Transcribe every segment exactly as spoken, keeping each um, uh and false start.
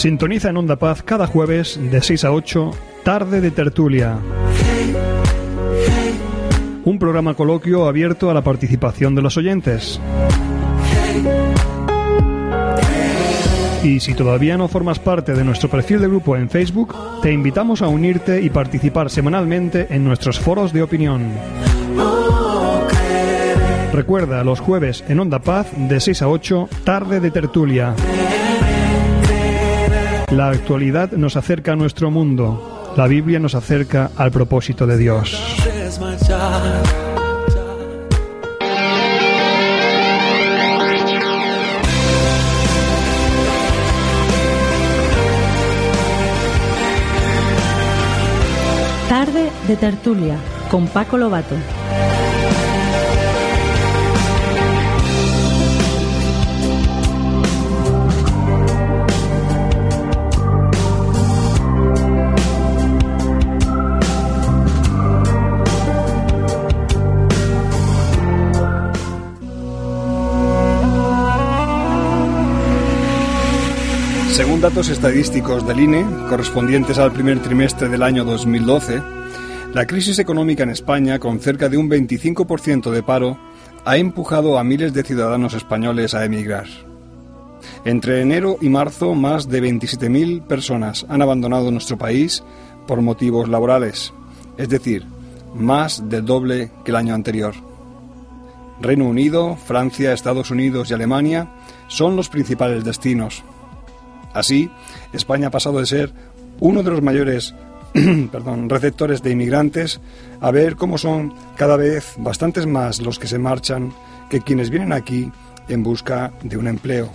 Sintoniza en Onda Paz cada jueves de seis a ocho, Tarde de Tertulia. Un programa coloquio abierto a la participación de los oyentes. Y si todavía no formas parte de nuestro perfil de grupo en Facebook, te invitamos a unirte y participar semanalmente en nuestros foros de opinión. Recuerda, los jueves en Onda Paz de seis a ocho, Tarde de Tertulia. La actualidad nos acerca a nuestro mundo. La Biblia nos acerca al propósito de Dios. Tarde de Tertulia con Paco Lobato. Según datos estadísticos del I N E, correspondientes al primer trimestre del año dos mil doce, la crisis económica en España, con cerca de un veinticinco por ciento de paro, ha empujado a miles de ciudadanos españoles a emigrar. Entre enero y marzo, más de veintisiete mil personas han abandonado nuestro país por motivos laborales, es decir, más del doble que el año anterior. Reino Unido, Francia, Estados Unidos y Alemania son los principales destinos. Así, España ha pasado de ser uno de los mayores perdón, receptores de inmigrantes a ver cómo son cada vez bastantes más los que se marchan que quienes vienen aquí en busca de un empleo.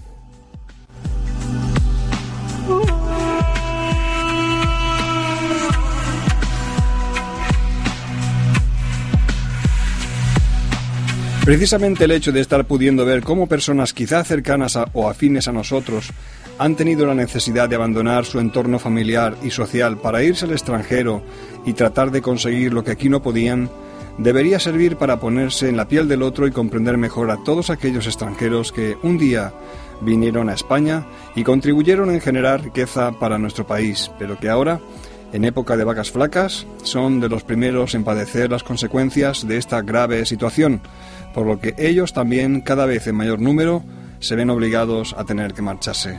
Precisamente el hecho de estar pudiendo ver cómo personas quizá cercanas a, o afines a nosotros han tenido la necesidad de abandonar su entorno familiar y social para irse al extranjero y tratar de conseguir lo que aquí no podían, debería servir para ponerse en la piel del otro y comprender mejor a todos aquellos extranjeros que un día vinieron a España y contribuyeron en generar riqueza para nuestro país, pero que ahora, en época de vacas flacas, son de los primeros en padecer las consecuencias de esta grave situación, por lo que ellos también, cada vez en mayor número, se ven obligados a tener que marcharse.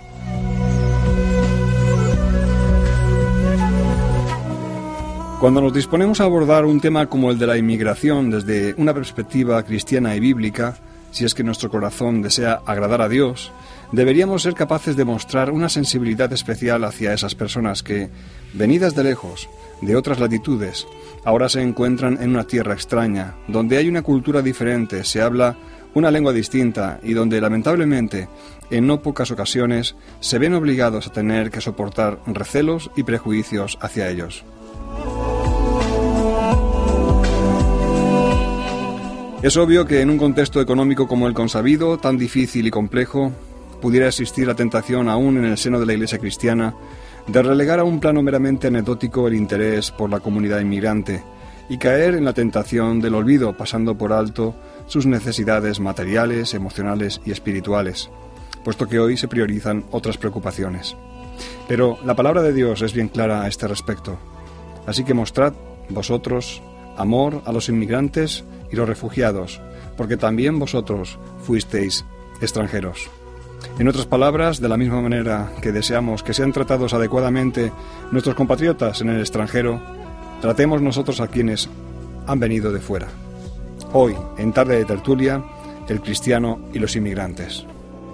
Cuando nos disponemos a abordar un tema como el de la inmigración desde una perspectiva cristiana y bíblica, si es que nuestro corazón desea agradar a Dios, deberíamos ser capaces de mostrar una sensibilidad especial hacia esas personas que, venidas de lejos, de otras latitudes, ahora se encuentran en una tierra extraña, donde hay una cultura diferente, se habla una lengua distinta y donde, lamentablemente, en no pocas ocasiones, se ven obligados a tener que soportar recelos y prejuicios hacia ellos. Es obvio que en un contexto económico como el consabido, tan difícil y complejo, pudiera existir la tentación aún en el seno de la Iglesia cristiana de relegar a un plano meramente anecdótico el interés por la comunidad inmigrante y caer en la tentación del olvido, pasando por alto sus necesidades materiales, emocionales y espirituales, puesto que hoy se priorizan otras preocupaciones. Pero la palabra de Dios es bien clara a este respecto. Así que mostrad vosotros amor a los inmigrantes y los refugiados, porque también vosotros fuisteis extranjeros. En otras palabras, de la misma manera que deseamos que sean tratados adecuadamente nuestros compatriotas en el extranjero, tratemos nosotros a quienes han venido de fuera. Hoy, en Tarde de Tertulia, el cristiano y los inmigrantes.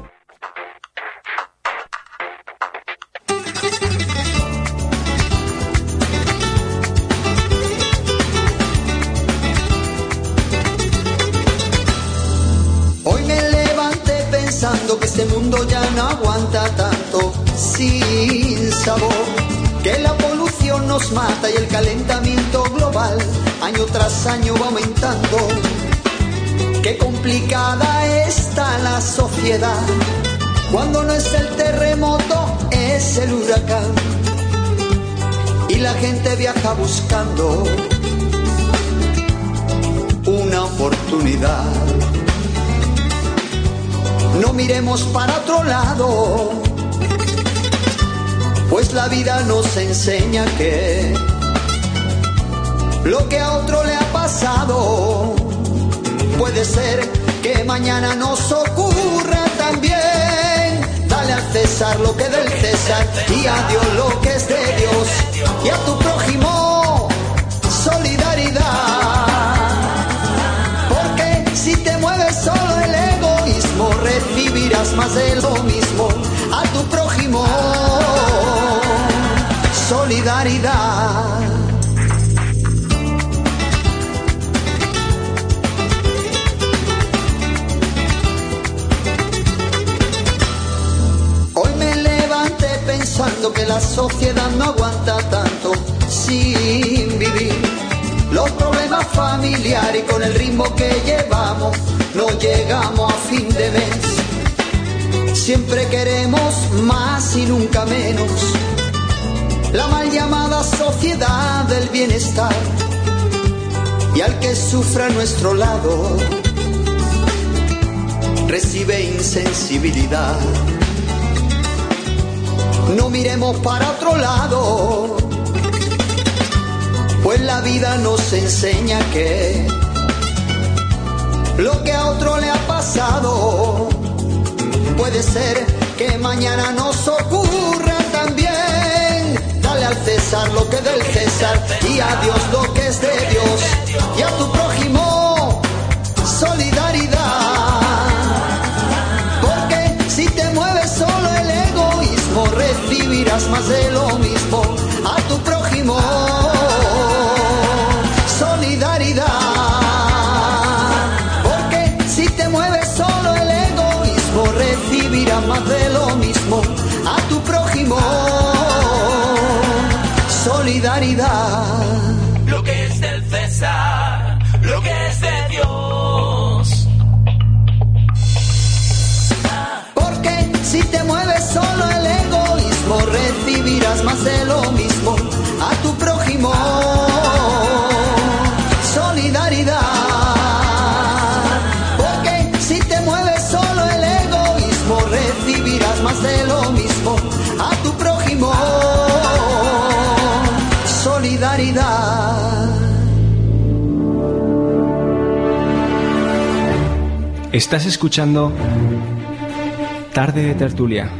Que este mundo ya no aguanta tanto sin sabor, que la polución nos mata y el calentamiento global año tras año va aumentando, qué complicada está la sociedad, cuando no es el terremoto es el huracán y la gente viaja buscando una oportunidad. No miremos para otro lado, pues la vida nos enseña que lo que a otro le ha pasado puede ser que mañana nos ocurra también. Dale al César lo que del César y a Dios lo que es de Dios, y a tu prójimo solidaridad, porque si te mueves solo el egoísmo recibirás más de lo mismo. A tu prójimo solidaridad. Hoy me levanté pensando que la sociedad no aguanta tanto sin vivir. Los problemas familiares y con el ritmo que llevamos no llegamos a fin de mes. Siempre queremos más y nunca menos. La mal llamada sociedad del bienestar, y al que sufra a nuestro lado recibe insensibilidad. No miremos para otro lado, pues la vida nos enseña que lo que a otro le ha pasado puede ser que mañana nos ocurra también. Dale al César lo que del César y a Dios lo que es de Dios, y a tu prójimo solidaridad, porque si te mueves solo el egoísmo recibirás más de lo mismo. A tu prójimo solidaridad, porque si te mueves solo el egoísmo recibirás más de lo mismo. A tu prójimo solidaridad. Lo que es del César, lo que es de Dios. Porque si te mueves solo el egoísmo recibirás más de lo mismo. A tu prójimo solidaridad, porque si te mueves solo el egoísmo recibirás más de lo mismo. A tu prójimo solidaridad. Estás escuchando Tarde de Tertulia.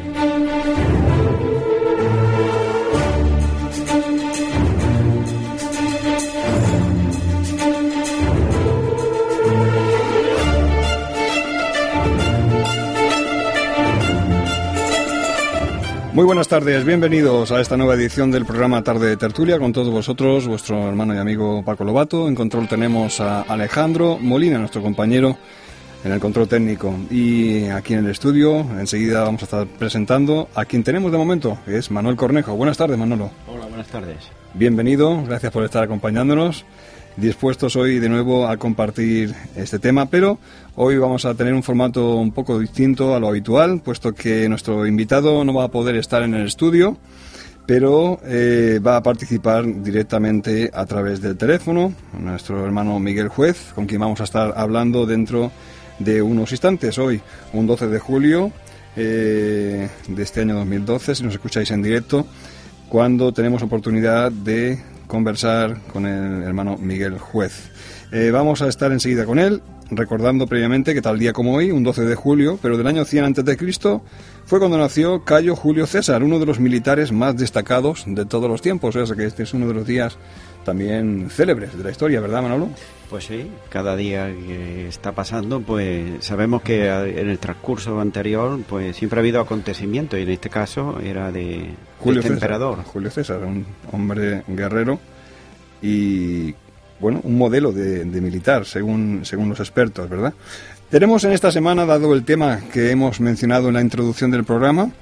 Muy buenas tardes, bienvenidos a esta nueva edición del programa Tarde de Tertulia con todos vosotros, vuestro hermano y amigo Paco Lobato. En control tenemos a Alejandro Molina, nuestro compañero en el control técnico, y aquí en el estudio enseguida vamos a estar presentando a quien tenemos de momento, que es Manuel Cornejo. Buenas tardes, Manolo. Hola, buenas tardes. Bienvenido, gracias por estar acompañándonos. Dispuestos hoy de nuevo a compartir este tema, pero hoy vamos a tener un formato un poco distinto a lo habitual, puesto que nuestro invitado no va a poder estar en el estudio, pero eh, va a participar directamente a través del teléfono, nuestro hermano Miguel Juez, con quien vamos a estar hablando dentro de unos instantes. Hoy, un doce de julio eh, de este año dos mil doce, si nos escucháis en directo, cuando tenemos oportunidad de conversar con el hermano Miguel Juez. Eh, vamos a estar enseguida con él, recordando previamente que tal día como hoy, un doce de julio, pero del año cien antes de Cristo, fue cuando nació Cayo Julio César, uno de los militares más destacados de todos los tiempos. O sea que este es uno de los días también célebres de la historia, ¿verdad, Manolo? Pues sí, cada día que está pasando, pues sabemos que en el transcurso anterior, pues siempre ha habido acontecimientos, y en este caso era de Julio este César, emperador. Julio César, un hombre guerrero y, bueno, un modelo de, de militar, según, según los expertos, ¿verdad? Tenemos en esta semana, dado el tema que hemos mencionado en la introducción del programa,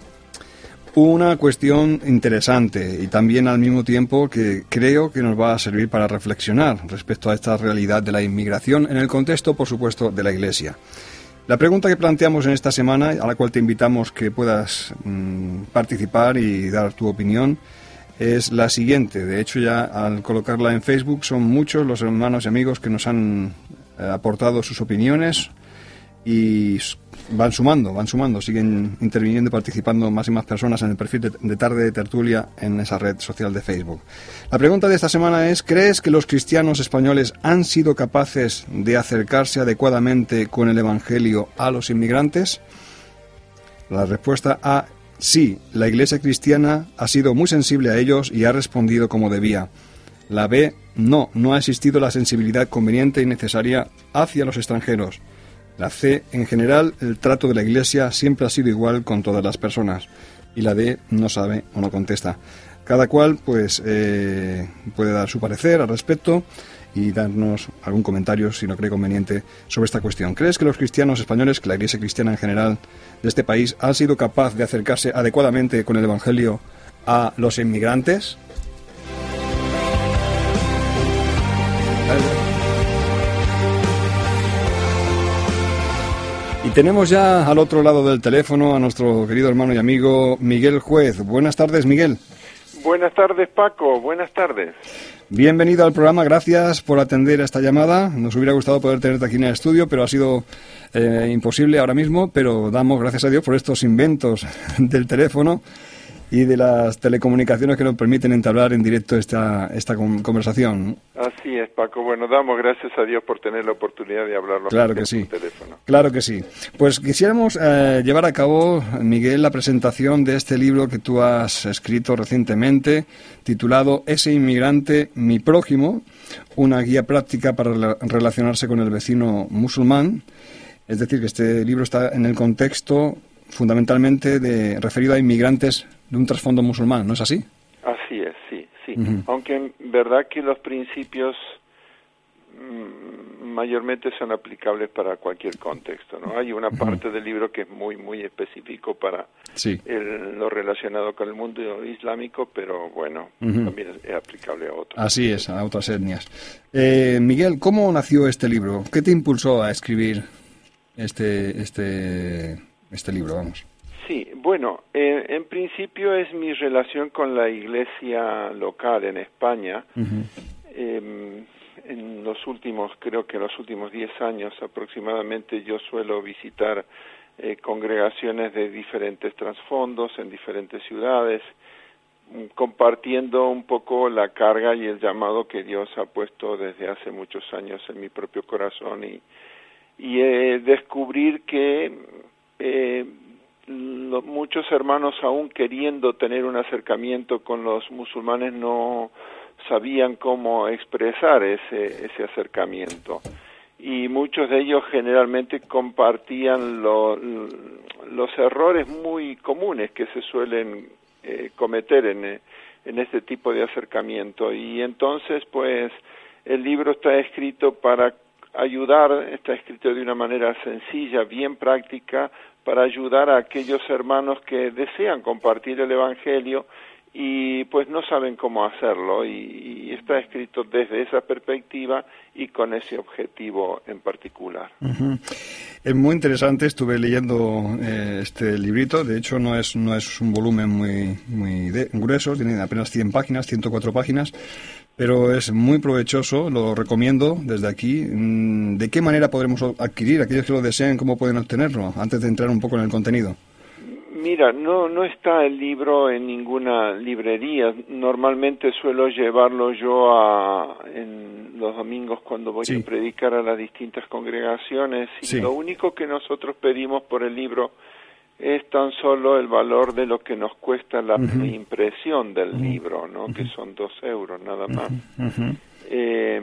una cuestión interesante y también al mismo tiempo que creo que nos va a servir para reflexionar respecto a esta realidad de la inmigración en el contexto, por supuesto, de la Iglesia. La pregunta que planteamos en esta semana, a la cual te invitamos que puedas mmm, participar y dar tu opinión, es la siguiente. De hecho, ya al colocarla en Facebook son muchos los hermanos y amigos que nos han eh, aportado sus opiniones y van sumando, van sumando, siguen interviniendo y participando más y más personas en el perfil de, de Tarde de Tertulia en esa red social de Facebook. La pregunta de esta semana es: ¿crees que los cristianos españoles han sido capaces de acercarse adecuadamente con el Evangelio a los inmigrantes? La respuesta A: sí, la Iglesia cristiana ha sido muy sensible a ellos y ha respondido como debía. La B: no, no ha existido la sensibilidad conveniente y necesaria hacia los extranjeros. La C: en general, el trato de la Iglesia siempre ha sido igual con todas las personas. Y la D: no sabe o no contesta. Cada cual, pues, eh, puede dar su parecer al respecto y darnos algún comentario, si no cree conveniente, sobre esta cuestión. ¿Crees que los cristianos españoles, que la Iglesia cristiana en general de este país, han sido capaz de acercarse adecuadamente con el Evangelio a los inmigrantes? Y tenemos ya al otro lado del teléfono a nuestro querido hermano y amigo Miguel Juez. Buenas tardes, Miguel. Buenas tardes, Paco. Buenas tardes. Bienvenido al programa. Gracias por atender a esta llamada. Nos hubiera gustado poder tenerte aquí en el estudio, pero ha sido eh, imposible ahora mismo. Pero damos gracias a Dios por estos inventos del teléfono y de las telecomunicaciones que nos permiten entablar en directo esta esta conversación. Así es, Paco. Bueno, damos gracias a Dios por tener la oportunidad de hablarlo. Claro que sí. Teléfono. Claro que sí. Pues quisiéramos eh, llevar a cabo, Miguel, la presentación de este libro que tú has escrito recientemente, titulado Ese inmigrante, mi prójimo, una guía práctica para relacionarse con el vecino musulmán. Es decir, que este libro está en el contexto fundamentalmente de referido a inmigrantes de un trasfondo musulmán, ¿no es así? Así es, sí, sí. Uh-huh. Aunque en verdad que los principios mmm, mayormente son aplicables para cualquier contexto, ¿no? Hay una parte uh-huh. del libro que es muy, muy específico para sí. el, lo relacionado con el mundo islámico, pero bueno, uh-huh. también es, es aplicable a otros. Así es, a otras etnias. Eh, Miguel, ¿cómo nació este libro? ¿Qué te impulsó a escribir este, este, este libro, vamos? Sí, bueno, eh, en principio es mi relación con la iglesia local en España. Uh-huh. Eh, en los últimos, creo que en los últimos diez años aproximadamente, yo suelo visitar eh, congregaciones de diferentes trasfondos en diferentes ciudades, compartiendo un poco la carga y el llamado que Dios ha puesto desde hace muchos años en mi propio corazón y, y eh, descubrir que eh, Los, muchos hermanos, aún queriendo tener un acercamiento con los musulmanes, no sabían cómo expresar ese, ese acercamiento. Y muchos de ellos generalmente compartían lo, los errores muy comunes que se suelen eh, cometer en, en este tipo de acercamiento. Y entonces, pues, el libro está escrito para ayudar, está escrito de una manera sencilla, bien práctica, para ayudar a aquellos hermanos que desean compartir el Evangelio y pues no saben cómo hacerlo, y, y está escrito desde esa perspectiva y con ese objetivo en particular. Uh-huh. Es muy interesante, estuve leyendo eh, este librito, de hecho no es no es un volumen muy muy de, grueso, tiene apenas cien páginas, ciento cuatro páginas, pero es muy provechoso, lo recomiendo desde aquí. ¿De qué manera podremos adquirir? Aquellos que lo deseen, ¿cómo pueden obtenerlo? Antes de entrar un poco en el contenido. Mira, no no está el libro en ninguna librería. Normalmente suelo llevarlo yo a en los domingos cuando voy sí. a predicar a las distintas congregaciones. Y sí. lo único que nosotros pedimos por el libro es tan solo el valor de lo que nos cuesta la uh-huh. impresión del uh-huh. libro, ¿no? Uh-huh. Que son dos euros nada más. Uh-huh. Eh,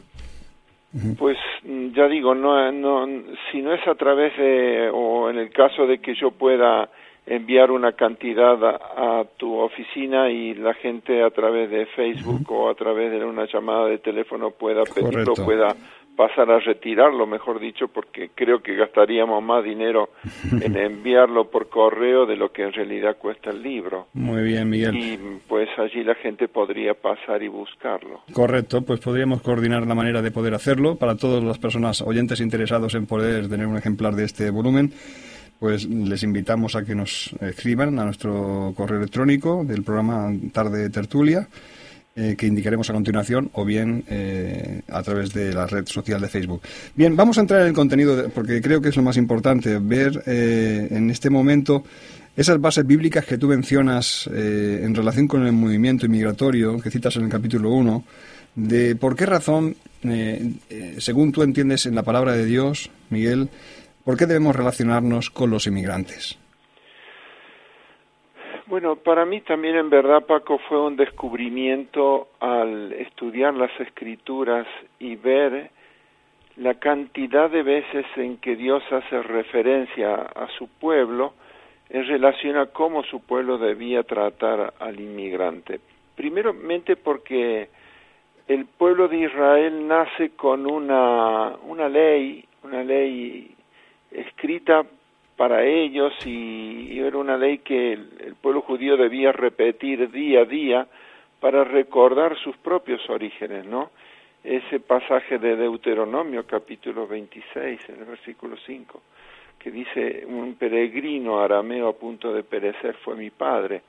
uh-huh. Pues ya digo, no, no, si no es a través de, o en el caso de que yo pueda enviar una cantidad a, a tu oficina y la gente a través de Facebook uh-huh. o a través de una llamada de teléfono pueda pedirlo, Correcto. pueda pasar a retirarlo, mejor dicho, porque creo que gastaríamos más dinero en enviarlo por correo de lo que en realidad cuesta el libro. Muy bien, Miguel. Y pues allí la gente podría pasar y buscarlo. Correcto, pues podríamos coordinar la manera de poder hacerlo para todas las personas oyentes interesados en poder tener un ejemplar de este volumen. Pues les invitamos a que nos escriban a nuestro correo electrónico del programa Tarde de Tertulia, eh, que indicaremos a continuación, o bien eh, a través de la red social de Facebook. Bien, vamos a entrar en el contenido, de, porque creo que es lo más importante, ver eh, en este momento esas bases bíblicas que tú mencionas eh, en relación con el movimiento inmigratorio, que citas en el capítulo uno, de por qué razón, eh, eh, según tú entiendes en la palabra de Dios, Miguel, por qué debemos relacionarnos con los inmigrantes. Bueno, para mí también en verdad, Paco, fue un descubrimiento al estudiar las Escrituras y ver la cantidad de veces en que Dios hace referencia a su pueblo en relación a cómo su pueblo debía tratar al inmigrante. Primeramente porque el pueblo de Israel nace con una, una ley, una ley escrita para ellos, y, y era una ley que el, el pueblo judío debía repetir día a día para recordar sus propios orígenes, ¿no? Ese pasaje de Deuteronomio, capítulo veintiséis, en el versículo cinco, que dice: un peregrino arameo a punto de perecer fue mi padre.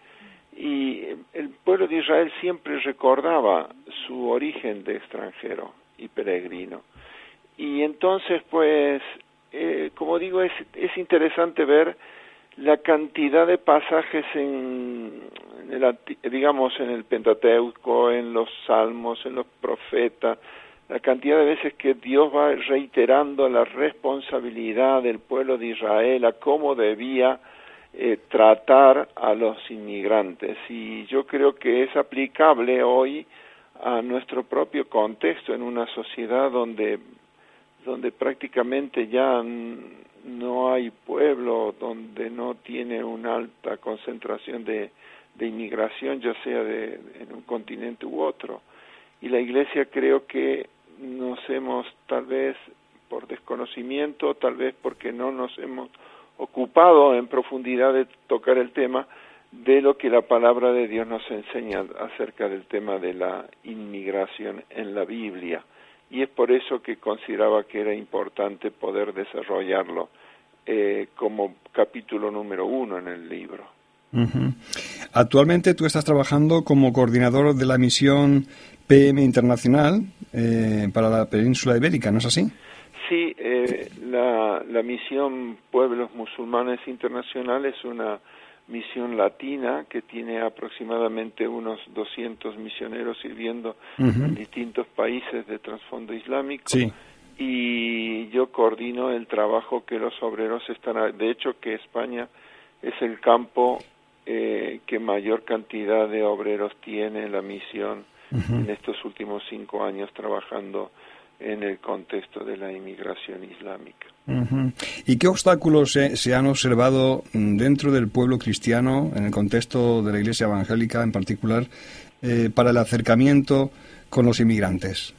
Y el pueblo de Israel siempre recordaba su origen de extranjero y peregrino. Y entonces, pues, Eh, como digo, es, es interesante ver la cantidad de pasajes en, en el, digamos, en el Pentateuco, en los Salmos, en los profetas, la cantidad de veces que Dios va reiterando la responsabilidad del pueblo de Israel a cómo debía eh, tratar a los inmigrantes. Y yo creo que es aplicable hoy a nuestro propio contexto, en una sociedad donde donde prácticamente ya no hay pueblo, donde no tiene una alta concentración de, de inmigración, ya sea de, en un continente u otro. Y la Iglesia, creo que nos hemos, tal vez por desconocimiento, tal vez porque no nos hemos ocupado en profundidad de tocar el tema, de lo que la palabra de Dios nos enseña acerca del tema de la inmigración en la Biblia. Y es por eso que consideraba que era importante poder desarrollarlo eh, como capítulo número uno en el libro. Uh-huh. Actualmente tú estás trabajando como coordinador de la misión P M Internacional eh, para la península ibérica, ¿no es así? Sí, eh, la, la misión Pueblos Musulmanes Internacional es una misión latina que tiene aproximadamente unos doscientos misioneros sirviendo uh-huh. en distintos países de trasfondo islámico. Sí. Y yo coordino el trabajo que los obreros están... De hecho, que España es el campo eh, que mayor cantidad de obreros tiene en la misión uh-huh. en estos últimos cinco años trabajando en el contexto de la inmigración islámica. Uh-huh. ¿Y qué obstáculos se, se han observado dentro del pueblo cristiano, en el contexto de la Iglesia evangélica en particular, eh, para el acercamiento con los inmigrantes?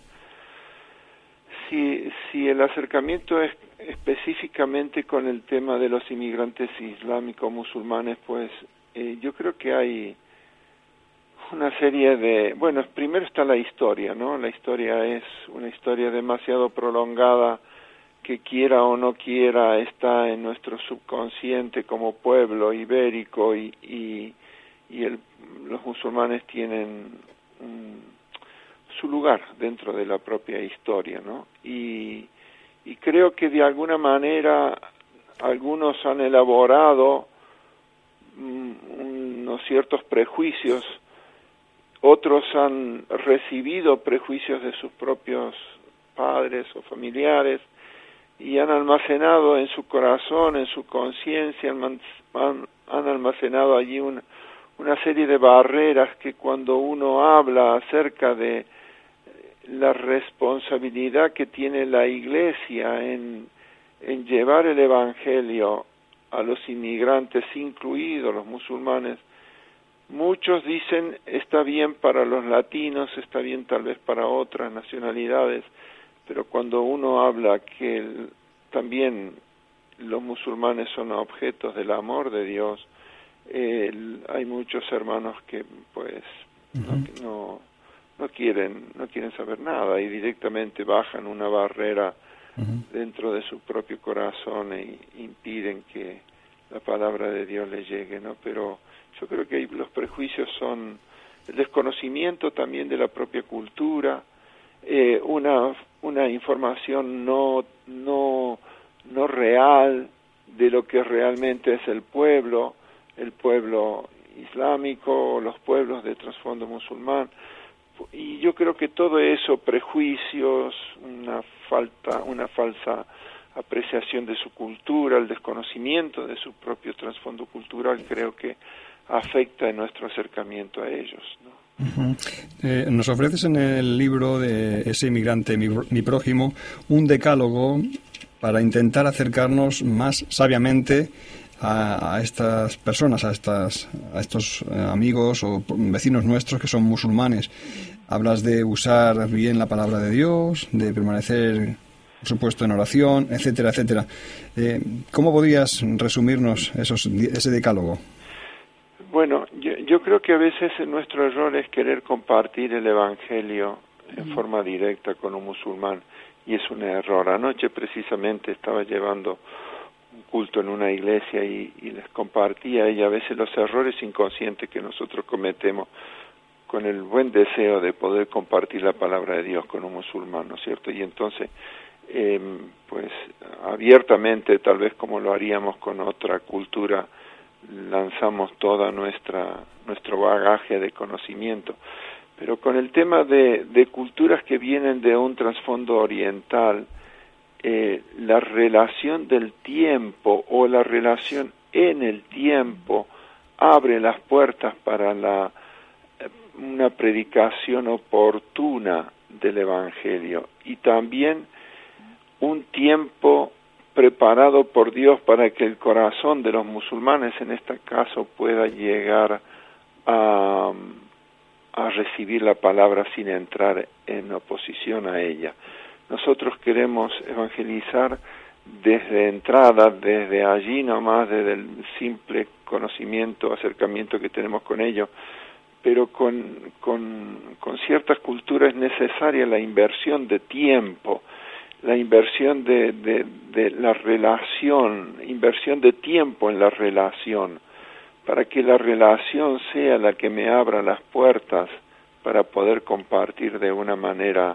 Si, si el acercamiento es específicamente con el tema de los inmigrantes islámicos musulmanes, pues eh, yo creo que hay una serie de... Bueno, primero está la historia, ¿no? La historia es una historia demasiado prolongada que, quiera o no quiera, está en nuestro subconsciente como pueblo ibérico, y, y, y el, los musulmanes tienen um, su lugar dentro de la propia historia, ¿no? Y, y creo que de alguna manera algunos han elaborado um, unos ciertos prejuicios. Otros han recibido prejuicios de sus propios padres o familiares y han almacenado en su corazón, en su conciencia, han, han almacenado allí una, una serie de barreras que, cuando uno habla acerca de la responsabilidad que tiene la Iglesia en, en llevar el Evangelio a los inmigrantes, incluidos los musulmanes, muchos dicen está bien para los latinos, está bien tal vez para otras nacionalidades, pero cuando uno habla que el, también los musulmanes son objetos del amor de Dios, eh, hay muchos hermanos que pues uh-huh. no, no no quieren no quieren saber nada y directamente bajan una barrera uh-huh. dentro de su propio corazón e impiden que la palabra de Dios les llegue, ¿no? Pero yo creo que los prejuicios son el desconocimiento también de la propia cultura, eh, una una información no no no real de lo que realmente es el pueblo, el pueblo islámico, los pueblos de trasfondo musulmán. Y yo creo que todo eso, prejuicios, una falta, una falsa apreciación de su cultura, el desconocimiento de su propio trasfondo cultural, creo que afecta en nuestro acercamiento a ellos, ¿no? Uh-huh. Eh, nos ofreces en el libro de Ese inmigrante, mi, mi prójimo, un decálogo para intentar acercarnos más sabiamente a, a estas personas, a estas a estos eh, amigos o vecinos nuestros que son musulmanes. Hablas de usar bien la palabra de Dios, de permanecer, por supuesto, en oración, etcétera, etcétera. Eh, ¿Cómo podrías resumirnos esos, ese decálogo? Bueno, yo, yo creo que a veces nuestro error es querer compartir el Evangelio en forma directa con un musulmán, y es un error. Anoche precisamente estaba llevando un culto en una iglesia y, y les compartía y a veces los errores inconscientes que nosotros cometemos con el buen deseo de poder compartir la palabra de Dios con un musulmán, ¿no es cierto? Y entonces, eh, pues abiertamente, tal vez como lo haríamos con otra cultura, lanzamos toda nuestra nuestro bagaje de conocimiento. Pero con el tema de, de culturas que vienen de un trasfondo oriental, eh, la relación del tiempo o la relación en el tiempo abre las puertas para la una predicación oportuna del Evangelio y también un tiempo preparado por Dios para que el corazón de los musulmanes en este caso pueda llegar a, a recibir la palabra sin entrar en oposición a ella. Nosotros queremos evangelizar desde entrada, desde allí nomás, desde el simple conocimiento, acercamiento que tenemos con ellos, pero con, con, con ciertas culturas es necesaria la inversión de tiempo, la inversión de, de, de la relación, inversión de tiempo en la relación, para que la relación sea la que me abra las puertas para poder compartir de una manera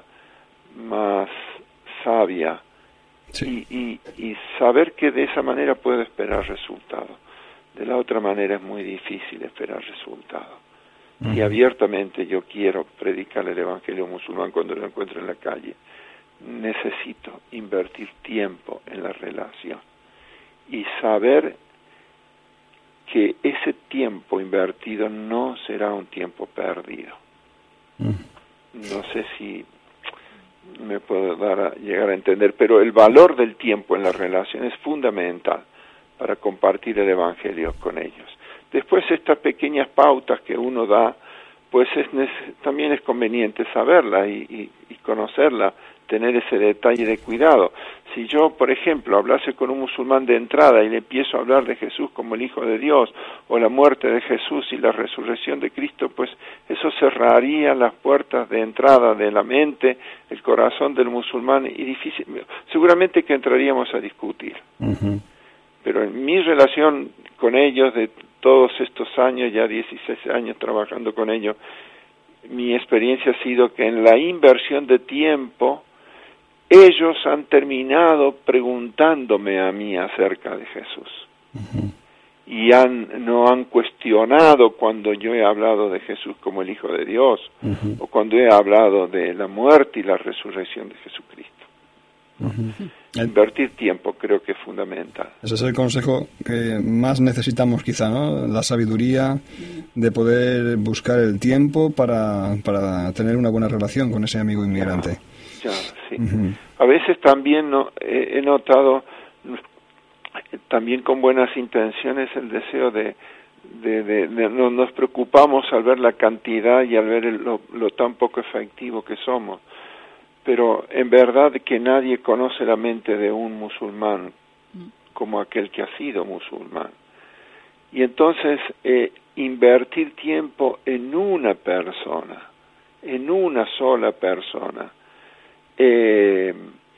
más sabia, sí. y, y, y saber que de esa manera puedo esperar resultados. De la otra manera es muy difícil esperar resultados. Uh-huh. Y abiertamente yo quiero predicar el Evangelio musulmán cuando lo encuentro en la calle. Necesito invertir tiempo en la relación y saber que ese tiempo invertido no será un tiempo perdido. Uh-huh. No sé si me puedo dar a, llegar a entender, pero el valor del tiempo en la relación es fundamental para compartir el Evangelio con ellos. Después estas pequeñas pautas que uno da, pues es también es conveniente saberla y, y, y conocerla, tener ese detalle de cuidado. Si yo, por ejemplo, hablase con un musulmán de entrada y le empiezo a hablar de Jesús como el Hijo de Dios, o la muerte de Jesús y la resurrección de Cristo, pues eso cerraría las puertas de entrada de la mente, el corazón del musulmán, y difícil, seguramente que entraríamos a discutir. Uh-huh. Pero en mi relación con ellos, de todos estos años, ya dieciséis años trabajando con ellos, mi experiencia ha sido que en la inversión de tiempo, ellos han terminado preguntándome a mí acerca de Jesús. Uh-huh. Y han, no han cuestionado cuando yo he hablado de Jesús como el Hijo de Dios, uh-huh. o cuando he hablado de la muerte y la resurrección de Jesucristo. Uh-huh. Invertir tiempo creo que es fundamental. Ese es el consejo que más necesitamos quizá, ¿no? La sabiduría de poder buscar el tiempo para, para tener una buena relación con ese amigo inmigrante. Ya, ya, sí. Uh-huh. A veces también no, he, he notado, también con buenas intenciones, el deseo de, de, de, de no, nos preocupamos al ver la cantidad y al ver el, lo, lo tan poco efectivo que somos. Pero en verdad que nadie conoce la mente de un musulmán como aquel que ha sido musulmán. Y entonces eh, invertir tiempo en una persona, en una sola persona, eh,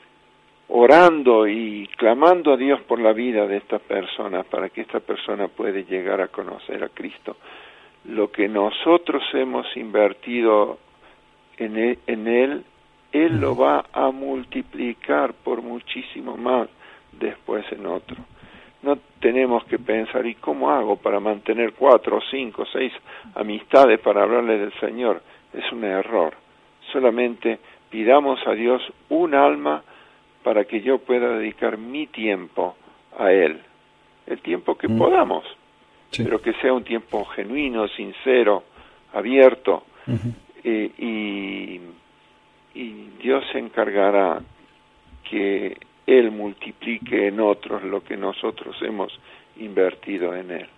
orando y clamando a Dios por la vida de esta persona para que esta persona pueda llegar a conocer a Cristo, lo que nosotros hemos invertido en él, en él, él lo va a multiplicar por muchísimo más después en otro. No tenemos que pensar, ¿y cómo hago para mantener cuatro, cinco, seis amistades para hablarle del Señor? Es un error. Solamente pidamos a Dios un alma para que yo pueda dedicar mi tiempo a Él. El tiempo que mm. podamos, sí. pero que sea un tiempo genuino, sincero, abierto. Uh-huh. eh, y, y Dios se encargará que Él multiplique en otros lo que nosotros hemos invertido en Él.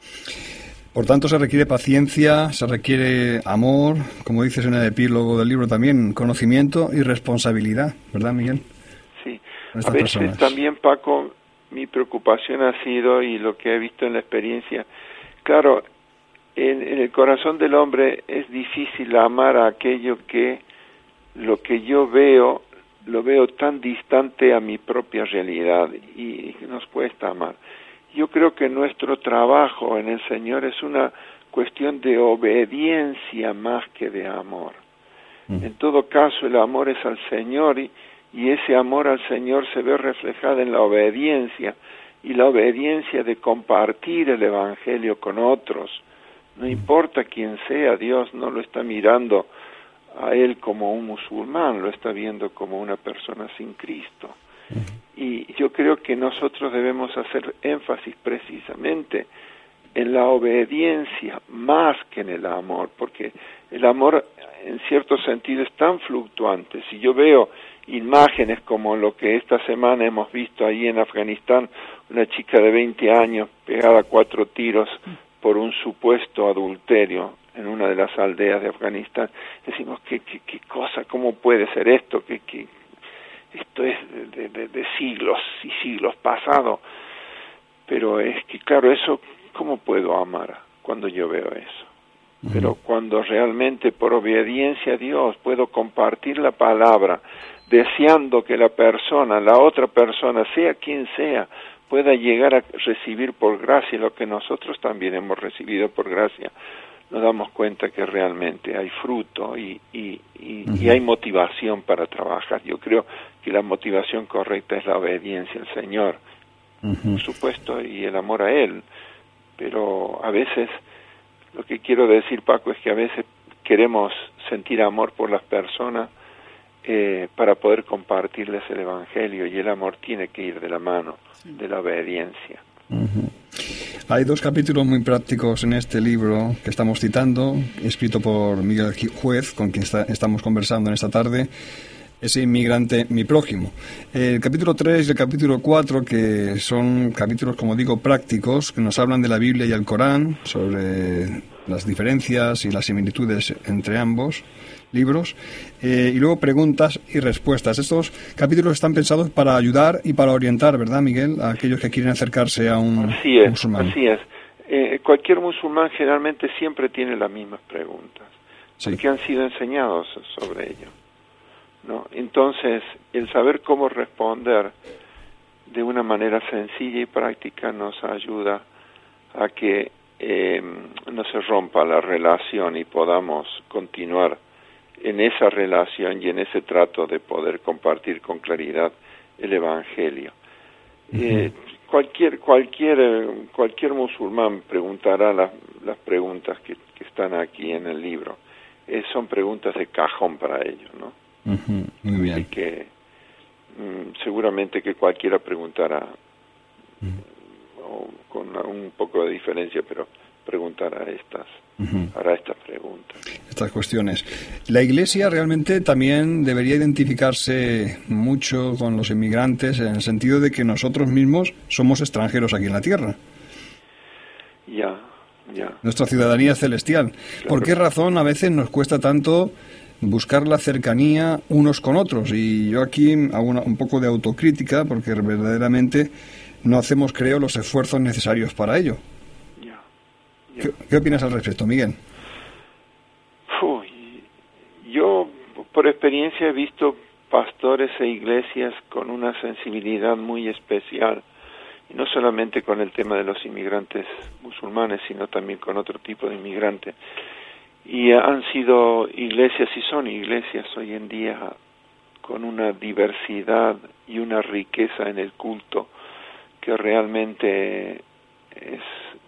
Por tanto, se requiere paciencia, se requiere amor, como dices en el epílogo del libro también, conocimiento y responsabilidad, ¿verdad, Miguel? Sí, a veces personas. También, Paco, mi preocupación ha sido, y lo que he visto en la experiencia, claro, en, en el corazón del hombre es difícil amar a aquello que lo que yo veo, lo veo tan distante a mi propia realidad y nos cuesta amar. Yo creo que nuestro trabajo en el Señor es una cuestión de obediencia más que de amor. Mm. En todo caso, el amor es al Señor y, y ese amor al Señor se ve reflejado en la obediencia, y la obediencia de compartir el Evangelio con otros. No importa quién sea, Dios no lo está mirando a él como un musulmán, lo está viendo como una persona sin Cristo. Y yo creo que nosotros debemos hacer énfasis precisamente en la obediencia más que en el amor, porque el amor en cierto sentido es tan fluctuante. Si yo veo imágenes como lo que esta semana hemos visto ahí en Afganistán, una chica de veinte años pegada a cuatro tiros por un supuesto adulterio en una de las aldeas de Afganistán, decimos, ¿qué, qué, qué cosa? ¿Cómo puede ser esto? ¿Qué, qué? Esto es de, de, de siglos y siglos pasados. Pero es que, claro, eso, ¿cómo puedo amar cuando yo veo eso? Uh-huh. Pero cuando realmente por obediencia a Dios puedo compartir la palabra, deseando que la persona, la otra persona, sea quien sea, pueda llegar a recibir por gracia lo que nosotros también hemos recibido por gracia, nos damos cuenta que realmente hay fruto y, y, y, uh-huh. y hay motivación para trabajar. Yo creo que la motivación correcta es la obediencia al Señor, uh-huh. por supuesto, y el amor a Él. Pero a veces, lo que quiero decir, Paco, es que a veces queremos sentir amor por las personas eh, para poder compartirles el Evangelio, y el amor tiene que ir de la mano de la obediencia. Uh-huh. Hay dos capítulos muy prácticos en este libro que estamos citando, escrito por Miguel Juez, con quien está, estamos conversando en esta tarde, ese inmigrante, mi prójimo. El capítulo tres y el capítulo cuatro, que son capítulos, como digo, prácticos, que nos hablan de la Biblia y el Corán, sobre las diferencias y las similitudes entre ambos libros, eh, y luego preguntas y respuestas. Estos capítulos están pensados para ayudar y para orientar, ¿verdad, Miguel?, a aquellos que quieren acercarse a un así es, musulmán. Así es. Eh, cualquier musulmán generalmente siempre tiene las mismas preguntas, sí. porque han sido enseñados sobre ello, ¿no? Entonces, el saber cómo responder de una manera sencilla y práctica nos ayuda a que eh, no se rompa la relación y podamos continuar en esa relación y en ese trato de poder compartir con claridad el Evangelio. Uh-huh. Eh, cualquier cualquier cualquier musulmán preguntará las, las preguntas que, que están aquí en el libro. Eh, son preguntas de cajón para ellos, ¿no? Uh-huh. Muy bien. Así que mm, seguramente que cualquiera preguntará, uh-huh. o con un poco de diferencia, pero preguntará estas, uh-huh. hará estas preguntas. Estas cuestiones. La Iglesia realmente también debería identificarse mucho con los inmigrantes, en el sentido de que nosotros mismos somos extranjeros aquí en la tierra. Ya, ya. Nuestra ciudadanía es celestial. Claro. ¿Por qué razón a veces nos cuesta tanto buscar la cercanía unos con otros? Y yo aquí hago una, un poco de autocrítica, porque verdaderamente no hacemos, creo, los esfuerzos necesarios para ello. ¿Qué, ¿Qué opinas al respecto, Miguel? Uy, yo, por experiencia, he visto pastores e iglesias con una sensibilidad muy especial y no solamente con el tema de los inmigrantes musulmanes, sino también con otro tipo de inmigrantes. Y han sido iglesias y son iglesias hoy en día con una diversidad y una riqueza en el culto que realmente es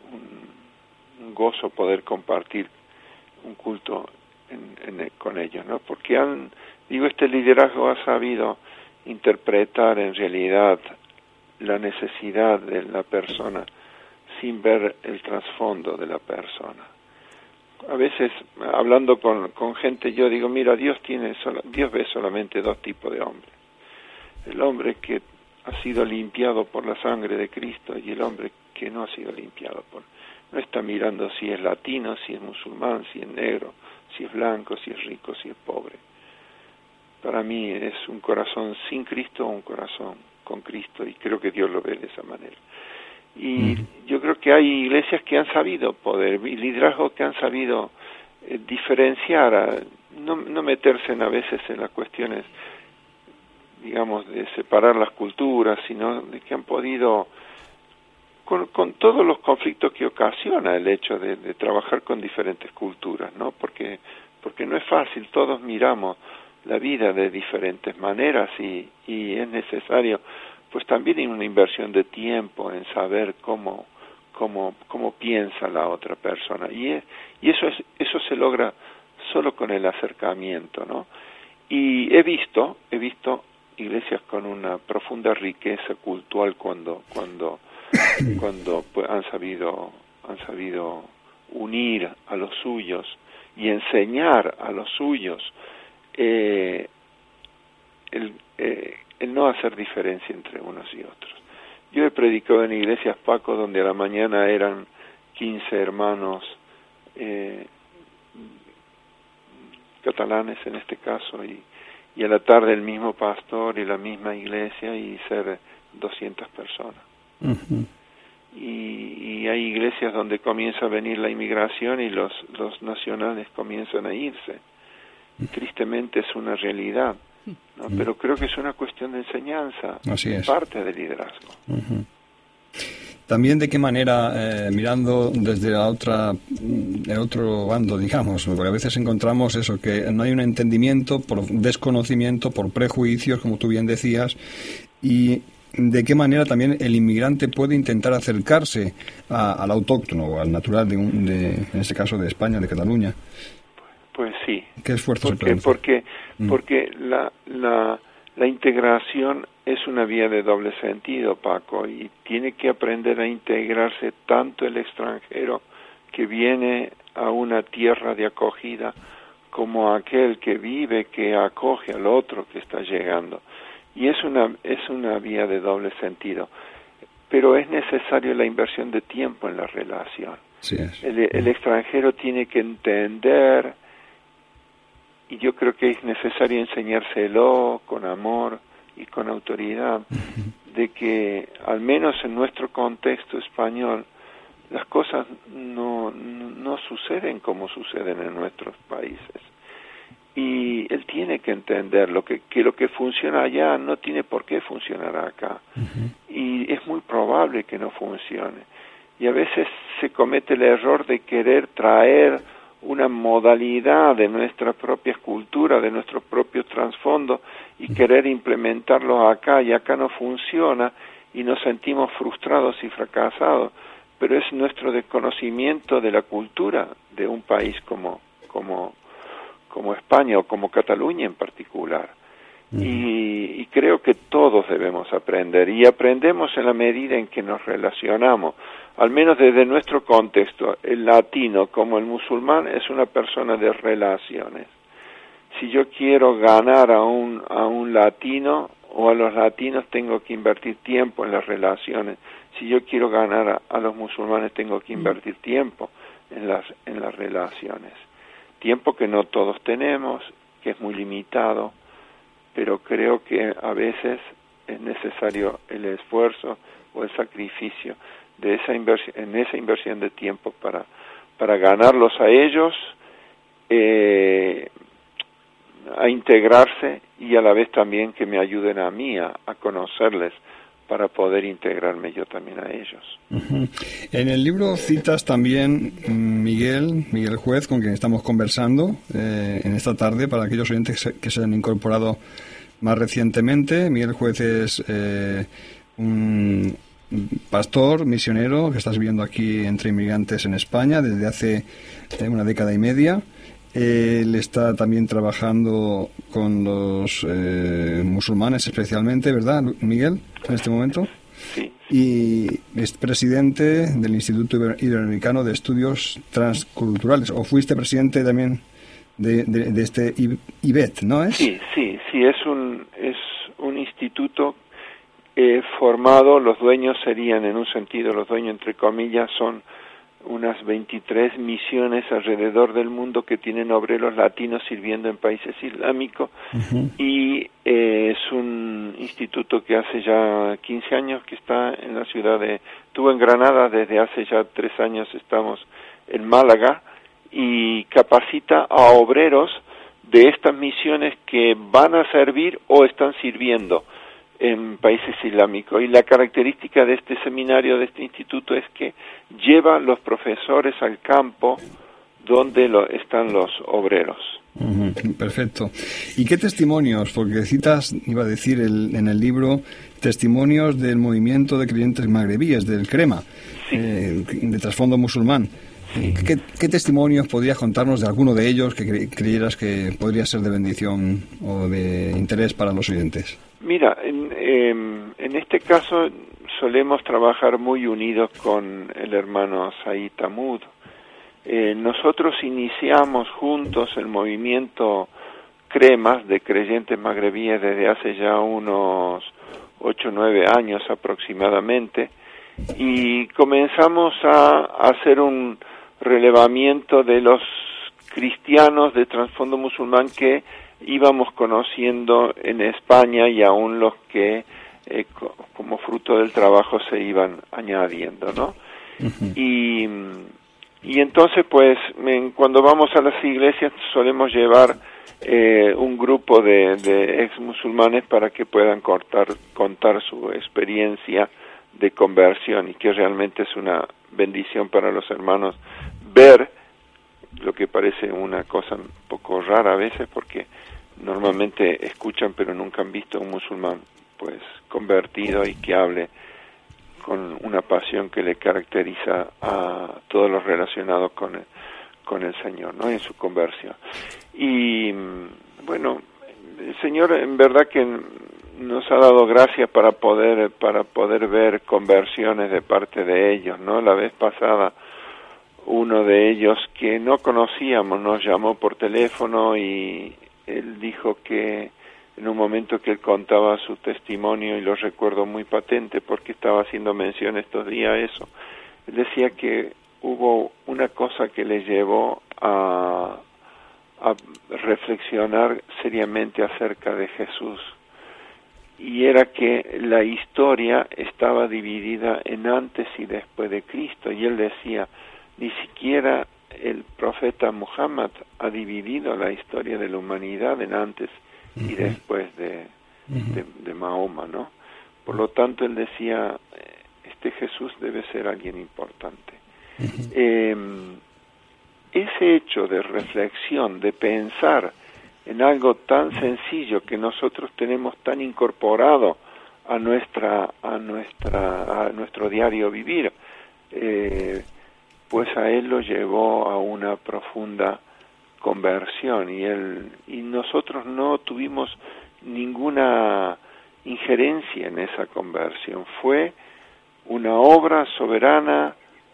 un, un gozo poder compartir un culto en, en, con ellos, ¿no? Porque han, digo, este liderazgo ha sabido interpretar en realidad la necesidad de la persona sin ver el trasfondo de la persona. A veces, hablando con, con gente, yo digo, mira, Dios tiene sola, Dios ve solamente dos tipos de hombres. El hombre que ha sido limpiado por la sangre de Cristo y el hombre que no ha sido limpiado por... No está mirando si es latino, si es musulmán, si es negro, si es blanco, si es rico, si es pobre. Para mí es un corazón sin Cristo o un corazón con Cristo, y creo que Dios lo ve de esa manera. Y yo creo que hay iglesias que han sabido poder, y liderazgos que han sabido eh, diferenciar, a, no, no meterse en, a veces en las cuestiones, digamos, de separar las culturas, sino de que han podido, con, con todos los conflictos que ocasiona el hecho de, de trabajar con diferentes culturas, ¿no? Porque, porque no es fácil, todos miramos la vida de diferentes maneras y, y es necesario, pues también hay una inversión de tiempo en saber cómo cómo cómo piensa la otra persona, y es, y eso es eso se logra solo con el acercamiento, ¿no? Y he visto he visto iglesias con una profunda riqueza cultural cuando cuando cuando pues, han sabido han sabido unir a los suyos y enseñar a los suyos eh, el eh, el no hacer diferencia entre unos y otros. Yo he predicado en iglesias, Paco, donde a la mañana eran quince hermanos eh, catalanes en este caso, y, y a la tarde el mismo pastor y la misma iglesia, y ser doscientas personas. Uh-huh. Y, y hay iglesias donde comienza a venir la inmigración y los, los nacionales comienzan a irse. Y tristemente es una realidad. ¿No? Pero creo que es una cuestión de enseñanza, Así es. Parte del liderazgo. Uh-huh. También de qué manera, eh, mirando desde la otra, el otro bando, digamos, porque a veces encontramos eso, que no hay un entendimiento por desconocimiento, por prejuicios, como tú bien decías, y de qué manera también el inmigrante puede intentar acercarse a, al autóctono o al natural, de, un, de en este caso de España, de Cataluña. Pues sí. ¿Qué esfuerzo porque, se puede hacer? Porque, mm. porque la, la, la integración es una vía de doble sentido, Paco, y tiene que aprender a integrarse tanto el extranjero que viene a una tierra de acogida como aquel que vive, que acoge al otro que está llegando. Y es una, es una vía de doble sentido. Pero es necesario la inversión de tiempo en la relación. Sí es. El, el extranjero tiene que entender, y yo creo que es necesario enseñárselo con amor y con autoridad, de que al menos en nuestro contexto español las cosas no, no, no suceden como suceden en nuestros países. Y él tiene que entender lo que, que lo que funciona allá no tiene por qué funcionar acá. Uh-huh. Y es muy probable que no funcione. Y a veces se comete el error de querer traer una modalidad de nuestra propia cultura, de nuestro propio trasfondo, y querer implementarlo acá, y acá no funciona, y nos sentimos frustrados y fracasados, pero es nuestro desconocimiento de la cultura de un país como, como, como España o como Cataluña en particular. Y, y creo que todos debemos aprender, y aprendemos en la medida en que nos relacionamos, al menos desde nuestro contexto. El latino como el musulmán es una persona de relaciones. Si yo quiero ganar a un, a un latino o a los latinos, tengo que invertir tiempo en las relaciones. Si yo quiero ganar a, a los musulmanes, tengo que invertir tiempo en las, en las relaciones. Tiempo que no todos tenemos, que es muy limitado, pero creo que a veces es necesario el esfuerzo o el sacrificio de esa inversión, en esa inversión de tiempo para, para ganarlos a ellos, eh, a integrarse, y a la vez también que me ayuden a mí a, a conocerles para poder integrarme yo también a ellos. Uh-huh. En el libro citas también Miguel, Miguel Juez, con quien estamos conversando eh, en esta tarde, para aquellos oyentes que se, que se han incorporado más recientemente. Miguel Juez es eh, un pastor, misionero, que estás viviendo aquí entre inmigrantes en España desde hace eh, una década y media. Él está también trabajando con los eh, musulmanes especialmente, ¿verdad, Miguel, en este momento? Sí. Y es presidente del Instituto Iberoamericano de Estudios Transculturales, o fuiste presidente también de, de, de este I B E T, ¿no es? Sí, sí, sí, es un, es un instituto eh, formado, los dueños serían, en un sentido, los dueños entre comillas, son unas veintitrés misiones alrededor del mundo que tienen obreros latinos sirviendo en países islámicos. Uh-huh. Y eh, es un instituto que hace ya quince años que está en la ciudad de... Estuvo en Granada, desde hace ya tres años estamos en Málaga, y capacita a obreros de estas misiones que van a servir o están sirviendo en países islámicos. Y la característica de este seminario, de este instituto, es que lleva los profesores al campo donde lo, están los obreros. Uh-huh, perfecto. ¿Y qué testimonios? Porque citas, iba a decir el, en el libro, testimonios del movimiento de creyentes magrebíes, del CREMA, sí. eh, de trasfondo musulmán. Sí. ¿Qué, ¿Qué testimonios podrías contarnos de alguno de ellos que cre creyeras que podría ser de bendición o de interés para los oyentes? Mira, en, eh, en este caso solemos trabajar muy unidos con el hermano Said Tamud. Eh, nosotros iniciamos juntos el movimiento CREMAS de creyentes magrebíes desde hace ya unos ocho o nueve años aproximadamente, y comenzamos a, a hacer un relevamiento de los cristianos de trasfondo musulmán que íbamos conociendo en España, y aún los que eh, co como fruto del trabajo se iban añadiendo, ¿no? Uh-huh. y, y entonces pues en, cuando vamos a las iglesias solemos llevar eh, un grupo de, de ex musulmanes para que puedan cortar, contar su experiencia de conversión, y que realmente es una bendición para los hermanos ver lo que parece una cosa un poco rara a veces, porque normalmente escuchan pero nunca han visto a un musulmán pues convertido y que hable con una pasión que le caracteriza a todos los relacionados con el, con el Señor, ¿no? En su conversión. Y bueno, el Señor en verdad que nos ha dado gracia para poder para poder ver conversiones de parte de ellos, ¿no? La vez pasada uno de ellos que no conocíamos nos llamó por teléfono, y él dijo que en un momento que él contaba su testimonio, y lo recuerdo muy patente porque estaba haciendo mención estos días a eso, él decía que hubo una cosa que le llevó a, a reflexionar seriamente acerca de Jesús, y era que la historia estaba dividida en antes y después de Cristo, y él decía, ni siquiera el profeta Muhammad ha dividido la historia de la humanidad en antes y después de, de, de Mahoma, ¿no? Por lo tanto, él decía, este Jesús debe ser alguien importante. Eh, ese hecho de reflexión, de pensar en algo tan sencillo que nosotros tenemos tan incorporado a nuestra, a nuestra, a nuestro diario vivir, eh, pues a él lo llevó a una profunda conversión, y él y nosotros no tuvimos ninguna injerencia en esa conversión. Fue una obra soberana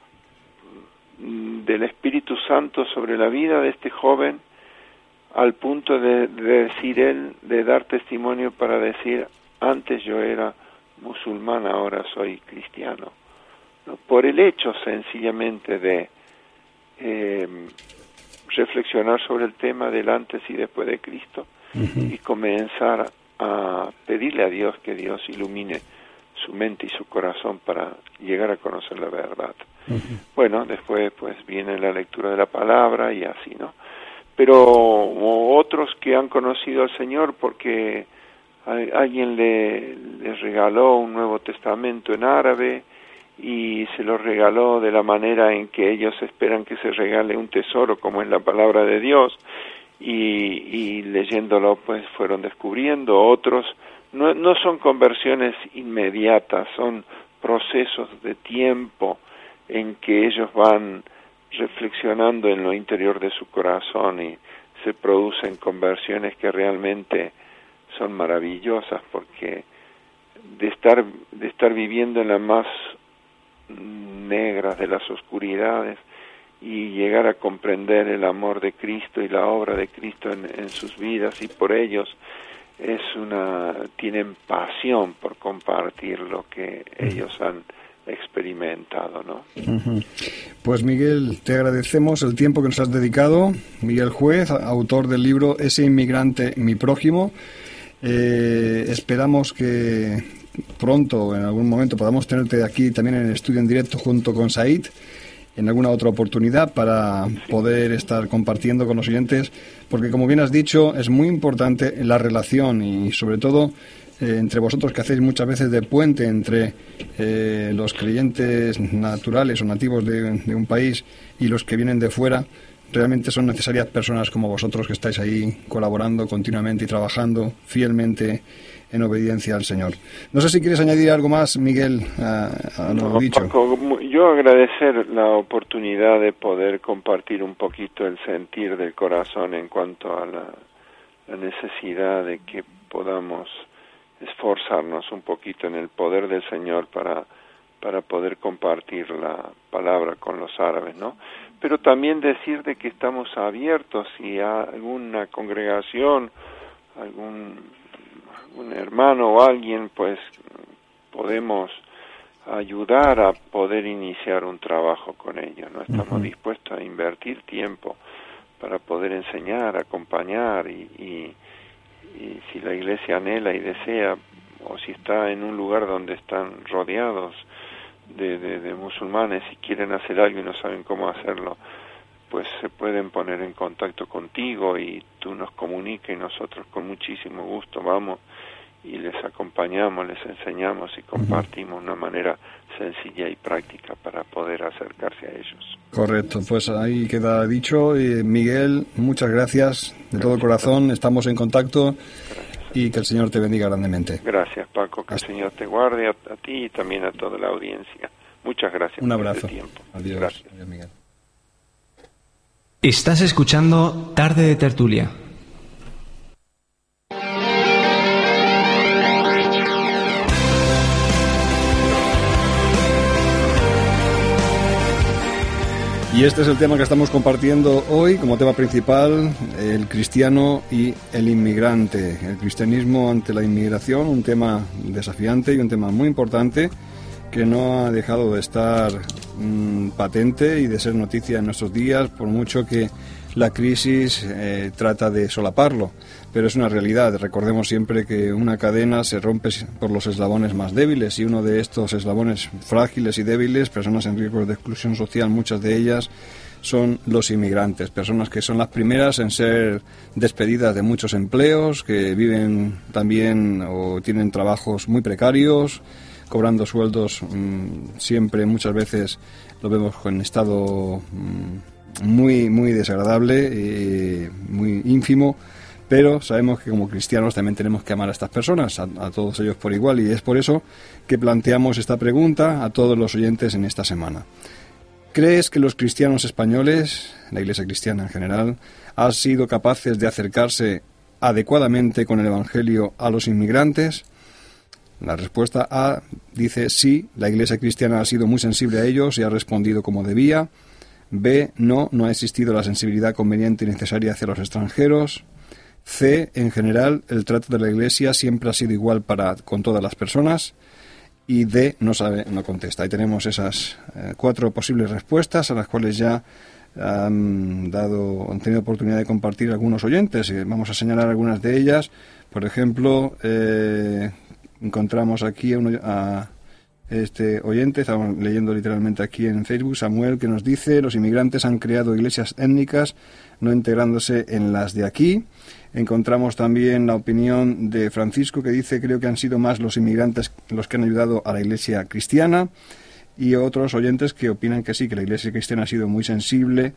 del Espíritu Santo sobre la vida de este joven, al punto de, de decir él, de dar testimonio para decir, antes yo era musulmán, ahora soy cristiano, ¿no? Por el hecho sencillamente de eh, reflexionar sobre el tema del antes y después de Cristo, uh-huh. y comenzar a pedirle a Dios que Dios ilumine su mente y su corazón para llegar a conocer la verdad. Uh-huh. Bueno, después pues viene la lectura de la palabra y así, ¿no? Pero otros que han conocido al Señor porque a alguien le, les regaló un Nuevo Testamento en árabe y se lo regaló de la manera en que ellos esperan que se regale un tesoro, como es la palabra de Dios, y, y leyéndolo pues fueron descubriendo. Otros no, no son conversiones inmediatas, son procesos de tiempo en que ellos van reflexionando en lo interior de su corazón y se producen conversiones que realmente son maravillosas, porque de estar de estar viviendo en las más negras de las oscuridades y llegar a comprender el amor de Cristo y la obra de Cristo en, en sus vidas y por ellos, es una tienen pasión por compartir lo que ellos han experimentado, ¿no? Uh-huh. Pues Miguel, te agradecemos el tiempo que nos has dedicado. Miguel Juez, autor del libro Ese inmigrante, mi prójimo. Eh, esperamos que pronto, en algún momento, podamos tenerte aquí también en el estudio en directo junto con Said, en alguna otra oportunidad, para poder estar compartiendo con los oyentes, porque como bien has dicho, es muy importante la relación y sobre todo eh, entre vosotros, que hacéis muchas veces de puente entre eh, los creyentes naturales o nativos de, de un país y los que vienen de fuera. Realmente son necesarias personas como vosotros que estáis ahí colaborando continuamente y trabajando fielmente en obediencia al Señor. No sé si quieres añadir algo más, Miguel, a, a lo no, dicho. Paco, yo agradecer la oportunidad de poder compartir un poquito el sentir del corazón en cuanto a la, la necesidad de que podamos esforzarnos un poquito en el poder del Señor para para poder compartir la palabra con los árabes, ¿no? Pero también decir de que estamos abiertos, si alguna congregación, algún, algún hermano o alguien, pues podemos ayudar a poder iniciar un trabajo con ellos, ¿no? Estamos uh-huh. dispuestos a invertir tiempo para poder enseñar, acompañar y, y, y si la iglesia anhela y desea, o si está en un lugar donde están rodeados De, de, de musulmanes y quieren hacer algo y no saben cómo hacerlo, pues se pueden poner en contacto contigo y tú nos comunicas y nosotros con muchísimo gusto vamos y les acompañamos, les enseñamos y compartimos una manera sencilla y práctica para poder acercarse a ellos. Correcto, pues ahí queda dicho. Eh, Miguel, muchas gracias de gracias, todo corazón, estamos en contacto. Gracias. Y que el Señor te bendiga grandemente. Gracias, Paco. Que Hasta. El Señor te guarde a, a ti y también a toda la audiencia. Muchas gracias. Un abrazo. Por este tiempo. Adiós. Gracias. Adiós, Miguel. Estás escuchando Tarde de Tertulia. Y este es el tema que estamos compartiendo hoy como tema principal, el cristiano y el inmigrante. El cristianismo ante la inmigración, un tema desafiante y un tema muy importante que no ha dejado de estar mmm, patente y de ser noticia en nuestros días, por mucho que la crisis eh, trata de solaparlo. Pero es una realidad. Recordemos siempre que una cadena se rompe por los eslabones más débiles y uno de estos eslabones frágiles y débiles, personas en riesgo de exclusión social, muchas de ellas, son los inmigrantes, personas que son las primeras en ser despedidas de muchos empleos, que viven también o tienen trabajos muy precarios, cobrando sueldos mmm, siempre, muchas veces lo vemos en estado mmm, muy, muy desagradable, eh, muy ínfimo. Pero sabemos que como cristianos también tenemos que amar a estas personas, a, a todos ellos por igual, y es por eso que planteamos esta pregunta a todos los oyentes en esta semana. ¿Crees que los cristianos españoles, la Iglesia cristiana en general, han sido capaces de acercarse adecuadamente con el Evangelio a los inmigrantes? La respuesta A dice sí, la Iglesia cristiana ha sido muy sensible a ellos y ha respondido como debía. B, no, no ha existido la sensibilidad conveniente y necesaria hacia los extranjeros. C, en general, el trato de la Iglesia siempre ha sido igual para con todas las personas. Y D, no sabe, no contesta. Ahí tenemos esas eh, cuatro posibles respuestas a las cuales ya han dado, han tenido oportunidad de compartir algunos oyentes. Y vamos a señalar algunas de ellas. Por ejemplo, eh, encontramos aquí a, uno, a este oyente, estamos leyendo literalmente aquí en Facebook, Samuel, que nos dice: los inmigrantes han creado iglesias étnicas, no integrándose en las de aquí. Encontramos también la opinión de Francisco, que dice: creo que han sido más los inmigrantes los que han ayudado a la iglesia cristiana. Y otros oyentes que opinan que sí, que la iglesia cristiana ha sido muy sensible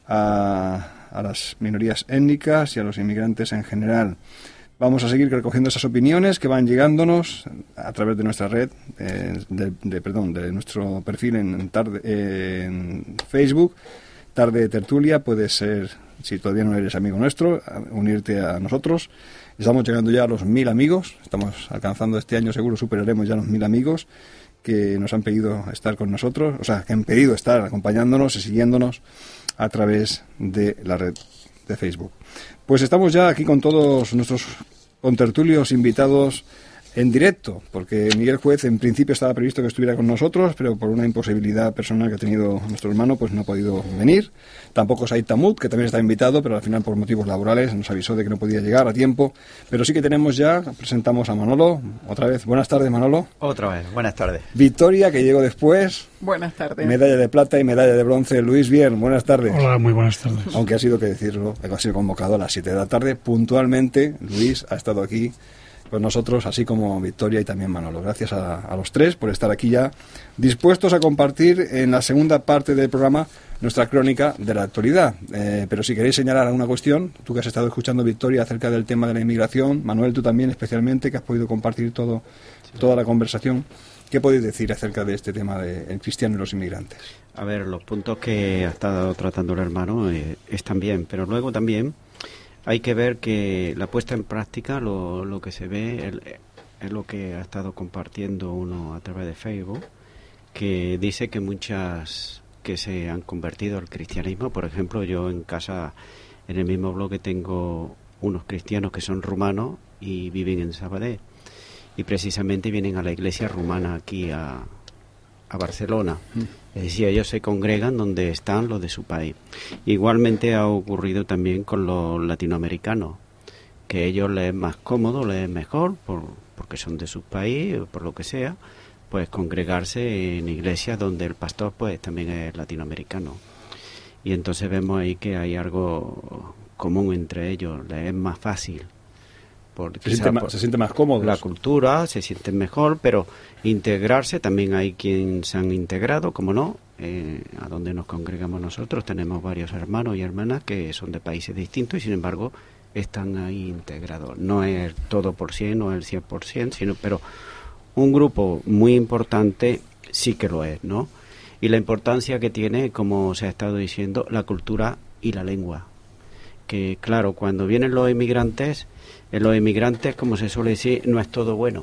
a, a las minorías étnicas y a los inmigrantes en general. Vamos a seguir recogiendo esas opiniones que van llegándonos a través de nuestra red, eh, de, de, perdón, de nuestro perfil en, tarde, eh, en Facebook, Tarde de Tertulia. Puedes ser, si todavía no eres amigo nuestro, unirte a nosotros. Estamos llegando ya a los mil amigos, estamos alcanzando este año, seguro superaremos ya los mil amigos que nos han pedido estar con nosotros, o sea, que han pedido estar acompañándonos y siguiéndonos a través de la red de Facebook. Pues estamos ya aquí con todos nuestros contertulios invitados en directo, porque Miguel Juez en principio estaba previsto que estuviera con nosotros, pero por una imposibilidad personal que ha tenido nuestro hermano, pues no ha podido venir. Tampoco Said Tamut, que también está invitado, pero al final por motivos laborales nos avisó de que no podía llegar a tiempo. Pero sí que tenemos ya, presentamos a Manolo, otra vez. Buenas tardes, Manolo. Otra vez, buenas tardes. Victoria, que llegó después. Buenas tardes. Medalla de plata y medalla de bronce, Luis Bien. Buenas tardes. Hola, muy buenas tardes. Aunque ha sido que decirlo, ha sido convocado a las siete de la tarde. Puntualmente, Luis ha estado aquí con nosotros, así como Victoria y también Manolo. Gracias a, a los tres por estar aquí ya dispuestos a compartir en la segunda parte del programa nuestra crónica de la actualidad. Eh, pero si queréis señalar alguna cuestión, tú que has estado escuchando, Victoria, acerca del tema de la inmigración, Manuel, tú también especialmente, que has podido compartir todo, sí. toda la conversación, ¿qué podéis decir acerca de este tema del cristiano y los inmigrantes? A ver, los puntos que ha estado tratando el hermano eh, están bien, pero luego también hay que ver que la puesta en práctica, lo, lo que se ve, el, es lo que ha estado compartiendo uno a través de Facebook, que dice que muchas que se han convertido al cristianismo, por ejemplo, yo en casa, en el mismo blog, tengo unos cristianos que son rumanos y viven en Sabadell, y precisamente vienen a la iglesia rumana aquí a, a Barcelona. Mm. Es decir, ellos se congregan donde están los de su país. Igualmente ha ocurrido también con los latinoamericanos, que ellos les es más cómodo, les es mejor, por, porque son de su país, o por lo que sea, pues congregarse en iglesias donde el pastor pues también es latinoamericano. Y entonces vemos ahí que hay algo común entre ellos, les es más fácil. Por, se, siente más, se siente más cómodo. La cultura, se sienten mejor, pero integrarse, también hay quien se han integrado, como no, eh, a donde nos congregamos nosotros, tenemos varios hermanos y hermanas que son de países distintos y sin embargo están ahí integrados. No es todo por cien, no es el cien por ciento, sino, pero un grupo muy importante sí que lo es, ¿no? Y la importancia que tiene, como se ha estado diciendo, la cultura y la lengua. Que claro, cuando vienen los inmigrantes, en los inmigrantes, como se suele decir, no es todo bueno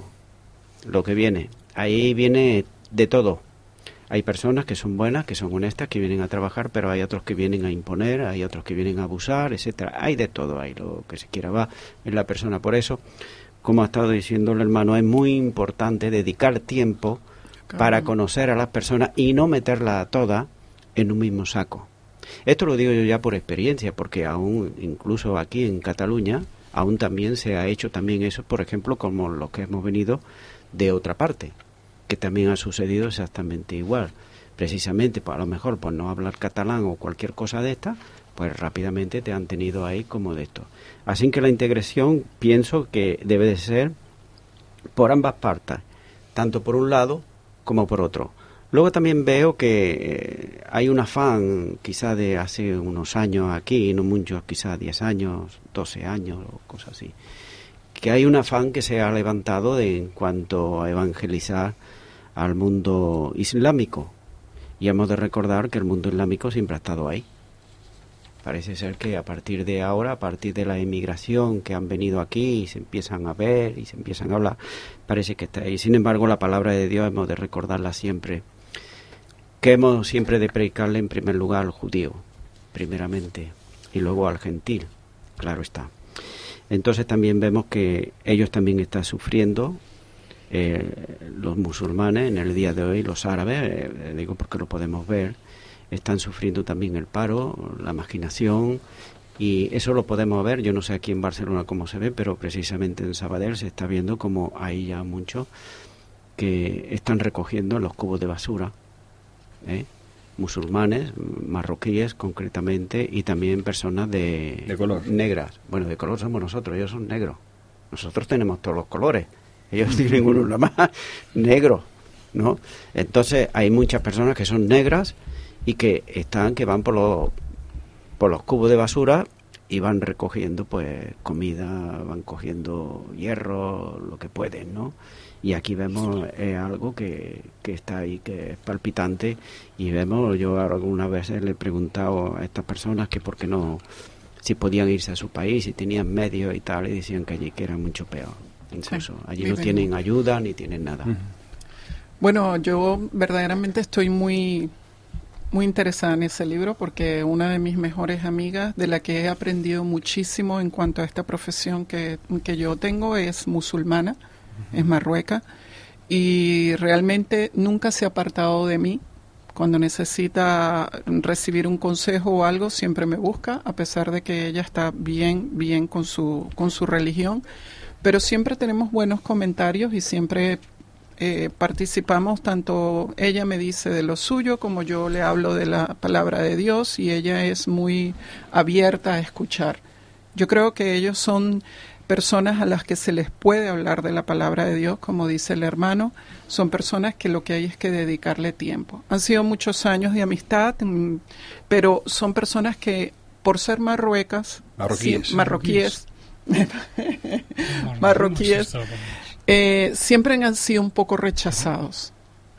lo que viene. Ahí viene de todo. Hay personas que son buenas, que son honestas, que vienen a trabajar, pero hay otros que vienen a imponer, hay otros que vienen a abusar, etcétera. Hay de todo, hay lo que se quiera va en la persona. Por eso, como ha estado diciendo el hermano, es muy importante dedicar tiempo claro. para conocer a las personas y no meterlas a todas en un mismo saco. Esto lo digo yo ya por experiencia, porque aún, incluso aquí en Cataluña, aún también se ha hecho también eso, por ejemplo, como los que hemos venido de otra parte, que también ha sucedido exactamente igual. Precisamente, pues a lo mejor por no hablar catalán o cualquier cosa de esta, pues rápidamente te han tenido ahí como de esto. Así que la integración pienso que debe de ser por ambas partes, tanto por un lado como por otro. Luego también veo que hay un afán, quizá de hace unos años aquí, no muchos, quizá diez años, doce años o cosas así, que hay un afán que se ha levantado de, en cuanto a evangelizar al mundo islámico. Y hemos de recordar que el mundo islámico siempre ha estado ahí. Parece ser que a partir de ahora, a partir de la emigración que han venido aquí y se empiezan a ver y se empiezan a hablar, parece que está ahí. Sin embargo, la palabra de Dios hemos de recordarla siempre, que hemos siempre de predicarle en primer lugar al judío, primeramente, y luego al gentil, claro está. Entonces también vemos que ellos también están sufriendo, eh, los musulmanes en el día de hoy, los árabes, eh, digo porque lo podemos ver, están sufriendo también el paro, la marginación, y eso lo podemos ver. Yo no sé aquí en Barcelona cómo se ve, pero precisamente en Sabadell se está viendo como hay ya muchos que están recogiendo los cubos de basura, ¿eh? musulmanes, marroquíes concretamente, y también personas de, de color. negras. Bueno, de color somos nosotros, ellos son negros. Nosotros tenemos todos los colores, ellos tienen uno nada más negro, ¿no? Entonces hay muchas personas que son negras y que están, que van por los por los cubos de basura y van recogiendo pues comida, van cogiendo hierro, lo que pueden, ¿no? Y aquí vemos eh, algo que, que está ahí, que es palpitante, y vemos, yo algunas veces le he preguntado a estas personas que por qué no, si podían irse a su país, si tenían medios y tal, y decían que allí que era mucho peor, incluso sí, allí no tienen ayuda ni tienen nada. Uh-huh. Bueno, yo verdaderamente estoy muy muy interesada en ese libro, porque una de mis mejores amigas, de la que he aprendido muchísimo en cuanto a esta profesión que, que yo tengo, es musulmana, uh-huh. es marrueca, y realmente nunca se ha apartado de mí. Cuando necesita recibir un consejo o algo, siempre me busca, a pesar de que ella está bien, bien con su, con su religión, pero siempre tenemos buenos comentarios y siempre Eh, participamos, tanto ella me dice de lo suyo como yo le hablo de la palabra de Dios, y ella es muy abierta a escuchar. Yo creo que ellos son personas a las que se les puede hablar de la palabra de Dios, como dice el hermano. Son personas que lo que hay es que dedicarle tiempo. Han sido muchos años de amistad, mm, pero son personas que, por ser marruecas, marroquíes, sí, marroquíes, marroquíes, Eh, siempre han sido un poco rechazados.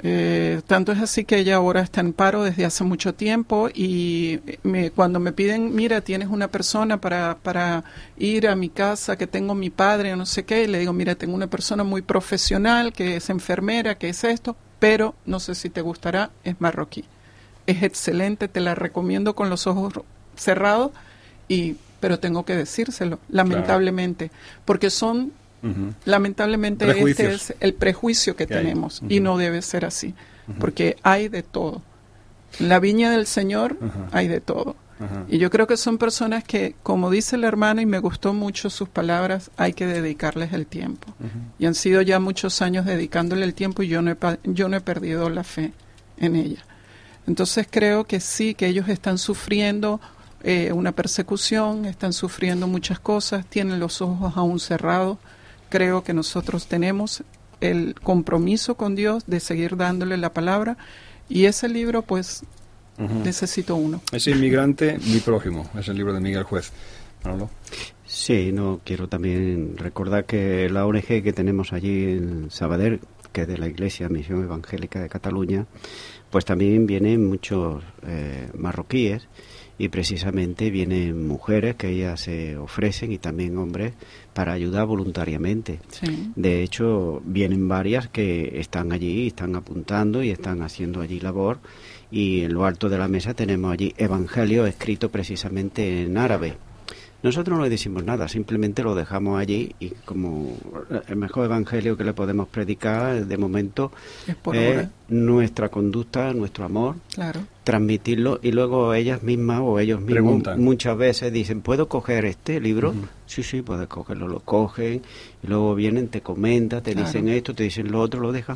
Eh, tanto es así que ella ahora está en paro desde hace mucho tiempo, y me, cuando me piden, mira, tienes una persona para, para ir a mi casa, que tengo mi padre, no sé qué, y le digo, mira, tengo una persona muy profesional, que es enfermera, que es esto, pero no sé si te gustará, es marroquí. Es excelente, te la recomiendo con los ojos cerrados, y pero tengo que decírselo, lamentablemente, claro. porque son... Uh-huh. Lamentablemente este es el prejuicio que, que tenemos, uh-huh. y no debe ser así, uh-huh. porque hay de todo. En la viña del Señor uh-huh. hay de todo. Uh-huh. Y yo creo que son personas que, como dice el hermano, y me gustó mucho sus palabras, hay que dedicarles el tiempo. Uh-huh. Y han sido ya muchos años dedicándole el tiempo, y yo no he, yo no he perdido la fe en ella. Entonces creo que sí, que ellos están sufriendo eh, una persecución, están sufriendo muchas cosas, tienen los ojos aún cerrados. Creo que nosotros tenemos el compromiso con Dios de seguir dándole la palabra, y ese libro, pues, uh-huh. necesito uno. Ese inmigrante, mi prójimo, es el libro de Miguel Juez. ¿Manolo? Sí, no, quiero también recordar que la O N G que tenemos allí en Sabadell, que es de la Iglesia Misión Evangélica de Cataluña, pues también vienen muchos eh, marroquíes, y precisamente vienen mujeres que ellas se ofrecen, y también hombres, para ayudar voluntariamente. Sí. De hecho, vienen varias que están allí, están apuntando y están haciendo allí labor, y en lo alto de la mesa tenemos allí Evangelio escrito precisamente en árabe. Nosotros no le decimos nada, simplemente lo dejamos allí, y como el mejor evangelio que le podemos predicar de momento es, por es nuestra conducta, nuestro amor, claro. transmitirlo, y luego ellas mismas o ellos mismos preguntan. Muchas veces dicen, ¿puedo coger este libro? Uh-huh. Sí, sí, puedes cogerlo, lo cogen, y luego vienen, te comentan, te claro. dicen esto, te dicen lo otro, lo dejan,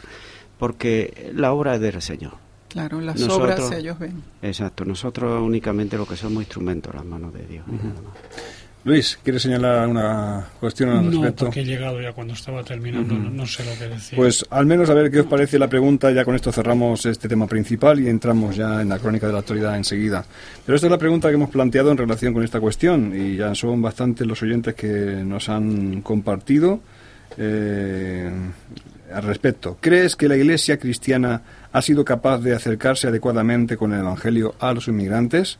porque la obra es del Señor. Claro, las nosotros, obras ellos ven. Exacto, nosotros únicamente lo que somos instrumentos, las manos de Dios. Uh-huh. Nada más. Luis, ¿quieres señalar una cuestión al respecto? No, porque he llegado ya cuando estaba terminando, uh-huh. no, no sé lo que decir. Pues al menos a ver qué os parece la pregunta, ya con esto cerramos este tema principal y entramos ya en la crónica de la actualidad enseguida. Pero esta es la pregunta que hemos planteado en relación con esta cuestión, y ya son bastantes los oyentes que nos han compartido eh, al respecto. ¿Crees que la Iglesia cristiana ha sido capaz de acercarse adecuadamente con el Evangelio a los inmigrantes?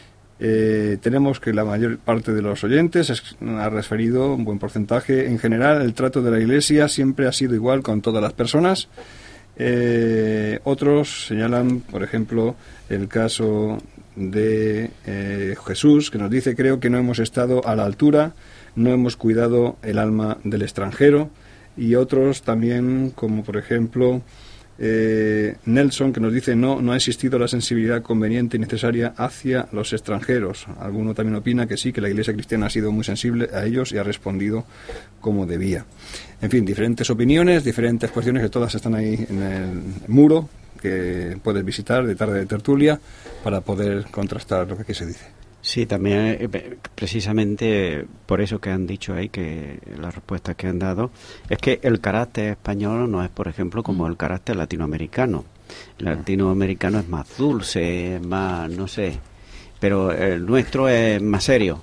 Eh, tenemos que la mayor parte de los oyentes es, ha referido un buen porcentaje. En general, el trato de la Iglesia siempre ha sido igual con todas las personas. Eh, otros señalan, por ejemplo, el caso de eh, Jesús, que nos dice, creo que no hemos estado a la altura, no hemos cuidado el alma del extranjero. Y otros también, como por ejemplo... Eh, Nelson, que nos dice no, no ha existido la sensibilidad conveniente y necesaria hacia los extranjeros. Alguno también opina que sí, que la Iglesia cristiana ha sido muy sensible a ellos y ha respondido como debía. En fin, diferentes opiniones, diferentes cuestiones que todas están ahí en el muro que puedes visitar de Tarde de Tertulia para poder contrastar lo que aquí se dice. Sí, también eh, precisamente por eso que han dicho ahí, que las respuestas que han dado, es que el carácter español no es, por ejemplo, como el carácter latinoamericano. El latinoamericano es más dulce, es más, no sé, pero el nuestro es más serio.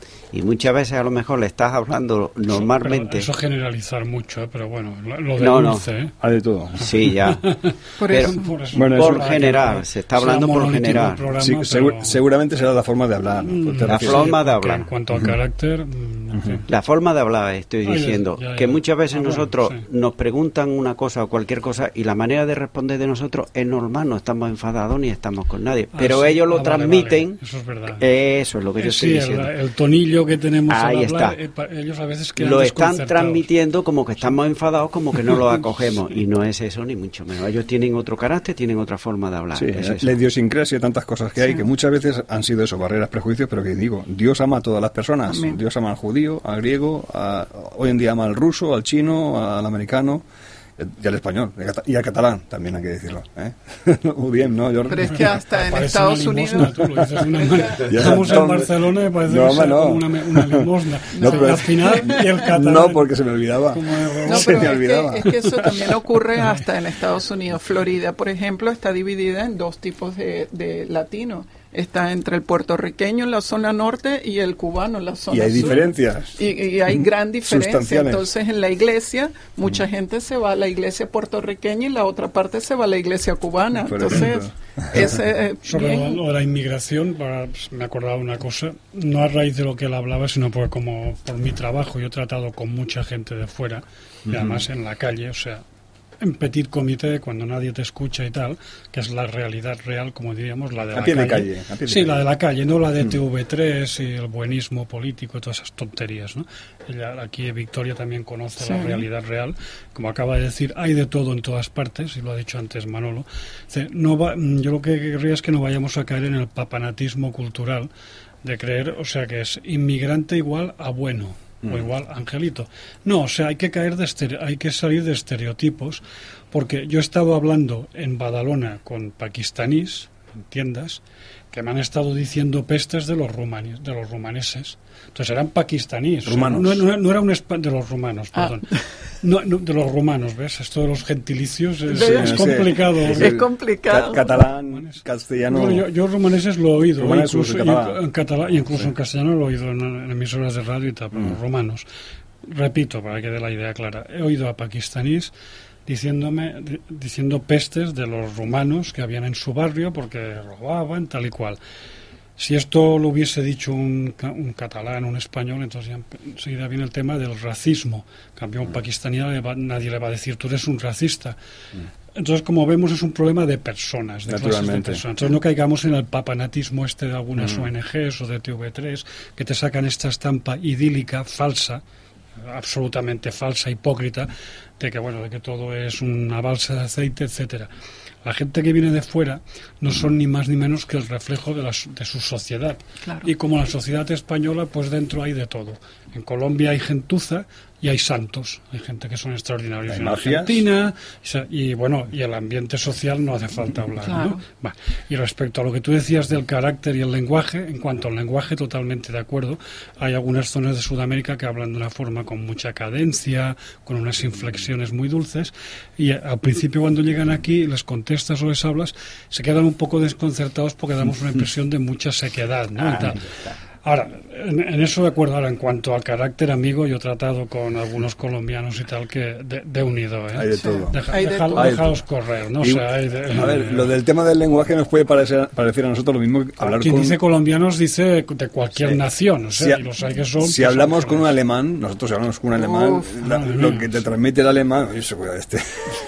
Y muchas veces a lo mejor le estás hablando normalmente... Eso, eso generalizar mucho, ¿eh? Pero bueno, lo de no, dulce, no. ¿eh? Hay de todo. Sí, ya. por, pero, eso, por, eso. Bueno, por eso, general, se está hablando por general. Programa, sí, pero... segur, seguramente será la forma de hablar. ¿no? La forma de hablar. En cuanto al carácter... En fin. La forma de hablar, estoy ah, diciendo, ya, ya, ya. que muchas veces ah, nosotros bueno, sí. nos preguntan una cosa o cualquier cosa y la manera de responder de nosotros es normal, no estamos enfadados ni estamos con nadie, ah, pero sí. ellos lo ah, transmiten, vale, vale. Eso es verdad. Eso es lo que eh, yo sí, estoy diciendo. El, el tonillo que tenemos Ahí al hablar, está. Eh, ellos a veces quedan lo están desconcertados. transmitiendo como que estamos enfadados, como que no lo acogemos, y no es eso ni mucho menos. Ellos tienen otro carácter, tienen otra forma de hablar. Sí, es la idiosincrasia, tantas cosas que hay, sí. que muchas veces han sido eso, barreras, prejuicios, pero que digo, Dios ama a todas las personas. Amén. Dios ama al judío, al griego, a, hoy en día ama al ruso, al chino, al americano y al español, y al catalán, también hay que decirlo. ¿eh? Muy bien, ¿no? Yo... Pero es que hasta en Estados Unidos... Tú lo dices de una manera. Estamos en Barcelona y parece no, que sea no. como una, una limosna. No, pero... Al final, y el catalán... No, porque se me olvidaba. No, se pero me es, olvidaba. Que, es que eso también ocurre hasta en Estados Unidos. Florida, por ejemplo, está dividida en dos tipos de, de latinos. Está entre el puertorriqueño en la zona norte y el cubano en la zona sur. Y hay sur. diferencias. Y, y hay gran diferencia. Entonces, en la iglesia, mucha mm. gente se va a la iglesia puertorriqueña y la otra parte se va a la iglesia cubana. Por Entonces, ese, eh, sobre bien. lo, lo de la inmigración, para, pues, me acordaba una cosa, no a raíz de lo que él hablaba, sino porque como por mi trabajo yo he tratado con mucha gente de fuera, y uh-huh. además en la calle, o sea, en petit comité, cuando nadie te escucha y tal, que es la realidad real, como diríamos, la de a la pie calle. De calle a pie de sí, calle. la de la calle, no la de mm. T V tres y el buenismo político y todas esas tonterías, ¿no? Ella, aquí Victoria también conoce sí. la realidad real. Como acaba de decir, hay de todo en todas partes, y lo ha dicho antes Manolo. No va, yo lo que querría es que no vayamos a caer en el papanatismo cultural de creer, o sea, que es inmigrante igual a bueno. O igual angelito. No, o sea, hay que caer de estere- hay que salir de estereotipos, porque yo he estado hablando en Badalona con pakistaníes, en tiendas, que me han estado diciendo pestes de los rumanes, de los rumaneses. Entonces eran pakistaníes. Rumanos. O sea, no, no, no era un espa- de los rumanos, perdón. Ah. No, no, de los rumanos, ¿ves? Esto de los gentilicios es, sí, es sí, complicado. Es, es complicado. Ca- catalán, castellano. No, yo, yo rumaneses lo he oído, Rumanes, incluso en catalán. Y, en catalán, y incluso sí. en castellano lo he oído en, en emisoras de radio y tal, pero mm. los romanos. Repito, para que quede la idea clara, he oído a pakistaníes diciéndome, di, diciendo pestes de los rumanos que habían en su barrio porque robaban, tal y cual. Si esto lo hubiese dicho un, un catalán, un español, entonces ya enseguida viene el tema del racismo. En cambio, un pakistaní nadie le va a decir, tú eres un racista. Entonces, como vemos, es un problema de personas, de clases de personas. Entonces, no caigamos en el papanatismo este de algunas mm. O N Ges o de T V tres, que te sacan esta estampa idílica, falsa, absolutamente falsa, hipócrita, de que, bueno, de que todo es una balsa de aceite, etcétera. La gente que viene de fuera no son ni más ni menos que el reflejo de, la, de su sociedad. Claro. Y como la sociedad española, pues dentro hay de todo. En Colombia hay gentuza y hay santos. Hay gente que son extraordinarios en Argentina. Y bueno, y el ambiente social no hace falta hablar, claro. ¿no? Va. Y respecto a lo que tú decías del carácter y el lenguaje, en cuanto al lenguaje, totalmente de acuerdo. Hay algunas zonas de Sudamérica que hablan de una forma con mucha cadencia, con unas inflexiones muy dulces, y al principio cuando llegan aquí les contestas o les hablas, se quedan un poco desconcertados porque damos una impresión de mucha sequedad, ¿no? Y tal. Ahora, en, en eso de acuerdo. Ahora, en cuanto al carácter, amigo, yo he tratado con algunos colombianos y tal que de, de unido, ¿eh? Hay de todo. Deja, hay de deja, todo. Déjalos correr, ¿no? Y, o sea, hay de, a ver, lo del tema del lenguaje nos puede parecer, parecer a nosotros lo mismo que hablar Quien con... dice colombianos dice de cualquier sí. nación, o sea, si, y los hay que son... Si pues, hablamos son con un alemán, nosotros hablamos con un alemán, Uf, la, lo que te transmite el alemán, oye, se puede este.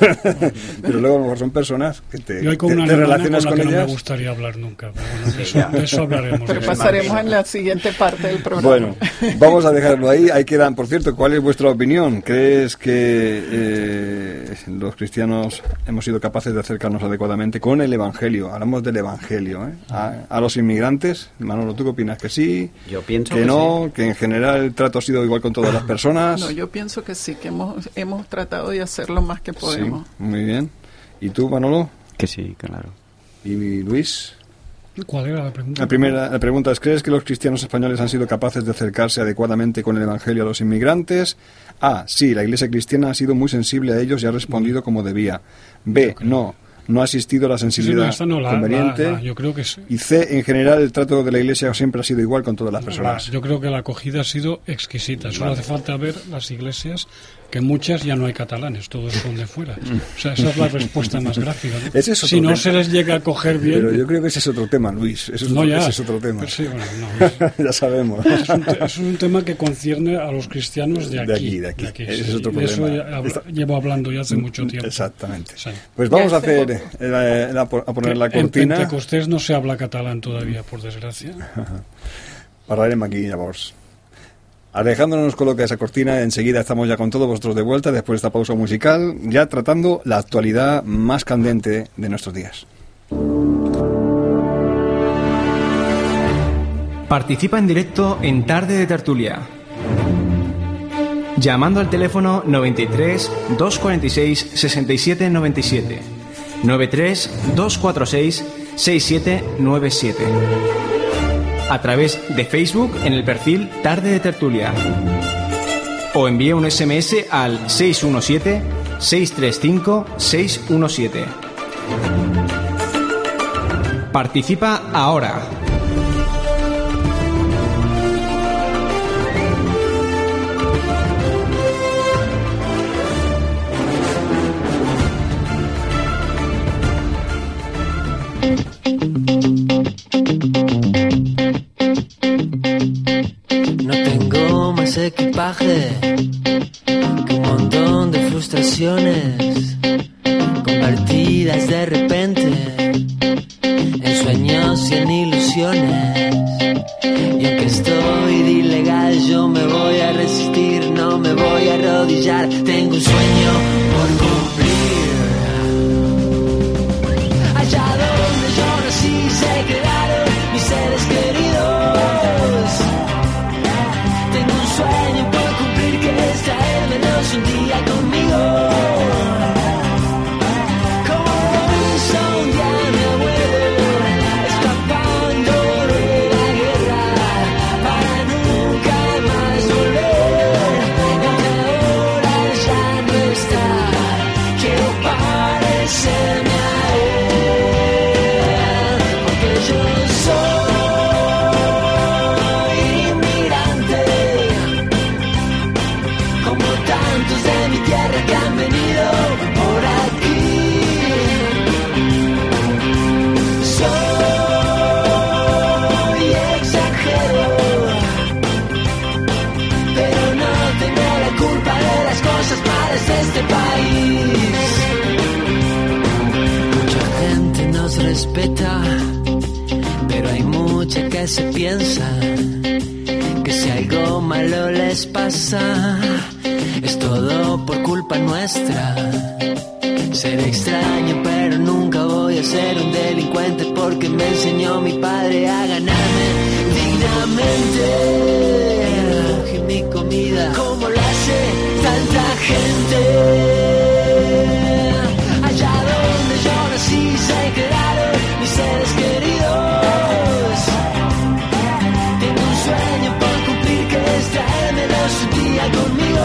Pero luego a lo mejor son personas que te, yo hay con te, una te relacionas con, con la que ellas. No me gustaría hablar nunca, pero bueno, de eso, de eso hablaremos. Pero pasaremos en la siguiente parte del programa. Bueno, vamos a dejarlo ahí. Ahí quedan, por cierto, ¿cuál es vuestra opinión? ¿Crees que eh, eh, los cristianos hemos sido capaces de acercarnos adecuadamente con el Evangelio. Hablamos del Evangelio, ¿eh? A, a los inmigrantes. Manolo, ¿tú qué opinas? ¿Que sí? Yo pienso que, que no, sí. que en general el trato ha sido igual con todas las personas. No, yo pienso que sí, que hemos, hemos tratado de hacer lo más que podemos. Sí, muy bien. ¿Y tú, Manolo? Que sí, claro. ¿Y Luis? ¿Cuál era la pregunta? La primera la pregunta es, ¿crees que los cristianos españoles han sido capaces de acercarse adecuadamente con el Evangelio a los inmigrantes? A, sí, la Iglesia cristiana ha sido muy sensible a ellos y ha respondido como debía. B, no, no ha existido la sensibilidad Sí, no, esta no, la- conveniente. la- la- yo creo que sí. Y C, en general, el trato de la Iglesia siempre ha sido igual con todas las personas. Yo creo que la acogida ha sido exquisita. Solo hace falta ver las iglesias, que muchas ya no hay catalanes, todos son de fuera. O sea, esa es la respuesta más gráfica, ¿no? Ese es otro Si no tema. se les llega a coger bien... Pero yo creo que ese es otro tema, Luis. Ese es, No, otro, ya. ese es otro tema. Pues sí, bueno, no, es- Ya sabemos. Es un, te- es un tema que concierne a los cristianos de aquí. De aquí, de aquí. Ese es otro De eso problema. ya habla- llevo hablando ya hace mucho tiempo. Exactamente. Sí. Pues vamos Ya a hace hacer eh, la- la- a poner la En cortina. Pentecostés no se habla catalán todavía, por desgracia. Parlarem aquí, llavors. Alejandro nos coloca esa cortina, enseguida estamos ya con todos vosotros de vuelta después de esta pausa musical, ya tratando la actualidad más candente de nuestros días. Participa en directo en Tarde de Tertulia. Llamando al teléfono noventa y tres, doscientos cuarenta y seis, sesenta y siete noventa y siete. noventa y tres, doscientos cuarenta y seis, sesenta y siete noventa y siete. A través de Facebook en el perfil Tarde de Tertulia. O envía un S M S al seis uno siete, seis tres cinco, seis uno siete. Participa ahora. No tengo más equipaje que un montón de frustraciones convertidas de repente en sueños y en ilusiones. Y aunque estoy de ilegal, yo me voy a resistir, no me voy a arrodillar. Tengo un sueño por cumplir. Allá donde yo nací se quedaron mis seres queridos. Tengo un sueño por cumplir, que es traer menos un día conmigo. Como hizo un día mi abuelo, escapando de la guerra para nunca más volver. Y aunque ahora ya no está, quiero parecerme a él, porque yo soy inmigrante, como tantos de mi tierra que han venido por aquí. Soy extranjero, pero no tengo la culpa de las cosas malas de este país. Mucha gente nos respeta, pero hay mucha que se piensa que si algo malo les pasa, es todo por culpa nuestra. Seré extraño, pero nunca voy a ser un delincuente, porque me enseñó mi padre a ganarme dignamente. Y mi comida, como lo hace tanta gente. Allá donde yo nací se quedaron mis seres queridos. Tengo un sueño por cumplir, que es traérmelos un día conmigo.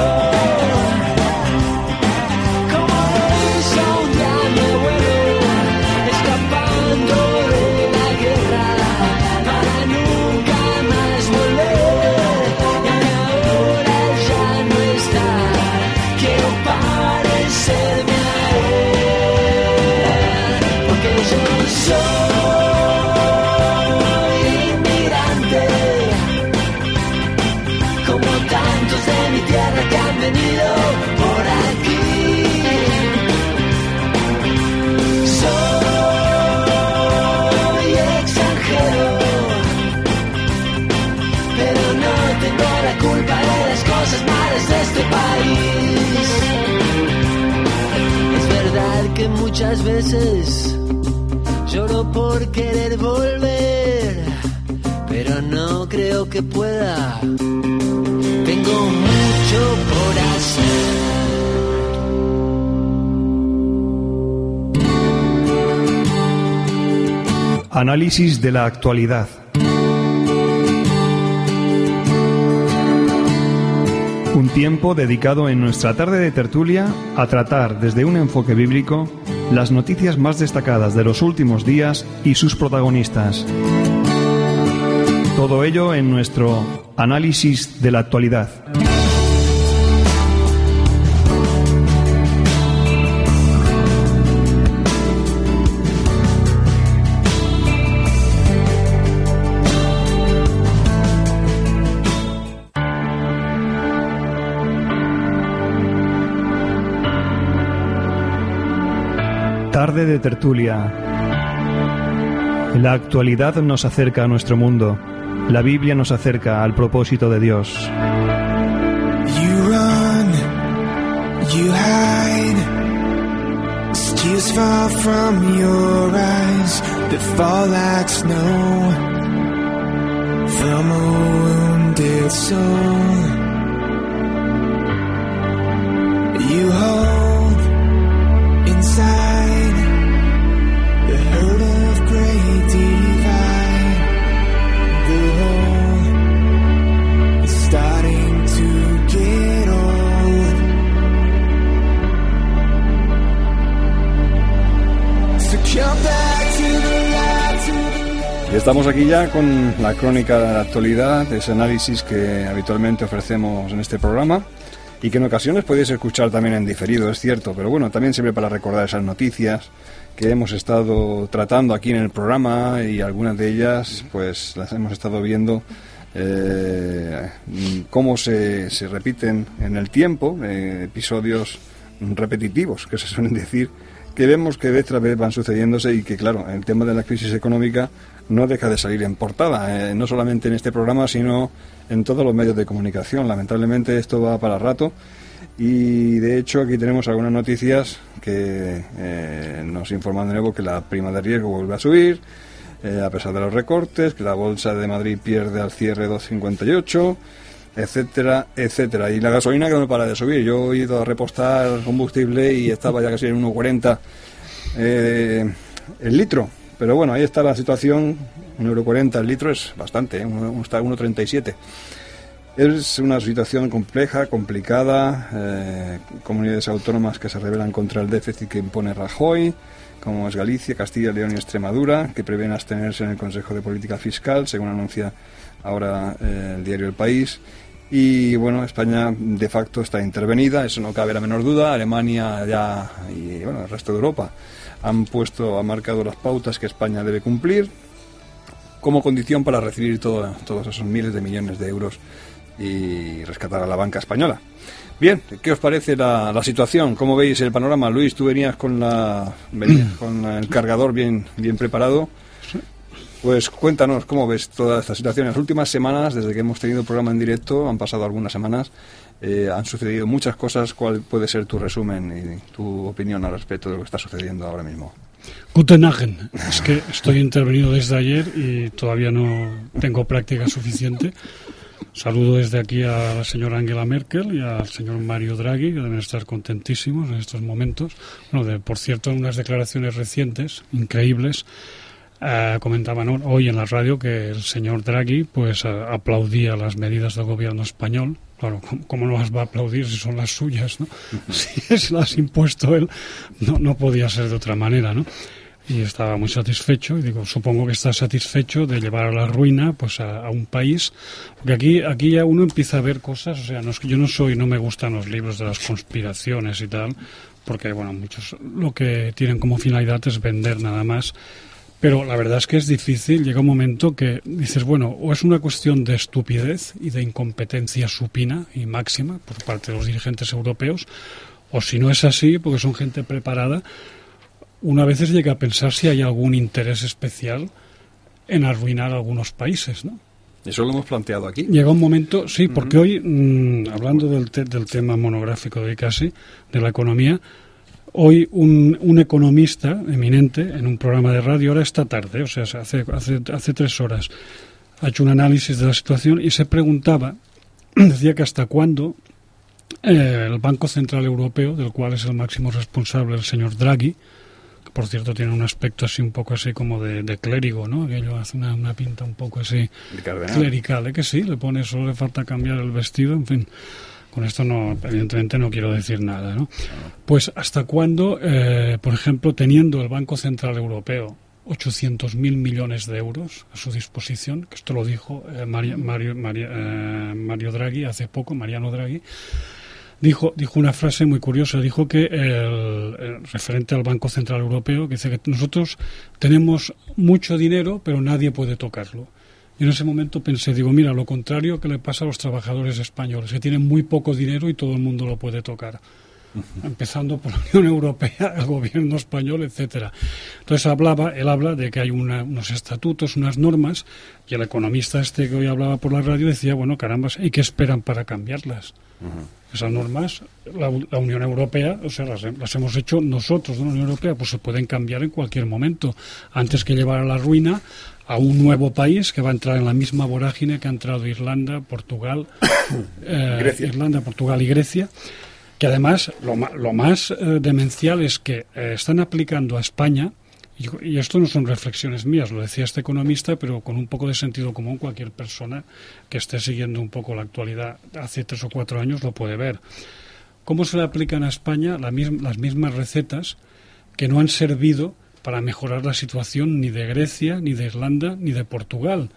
Como hizo un día mi abuelo, escapando de la guerra para muchas veces lloro por querer volver, pero no creo que pueda. Tengo mucho por hacer. Análisis de la actualidad. Un tiempo dedicado en nuestra tarde de tertulia a tratar desde un enfoque bíblico las noticias más destacadas de los últimos días y sus protagonistas. Todo ello en nuestro análisis de la actualidad. Tarde de tertulia. La actualidad nos acerca a nuestro mundo. La Biblia nos acerca al propósito de Dios. You run, you hide. Tears fall from your eyes that fall like snow from a wounded soul. You hold inside the hurt of great divide. The hole is starting to get old. So come back to the light, to the... Y estamos aquí ya con la crónica de la actualidad, ese análisis que habitualmente ofrecemos en este programa y que en ocasiones podéis escuchar también en diferido, es cierto, pero bueno, también sirve para recordar esas noticias que hemos estado tratando aquí en el programa y algunas de ellas pues las hemos estado viendo eh, cómo se, se repiten en el tiempo, eh, episodios repetitivos que se suelen decir, que vemos que vez tras vez van sucediéndose y que claro, el tema de la crisis económica no deja de salir en portada, eh, no solamente en este programa sino en todos los medios de comunicación. Lamentablemente esto va para rato y de hecho aquí tenemos algunas noticias que eh, nos informan de nuevo que la prima de riesgo vuelve a subir eh, a pesar de los recortes, que la bolsa de Madrid pierde al cierre dos coma cincuenta y ocho, etcétera, etcétera, y la gasolina que no para de subir. Yo he ido a repostar combustible y estaba ya casi en uno cuarenta eh, el litro, pero bueno, ahí está la situación. Un euro cuarenta el litro es bastante, ¿eh? Está a uno treinta y siete. Es una situación compleja, complicada, eh, comunidades autónomas que se rebelan contra el déficit que impone Rajoy, como es Galicia, Castilla, León y Extremadura, que prevén abstenerse en el Consejo de Política Fiscal, según anuncia ahora eh, el diario El País. Y bueno, España de facto está intervenida, eso no cabe la menor duda. Alemania ya y bueno, el resto de Europa han puesto, han marcado las pautas que España debe cumplir como condición para recibir todo, todos esos miles de millones de euros y rescatar a la banca española. Bien, ¿qué os parece la, la situación? ¿Cómo veis el panorama? Luis, tú venías con la venías con el cargador bien, bien preparado. Pues cuéntanos, ¿cómo ves toda esta situación? En las últimas semanas, desde que hemos tenido el programa en directo, han pasado algunas semanas, eh, han sucedido muchas cosas. ¿Cuál puede ser tu resumen y tu opinión al respecto de lo que está sucediendo ahora mismo? Guten Abend. Es que estoy intervenido desde ayer y todavía no tengo práctica suficiente. Saludo desde aquí a la señora Angela Merkel y al señor Mario Draghi, que deben estar contentísimos en estos momentos. Bueno, de, por cierto, en unas declaraciones recientes, increíbles, Uh, comentaban hoy en la radio que el señor Draghi pues uh, aplaudía las medidas del gobierno español. Claro, ¿cómo, cómo no las va a aplaudir si son las suyas, ¿no? Uh-huh. Si se las ha impuesto él, no, no podía ser de otra manera, ¿no? Y estaba muy satisfecho, y digo, supongo que está satisfecho de llevar a la ruina pues a, a un país, porque aquí aquí ya uno empieza a ver cosas, o sea, no es que yo no soy, no me gustan los libros de las conspiraciones y tal, porque bueno, muchos lo que tienen como finalidad es vender nada más. Pero la verdad es que es difícil, llega un momento que dices, bueno, o es una cuestión de estupidez y de incompetencia supina y máxima por parte de los dirigentes europeos, o si no es así, porque son gente preparada, uno a veces llega a pensar si hay algún interés especial en arruinar algunos países, ¿no? Eso lo hemos planteado aquí. Llega un momento, sí, porque uh-huh. hoy, mmm, hablando del, te- del tema monográfico de casi, de la economía, hoy un, un economista eminente en un programa de radio, ahora esta tarde, o sea, hace, hace, hace tres horas, ha hecho un análisis de la situación y se preguntaba, decía que hasta cuándo eh, el Banco Central Europeo, del cual es el máximo responsable el señor Draghi, que por cierto tiene un aspecto así un poco así como de, de clérigo, ¿no? Aquello hace una, una pinta un poco así clerical, ¿eh? Que sí, le pone, solo le falta cambiar el vestido, en fin. Con esto no, evidentemente no quiero decir nada, ¿no? Pues hasta cuándo, eh, por ejemplo, teniendo el Banco Central Europeo ochocientos mil millones de euros a su disposición, que esto lo dijo eh, Mario, Mario, Mario, eh, Mario Draghi hace poco, Mariano Draghi, dijo, dijo una frase muy curiosa, dijo que el, el referente al Banco Central Europeo, que dice que nosotros tenemos mucho dinero, pero nadie puede tocarlo. Y en ese momento pensé, digo, mira, lo contrario que le pasa a los trabajadores españoles, que tienen muy poco dinero y todo el mundo lo puede tocar. Empezando por la Unión Europea, el gobierno español, etcétera. Entonces hablaba, él habla de que hay una, unos estatutos, unas normas, y el economista este que hoy hablaba por la radio decía, bueno, caramba, ¿y qué esperan para cambiarlas? Uh-huh. Esas normas, la, la Unión Europea, o sea, las, las hemos hecho nosotros, ¿no? La Unión Europea, pues se pueden cambiar en cualquier momento, antes que llevar a la ruina a un nuevo país que va a entrar en la misma vorágine que ha entrado Irlanda, Portugal, eh, Grecia. Irlanda, Portugal y Grecia. Que además lo, lo más eh, demencial es que eh, están aplicando a España, y, y esto no son reflexiones mías, lo decía este economista, pero con un poco de sentido común cualquier persona que esté siguiendo un poco la actualidad hace tres o cuatro años lo puede ver. ¿Cómo se le aplican a España la mis, las mismas recetas que no han servido para mejorar la situación ni de Grecia, ni de Irlanda, ni de Portugal?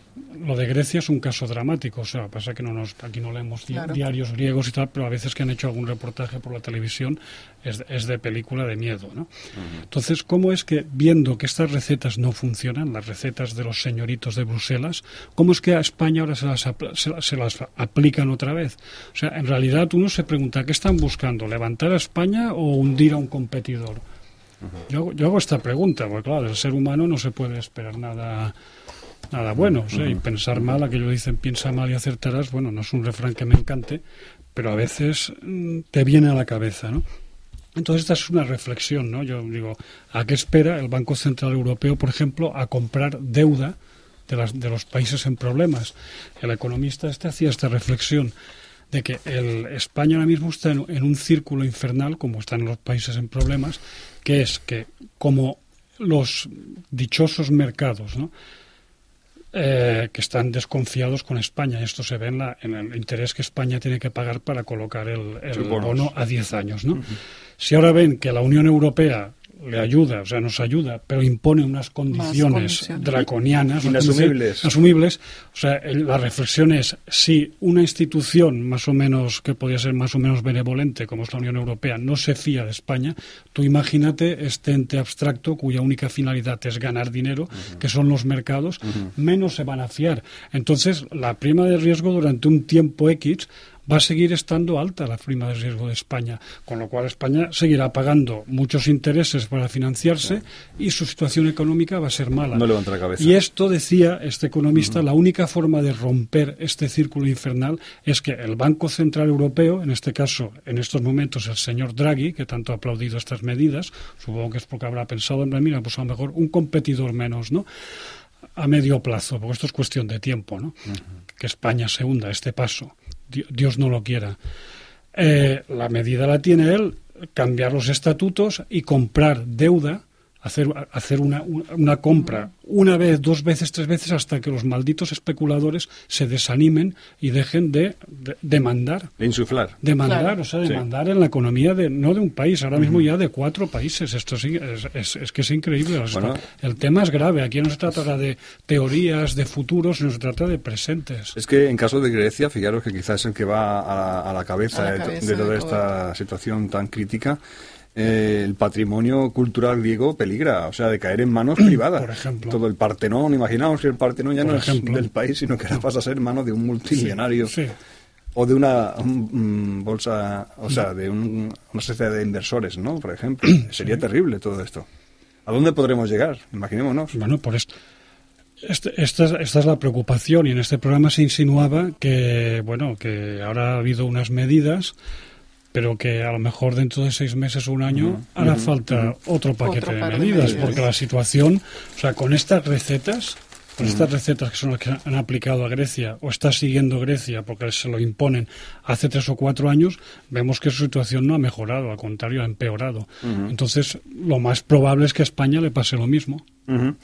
Lo de Grecia es un caso dramático, o sea, pasa que no nos, aquí no leemos di- claro. diarios griegos y tal, pero a veces que han hecho algún reportaje por la televisión es, es de película de miedo, ¿no? Uh-huh. Entonces, ¿cómo es que, viendo que estas recetas no funcionan, las recetas de los señoritos de Bruselas, cómo es que a España ahora se las, apl- se, se las aplican otra vez? O sea, en realidad uno se pregunta, ¿qué están buscando? ¿Levantar a España o hundir a un competidor? Uh-huh. Yo, yo hago esta pregunta, porque claro, el ser humano no se puede esperar nada... Nada bueno, o sea, y pensar mal, aquello dicen piensa mal y acertarás, bueno, no es un refrán que me encante, pero a veces mmm, te viene a la cabeza, ¿no? Entonces esta es una reflexión, ¿no? Yo digo, ¿a qué espera el Banco Central Europeo, por ejemplo, a comprar deuda de, las, de los países en problemas? El economista este hacía esta reflexión de que el España ahora mismo está en, en un círculo infernal, como están los países en problemas, que es que como los dichosos mercados, ¿no?, Eh, que están desconfiados con España. Esto se ve en, la, en el interés que España tiene que pagar para colocar el, el bono a diez años, ¿no? Uh-huh. Si ahora ven que la Unión Europea le ayuda, o sea, nos ayuda, pero impone unas condiciones, condiciones. draconianas, inasumibles. asumibles, o sea, el, la reflexión es, si una institución más o menos, que podría ser más o menos benevolente, como es la Unión Europea, no se fía de España, tú imagínate este ente abstracto cuya única finalidad es ganar dinero, uh-huh. que son los mercados, uh-huh. menos se van a fiar. Entonces, la prima de riesgo durante un tiempo X va a seguir estando alta, la prima de riesgo de España, con lo cual España seguirá pagando muchos intereses para financiarse y su situación económica va a ser mala. No levanta la cabeza. Y esto, decía este economista, uh-huh. la única forma de romper este círculo infernal es que el Banco Central Europeo, en este caso, en estos momentos, el señor Draghi, que tanto ha aplaudido estas medidas, supongo que es porque habrá pensado, en mira, pues a lo mejor un competidor menos, ¿no?, a medio plazo, porque esto es cuestión de tiempo, ¿no?, uh-huh. que España se hunda a este paso. Dios no lo quiera. Eh, la medida la tiene él, cambiar los estatutos y comprar deuda, hacer, hacer una, una compra una vez, dos veces, tres veces, hasta que los malditos especuladores se desanimen y dejen de, de demandar. De insuflar. Demandar, Claro. o sea, demandar Sí. en la economía, de no de un país, ahora mismo Uh-huh. ya de cuatro países. Esto es, es, es, es que es increíble. O sea, Bueno. el tema es grave. Aquí no se trata de teorías, de futuros, sino se trata de presentes. Es que en caso de Grecia, fijaros que quizás es el que va a la, a la cabeza, A la de, cabeza de toda de esta situación tan crítica. Eh, el patrimonio cultural griego peligra, o sea, de caer en manos privadas. Por ejemplo. Todo el Partenón, imaginaos que el Partenón ya Por no ejemplo. es del país, sino que ahora pasa a ser en manos de un multimillonario. Sí, sí. O de una un, um, bolsa, o sea, de un, una sociedad de inversores, ¿no? Por ejemplo. Sería Sí. terrible todo esto. ¿A dónde podremos llegar? Imaginémonos. Bueno, por esto. Este, esta, es, esta es la preocupación, y en este programa se insinuaba que, bueno, que ahora ha habido unas medidas pero que a lo mejor dentro de seis meses o un año uh-huh. hará uh-huh. falta uh-huh. otro paquete otro de, medidas, de medidas, porque la situación, o sea, con estas recetas, con uh-huh. estas recetas que son las que han aplicado a Grecia, o está siguiendo Grecia porque se lo imponen hace tres o cuatro años, vemos que su situación no ha mejorado, al contrario, ha empeorado. Uh-huh. Entonces, lo más probable es que a España le pase lo mismo. Uh-huh.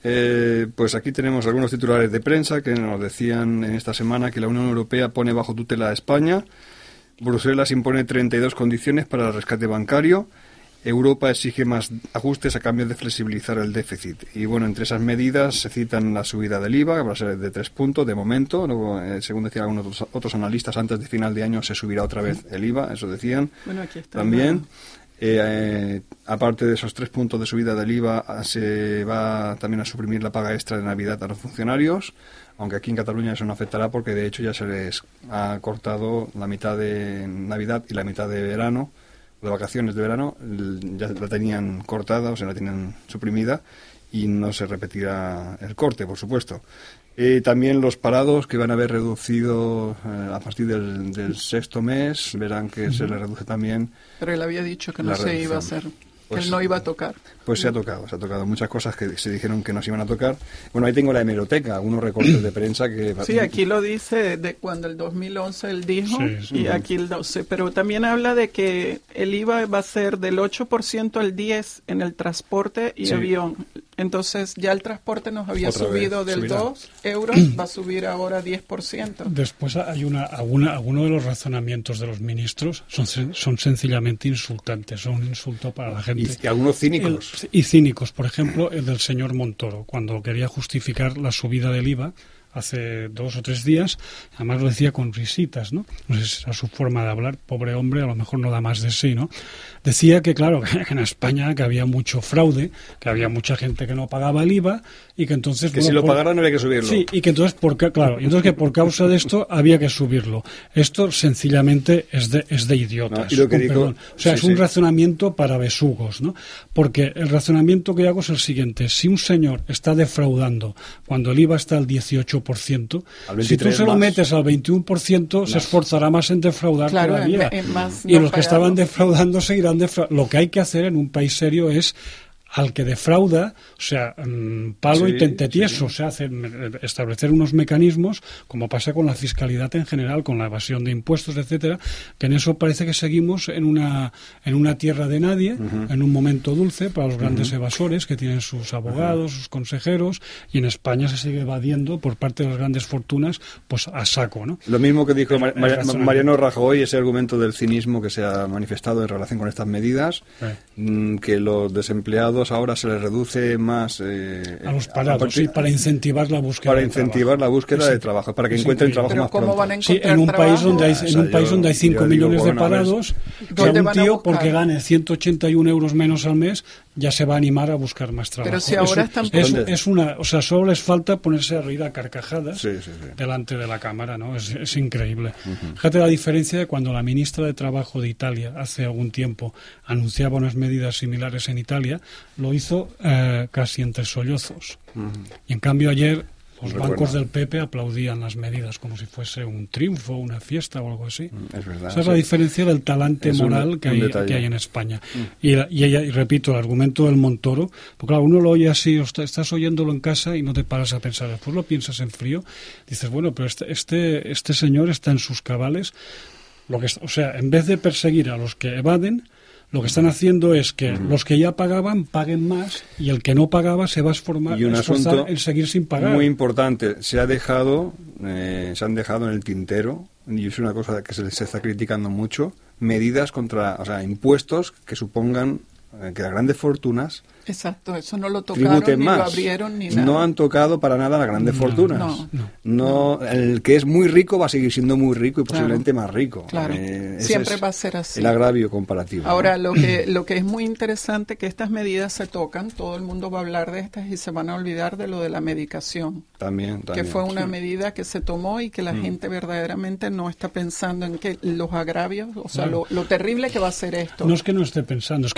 Eh, pues aquí tenemos algunos titulares de prensa que nos decían en esta semana que la Unión Europea pone bajo tutela a España. Bruselas impone treinta y dos condiciones para el rescate bancario. Europa exige más ajustes a cambio de flexibilizar el déficit. Y bueno, entre esas medidas se citan la subida del I V A, que va a ser de tres puntos de momento. Luego, eh, según decían algunos otros, otros analistas, antes de final de año se subirá otra vez el I V A, eso decían. Bueno, aquí está. También, eh, eh, aparte de esos tres puntos de subida del I V A, se va también a suprimir la paga extra de Navidad a los funcionarios. Aunque aquí en Cataluña eso no afectará porque de hecho ya se les ha cortado la mitad de Navidad y la mitad de verano, de vacaciones de verano, ya la tenían cortada, o sea, la tenían suprimida y no se repetirá el corte, por supuesto. Eh, también los parados que van a haber reducido eh, a partir del, del sexto mes, verán que uh-huh. se les reduce también. Pero él había dicho que no se reducción. iba a hacer. Pues, él no iba a tocar. Pues se ha tocado, se ha tocado muchas cosas que se dijeron que no se iban a tocar. Bueno, ahí tengo la hemeroteca, algunos recortes de prensa que... Sí, aquí lo dice de cuando el dos mil once él dijo, sí, sí. y aquí el doce, pero también habla de que el I V A va a ser del ocho por ciento al diez por ciento en el transporte y sí. avión. Entonces ya el transporte nos había Otra subido vez, del subirá. dos euros, va a subir ahora diez por ciento. Después hay una, alguna, algunos de los razonamientos de los ministros son, son sencillamente insultantes, son un insulto para la gente. Y, y algunos cínicos. El, y cínicos, por ejemplo, el del señor Montoro, cuando quería justificar la subida del I V A hace dos o tres días, además lo decía con risitas, ¿no? No sé si era su forma de hablar, pobre hombre, a lo mejor no da más de sí, ¿no? Decía que, claro, que en España que había mucho fraude, que había mucha gente que no pagaba el I V A y que entonces... Que bueno, si lo por, pagaran no había que subirlo. Sí, y que entonces, por, claro, y entonces que por causa de esto había que subirlo. Esto sencillamente es de, es de idiotas. No, y lo que digo, o sea, sí, es un sí. razonamiento para besugos, ¿no? Porque el razonamiento que hago es el siguiente. Si un señor está defraudando cuando el I V A está al dieciocho por ciento, si tú se lo más. metes al veintiuno por ciento, más. se esforzará más en defraudar claro, todavía. En, en más y no los que pagarlo. estaban defraudando seguirán defraudando. Lo que hay que hacer en un país serio es al que defrauda, o sea, mmm, palo sí, y tente tieso, sí. o sea, hacer, establecer unos mecanismos, como pasa con la fiscalidad en general, con la evasión de impuestos, etcétera, que en eso parece que seguimos en una en una tierra de nadie, uh-huh. en un momento dulce para los grandes uh-huh. evasores que tienen sus abogados, uh-huh. sus consejeros, y en España se sigue evadiendo por parte de las grandes fortunas, pues a saco, ¿no? Lo mismo que dijo Mar- Mar- Mariano Rajoy, ese argumento del cinismo que se ha manifestado en relación con estas medidas, sí. mmm, que los desempleados ahora se les reduce más eh, a los parados, partir, sí, para incentivar la búsqueda para de incentivar trabajo. la búsqueda sí. de trabajo, para que es encuentren increíble. trabajo Pero más ¿cómo pronto. van a encontrar sí, en un trabajo? país donde hay, o sea, en un país yo, donde hay cinco millones de parados, que un tío porque gane ciento ochenta y uno euros menos al mes ya se va a animar a buscar más trabajo. Pero si ahora Eso, están es, es una, o sea, solo les falta ponerse a reír a carcajadas sí, sí, sí. delante de la cámara, ¿no? Es, es increíble. Uh-huh. Fíjate la diferencia de cuando la ministra de Trabajo de Italia hace algún tiempo anunciaba unas medidas similares en Italia, lo hizo eh, casi entre sollozos. Uh-huh. Y en cambio ayer los Recuerdo. bancos del P P aplaudían las medidas como si fuese un triunfo, una fiesta o algo así. Es verdad. Esa es sí. la diferencia del talante es moral un, que, un hay, detalle. que hay en España. Mm. Y, y, ella, y repito, el argumento del Montoro, porque claro, uno lo oye así, o está, estás oyéndolo en casa y no te paras a pensar. Después lo piensas en frío, dices, bueno, pero este, este, este señor está en sus cabales. Lo que, o sea, en vez de perseguir a los que evaden, lo que están haciendo es que uh-huh. los que ya pagaban paguen más y el que no pagaba se va a esforzar, y un asunto en seguir sin pagar. Muy importante, se ha dejado, eh, se han dejado en el tintero, y es una cosa que se, se está criticando mucho, medidas contra, o sea, impuestos que supongan eh, que las grandes fortunas Exacto, eso no lo tocaron, ni más. lo abrieron, ni nada. No han tocado para nada las grandes no, fortunas. No, no, no. El que es muy rico va a seguir siendo muy rico y posiblemente claro, más rico. Claro, eh, siempre va a ser así. El agravio comparativo. Ahora, ¿no? lo que lo que es muy interesante que estas medidas se tocan, todo el mundo va a hablar de estas y se van a olvidar de lo de la medicación. También, también. Que fue una sí. medida que se tomó y que la mm. gente verdaderamente no está pensando en que los agravios, o sea, claro. lo, lo terrible que va a ser esto. No es que no esté pensando, es que hay tantas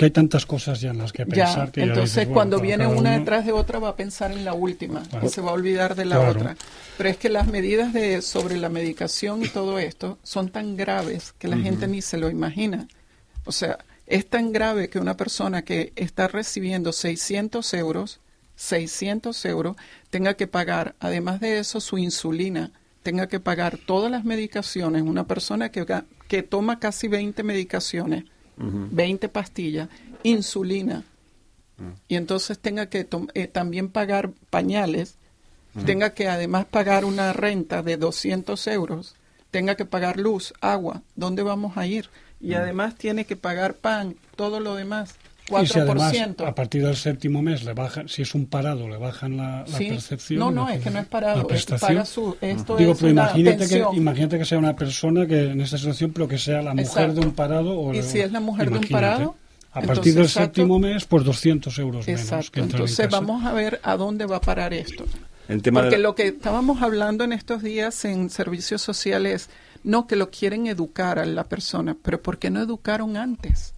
tantas cosas ya en las que pensar. Ya, que entonces ya dices, cuando bueno, viene cada una uno... detrás de otra va a pensar en la última Claro. y se va a olvidar de la Claro. otra. Pero es que las medidas de sobre la medicación y todo esto son tan graves que la Ujú. gente ni se lo imagina. O sea, es tan grave que una persona que está recibiendo seiscientos euros, seiscientos euros, tenga que pagar, además de eso, su insulina, tenga que pagar todas las medicaciones. Una persona que, ga- que toma casi veinte medicaciones, Ujú. veinte pastillas, insulina, y entonces tenga que tom- eh, también pagar pañales, Ujú. tenga que además pagar una renta de doscientos euros, tenga que pagar luz, agua, ¿dónde vamos a ir? Y además tiene que pagar pan, todo lo demás, Y si cuatro por además ciento. a partir del séptimo mes le bajan, si es un parado, le bajan la, la Sí. percepción. No, y no, la- es que no es la parado, es- prestación. paga su- esto Digo, es pero una imagínate que, pensión. imagínate que sea una persona que en esta situación, pero que sea la mujer Exacto. de un parado. O, Y si es la mujer de un imagínate. parado, A entonces, partir del exacto. séptimo mes, pues doscientos euros menos. Exacto, que entran en entonces casa. vamos a ver a dónde va a parar esto. El tema Porque de la- lo que estábamos hablando en estos días en servicios sociales, no que lo quieren educar a la persona, pero ¿por qué no educaron antes?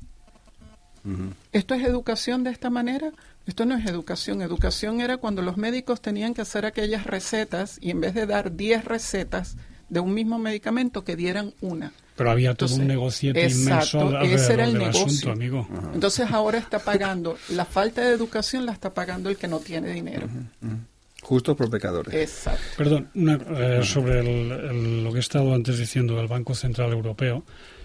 Ujú. ¿Esto es educación de esta manera? Esto no es educación. Educación era cuando los médicos tenían que hacer aquellas recetas y en vez de dar diez recetas de un mismo medicamento, que dieran una. Pero había todo Entonces, un negociete exacto, inmenso alrededor ese era el del negocio. asunto, amigo. Entonces ahora está pagando, la falta de educación la está pagando el que no tiene dinero. Justos por pecadores. Exacto. Perdón, una, eh, sobre el- el- lo que he estado antes diciendo del Banco Central Europeo,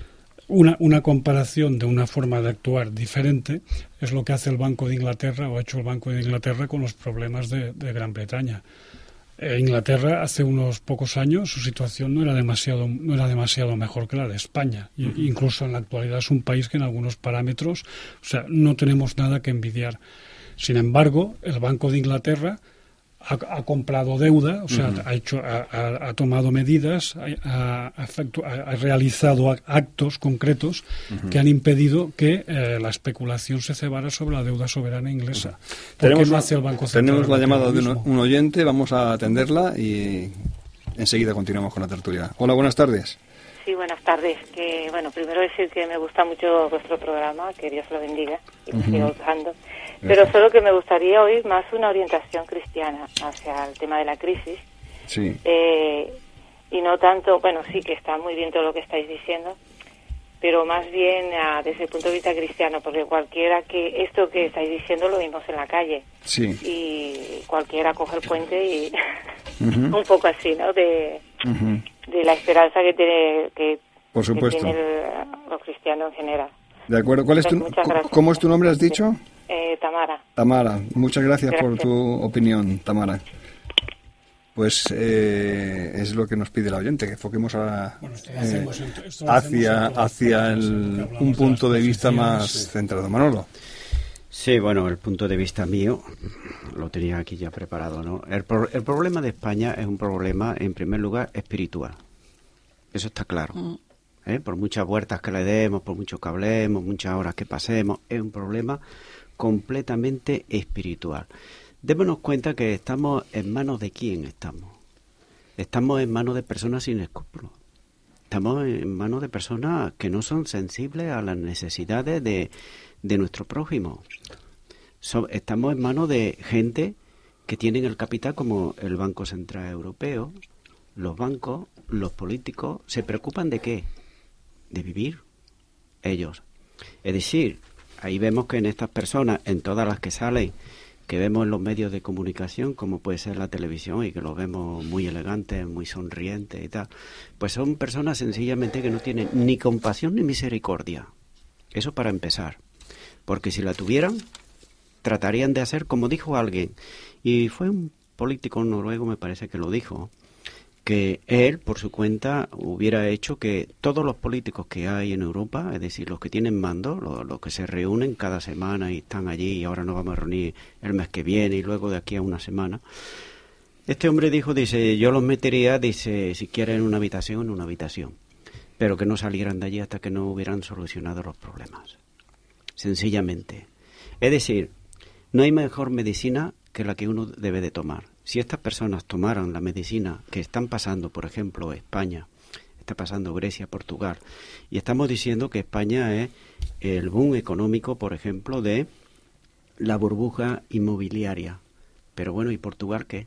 una, una comparación de una forma de actuar diferente es lo que hace el Banco de Inglaterra o ha hecho el Banco de Inglaterra con los problemas de, de Gran Bretaña. Eh, Inglaterra hace unos pocos años su situación no era demasiado no era demasiado mejor que la de España. Y, incluso en la actualidad es un país que en algunos parámetros, o sea, no tenemos nada que envidiar. Sin embargo, el Banco de Inglaterra ha, ha comprado deuda, o sea, Ujú. ha hecho, ha, ha- ha tomado medidas, ha, ha efectu- ha- ha realizado ac- actos concretos Ujú. que han impedido que eh, la especulación se cebara sobre la deuda soberana inglesa. ¿Por qué Tenemos, no una- hace el Banco Central tenemos la Europeo llamada lo de un, mismo? un oyente, vamos a atenderla y enseguida continuamos con la tertulia. Hola, buenas tardes. Sí, buenas tardes. Que bueno, primero decir que me gusta mucho vuestro programa, que Dios lo bendiga y lo Ujú. siga usando. Pero solo que me gustaría oír más una orientación cristiana hacia el tema de la crisis. Sí. Eh, y no tanto, bueno, sí que está muy bien todo lo que estáis diciendo, pero más bien ah, desde el punto de vista cristiano, porque cualquiera que esto que estáis diciendo lo vimos en la calle. Sí. Y cualquiera coge el puente y Ujú. un poco así, ¿no? De, Ujú. de la esperanza que tiene que, Por que supuesto. tiene el- los cristianos en general. De acuerdo. ¿Cuál es tu, Muchas co- gracias. ¿Cómo es tu nombre, has dicho? Eh, Tamara. Tamara. Muchas gracias, por Gracias. tu opinión, Tamara. Pues eh, es lo que nos pide la oyente, que enfoquemos a, esto lo eh, hacemos en- esto lo hacemos hacia, en todas hacia partes, el- que hablamos un de punto las de vista posiciones, más sí. centrado. Manolo. Sí, bueno, el punto de vista mío lo tenía aquí ya preparado, ¿no? El, pro- el problema de España es un problema, en primer lugar, espiritual. Eso está claro. Mm. ¿Eh? Por muchas vueltas que le demos, por mucho que hablemos, muchas horas que pasemos, es un problema completamente espiritual. Démonos cuenta que estamos en manos de quién estamos. Estamos en manos de personas sin escrúpulos. Estamos en manos de personas que no son sensibles a las necesidades de, de nuestro prójimo. So- estamos en manos de gente que tienen el capital como el Banco Central Europeo, los bancos, los políticos. ¿Se preocupan de qué? De vivir ellos. Es decir, ahí vemos que en estas personas, en todas las que salen, que vemos en los medios de comunicación, como puede ser la televisión, y que los vemos muy elegantes, muy sonrientes y tal, pues son personas sencillamente que no tienen ni compasión ni misericordia. Eso para empezar. Porque si la tuvieran, tratarían de hacer como dijo alguien, y fue un político noruego, me parece que lo dijo, que él, por su cuenta, hubiera hecho que todos los políticos que hay en Europa, es decir, los que tienen mando, los, los que se reúnen cada semana y están allí, y ahora nos vamos a reunir el mes que viene y luego de aquí a una semana, este hombre dijo, dice, yo los metería, dice, si quieren en una habitación, en una habitación, pero que no salieran de allí hasta que no hubieran solucionado los problemas. Sencillamente. Es decir, no hay mejor medicina que la que uno debe de tomar. Si estas personas tomaran la medicina que están pasando, por ejemplo, España, está pasando Grecia, Portugal. Y estamos diciendo que España es el boom económico, por ejemplo, de la burbuja inmobiliaria. Pero bueno, ¿y Portugal qué?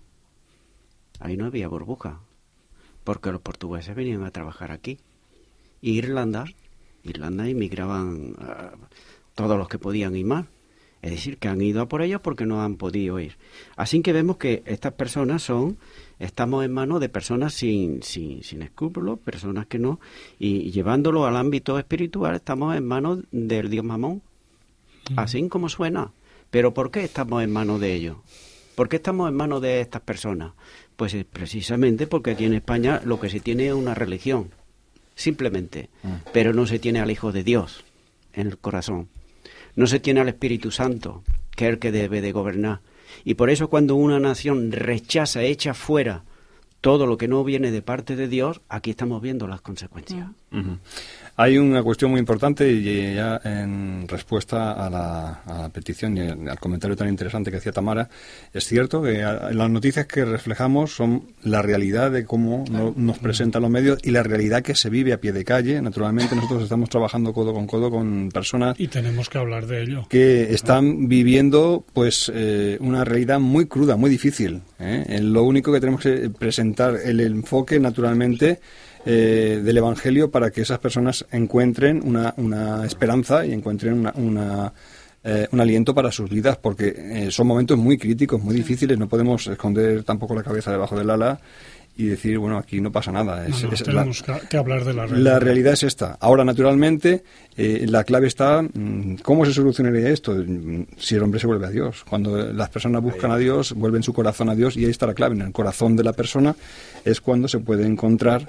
Ahí no había burbuja, porque los portugueses venían a trabajar aquí. Y Irlanda, Irlanda inmigraban uh, todos los que podían y más. Es decir, que han ido a por ellos porque no han podido ir. Así que vemos que estas personas son, estamos en manos de personas sin, sin, sin escrúpulos, personas que no, y llevándolo al ámbito espiritual estamos en manos del dios Mamón, mm. así como suena. Pero ¿por qué estamos en manos de ellos? ¿Por qué estamos en manos de estas personas? Pues es precisamente porque aquí en España lo que se tiene es una religión, simplemente, mm. pero no se tiene al Hijo de Dios en el corazón. No se tiene al Espíritu Santo, que es el que debe de gobernar. Y por eso cuando una nación rechaza, echa fuera todo lo que no viene de parte de Dios, aquí estamos viendo las consecuencias. Uh-huh. Hay una cuestión muy importante y ya en respuesta a la, a la petición y al comentario tan interesante que hacía Tamara, es cierto que las noticias que reflejamos son la realidad de cómo no, nos presentan los medios y la realidad que se vive a pie de calle. Naturalmente nosotros estamos trabajando codo con codo con personas y tenemos que hablar de ello, que están viviendo pues eh, una realidad muy cruda, muy difícil, ¿eh? Lo único que tenemos que presentar el enfoque naturalmente Eh, del Evangelio para que esas personas encuentren una, una esperanza y encuentren una, una, eh, un aliento para sus vidas, porque eh, son momentos muy críticos, muy difíciles. No podemos esconder tampoco la cabeza debajo del ala y decir, bueno, aquí no pasa nada. Es, no, no, es tenemos la, que hablar de la realidad. La realidad es esta. Ahora, naturalmente, eh, la clave está, ¿cómo se solucionaría esto? Si el hombre se vuelve a Dios. Cuando las personas buscan a Dios, vuelven su corazón a Dios, y ahí está la clave. En el corazón de la persona es cuando se puede encontrar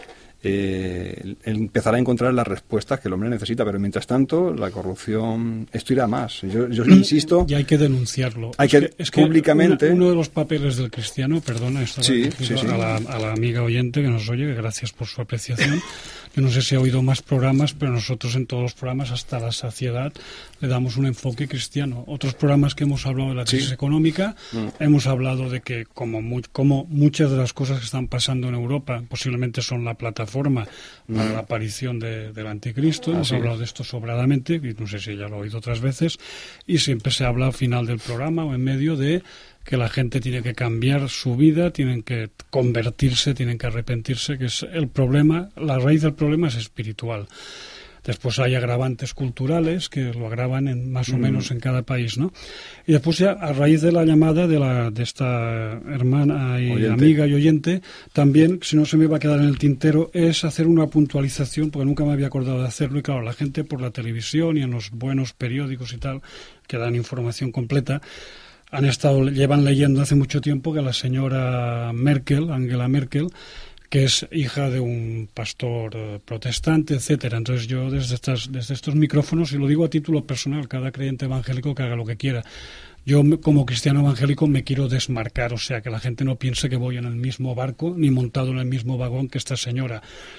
Eh, empezar a encontrar las respuestas que el hombre necesita, pero mientras tanto la corrupción, esto irá más. Yo, yo insisto, y hay que denunciarlo. Hay es que, que, es que públicamente una, uno de los papeles del cristiano, perdona, esto sí, sí, sí. A, la, a la amiga oyente que nos oye, que gracias por su apreciación. Yo no sé si ha oído más programas, pero nosotros en todos los programas, hasta la saciedad, le damos un enfoque cristiano. Otros programas que hemos hablado de la crisis sí. económica, mm. hemos hablado de que como, mu como muchas de las cosas que están pasando en Europa posiblemente son la plataforma mm. para la aparición de, del anticristo. Hemos ah, hablado sí. de esto sobradamente, y no sé si ya lo he oído otras veces, y siempre se habla al final del programa o en medio de que la gente tiene que cambiar su vida, tienen que convertirse, tienen que arrepentirse, que es el problema, la raíz del problema es espiritual. Después hay agravantes culturales que lo agravan en, más o mm. menos en cada país, ¿no? Y después ya a raíz de la llamada de, la, de esta hermana y oyente. amiga y oyente, también, si no se me va a quedar en el tintero, es hacer una puntualización, porque nunca me había acordado de hacerlo, y claro, la gente por la televisión y en los buenos periódicos y tal, que dan información completa, han estado, llevan leyendo hace mucho tiempo que la señora Merkel, Angela Merkel, que es hija de un pastor eh, protestante, etcétera. Entonces yo desde, estas, desde estos micrófonos, y lo digo a título personal, cada creyente evangélico que haga lo que quiera, yo como cristiano evangélico me quiero desmarcar, o sea, que la gente no piense que voy en el mismo barco ni montado en el mismo vagón que esta señora.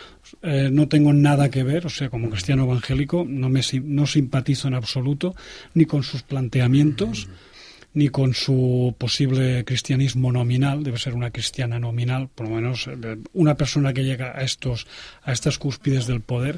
Eh, no tengo nada que ver, o sea, como cristiano evangélico no, me, no simpatizo en absoluto ni con sus planteamientos, ni con su posible cristianismo nominal. Debe ser una cristiana nominal, por lo menos una persona que llega a estos a estas cúspides del poder,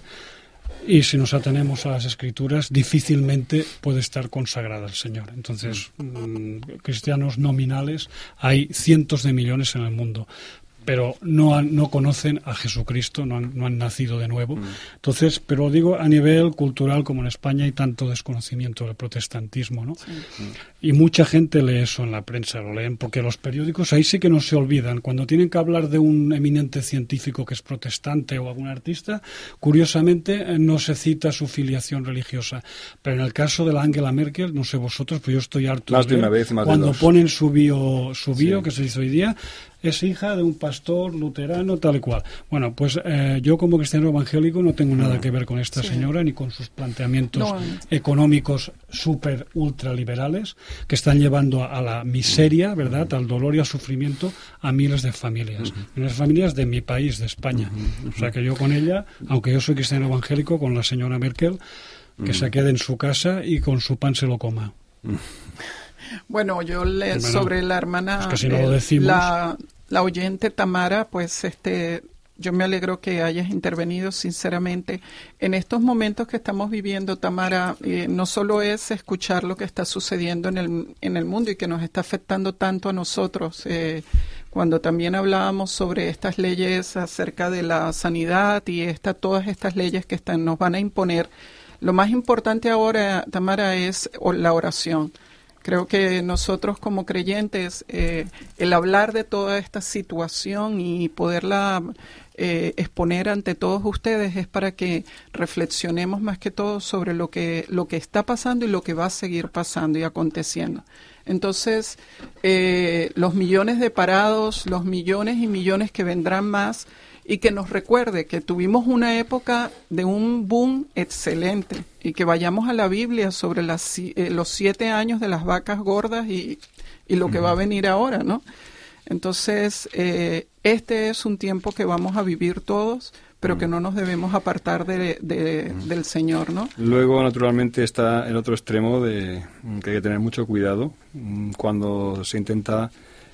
y si nos atenemos a las Escrituras, difícilmente puede estar consagrada al Señor. Entonces, mmm, cristianos nominales hay cientos de millones en el mundo, pero no han, no conocen a Jesucristo, no han, no han nacido de nuevo. Mm. Entonces, pero digo, a nivel cultural, como en España hay tanto desconocimiento del protestantismo, ¿no? Sí. Y mucha gente lee eso en la prensa, lo leen, porque los periódicos ahí sí que no se olvidan. Cuando tienen que hablar de un eminente científico que es protestante o algún artista, curiosamente no se cita su filiación religiosa. Pero en el caso de la Angela Merkel, no sé vosotros, pero yo estoy harto más de ver, una vez, más cuando de dos. ponen su bio, su bio sí. que se dice hoy día, es hija de un pastor luterano, tal y cual. Bueno, pues eh, yo como cristiano evangélico no tengo nada que ver con esta sí. señora, ni con sus planteamientos no. económicos súper ultraliberales que están llevando a, a la miseria, ¿verdad?, al dolor y al sufrimiento a miles de familias. Uh-huh. Miles de familias de mi país, de España. Uh-huh. O sea que yo con ella, aunque yo soy cristiano evangélico, con la señora Merkel, que uh-huh. se quede en su casa y con su pan se lo coma. Uh-huh. Bueno, yo le bueno, sobre la hermana, es que si no lo decimos... la, la oyente Tamara, pues este yo me alegro que hayas intervenido sinceramente. En estos momentos que estamos viviendo, Tamara, eh, no solo es escuchar lo que está sucediendo en el, en el mundo y que nos está afectando tanto a nosotros, eh, cuando también hablábamos sobre estas leyes acerca de la sanidad y esta, todas estas leyes que están, nos van a imponer. Lo más importante ahora, Tamara, es la oración. Creo que nosotros como creyentes, eh, el hablar de toda esta situación y poderla eh, exponer ante todos ustedes es para que reflexionemos más que todo sobre lo que, lo que está pasando y lo que va a seguir pasando y aconteciendo. Entonces, eh, los millones de parados, los millones y millones que vendrán más, y que nos recuerde que tuvimos una época de un boom excelente y que vayamos a la Biblia sobre las, eh, los siete años de las vacas gordas y, y lo que va a venir ahora, ¿no? Entonces, eh, este es un tiempo que vamos a vivir todos, pero que no nos debemos apartar de, de, del Señor, ¿no? Luego, naturalmente, está el otro extremo de que hay que tener mucho cuidado cuando se intenta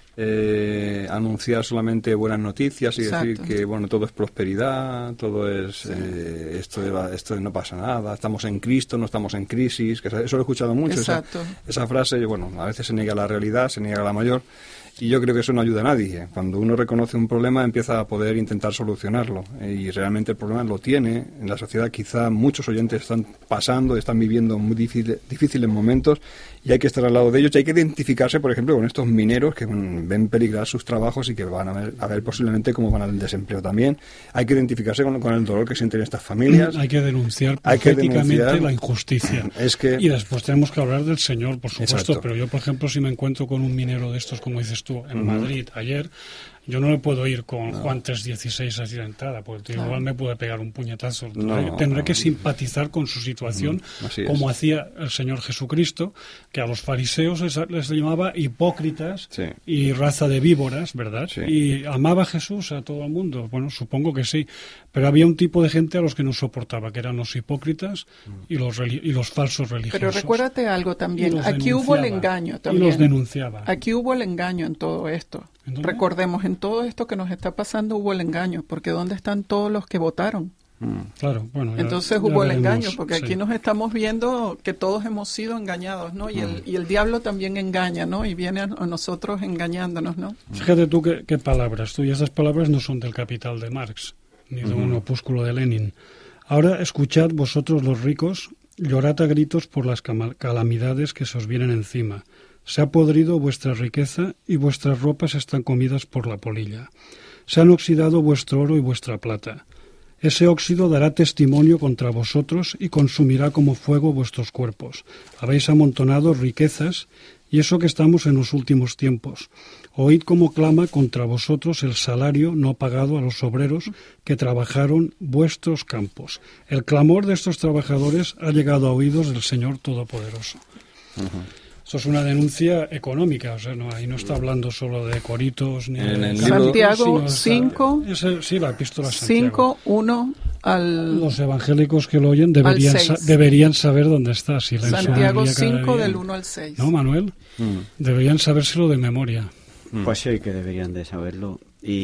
Eh, anunciar solamente buenas noticias y Exacto. decir que bueno, todo es prosperidad, todo es sí. eh, esto, de, esto de no pasa nada, estamos en Cristo, no estamos en crisis, que eso lo he escuchado mucho, esa, esa frase, bueno, a veces se niega la realidad, se niega la mayor, y yo creo que eso no ayuda a nadie. Cuando uno reconoce un problema empieza a poder intentar solucionarlo, y realmente el problema lo tiene en la sociedad. Quizá muchos oyentes están pasando, están viviendo muy difícil, difíciles momentos, y hay que estar al lado de ellos, y hay que identificarse, por ejemplo, con estos mineros que bueno, ven peligrar sus trabajos y que van a ver, a ver posiblemente cómo van al desempleo también. Hay que identificarse con, con el dolor que sienten estas familias. Hay que denunciar proféticamente la injusticia. Es que, y después tenemos que hablar del Señor, por supuesto. Exacto. Pero yo, por ejemplo, si me encuentro con un minero de estos, como dices tú, en uh-huh. Madrid ayer, yo no le puedo ir con no. Juan tres dieciséis así de entrada, porque claro. igual me puede pegar un puñetazo. No, Tendré no. que simpatizar con su situación, uh-huh. como hacía el Señor Jesucristo, que a los fariseos les, les llamaba hipócritas sí. y raza de víboras, ¿verdad? Sí. Y amaba a Jesús a todo el mundo. Bueno, supongo que sí. Pero había un tipo de gente a los que no soportaba, que eran los hipócritas y los, y los falsos religiosos. Pero recuérdate algo también. Aquí hubo el engaño también. Y los denunciaba. Aquí hubo el engaño en todo esto. Recordemos, en todo esto que nos está pasando hubo el engaño, porque ¿dónde están todos los que votaron? Mm, claro, bueno. Ya, Entonces ya hubo veremos, el engaño, porque sí. aquí nos estamos viendo que todos hemos sido engañados, ¿no? Y, mm. el, y el diablo también engaña, ¿no? Y viene a, a nosotros engañándonos, ¿no? Fíjate tú qué, qué palabras, tú, y esas palabras no son del Capital de Marx, ni de uh-huh. un opúsculo de Lenin. Ahora escuchad vosotros los ricos, llorad a gritos por las calamidades que se os vienen encima. Se ha podrido vuestra riqueza y vuestras ropas están comidas por la polilla. Se han oxidado vuestro oro y vuestra plata. Ese óxido dará testimonio contra vosotros y consumirá como fuego vuestros cuerpos. Habéis amontonado riquezas, y eso que estamos en los últimos tiempos. Oíd cómo clama contra vosotros el salario no pagado a los obreros que trabajaron vuestros campos. El clamor de estos trabajadores ha llegado a oídos del Señor Todopoderoso. Uh-huh. Eso es una denuncia económica, o sea, no, ahí no está hablando solo de coritos ni en de el Santiago cinco, sí, la epístola Santiago. cinco, uno al... Los evangélicos que lo oyen deberían, sa- deberían saber dónde está. Si la Santiago cinco del uno al seis. ¿No, Manuel? Mm. Deberían sabérselo de memoria. Mm. Pues sí, que deberían de saberlo.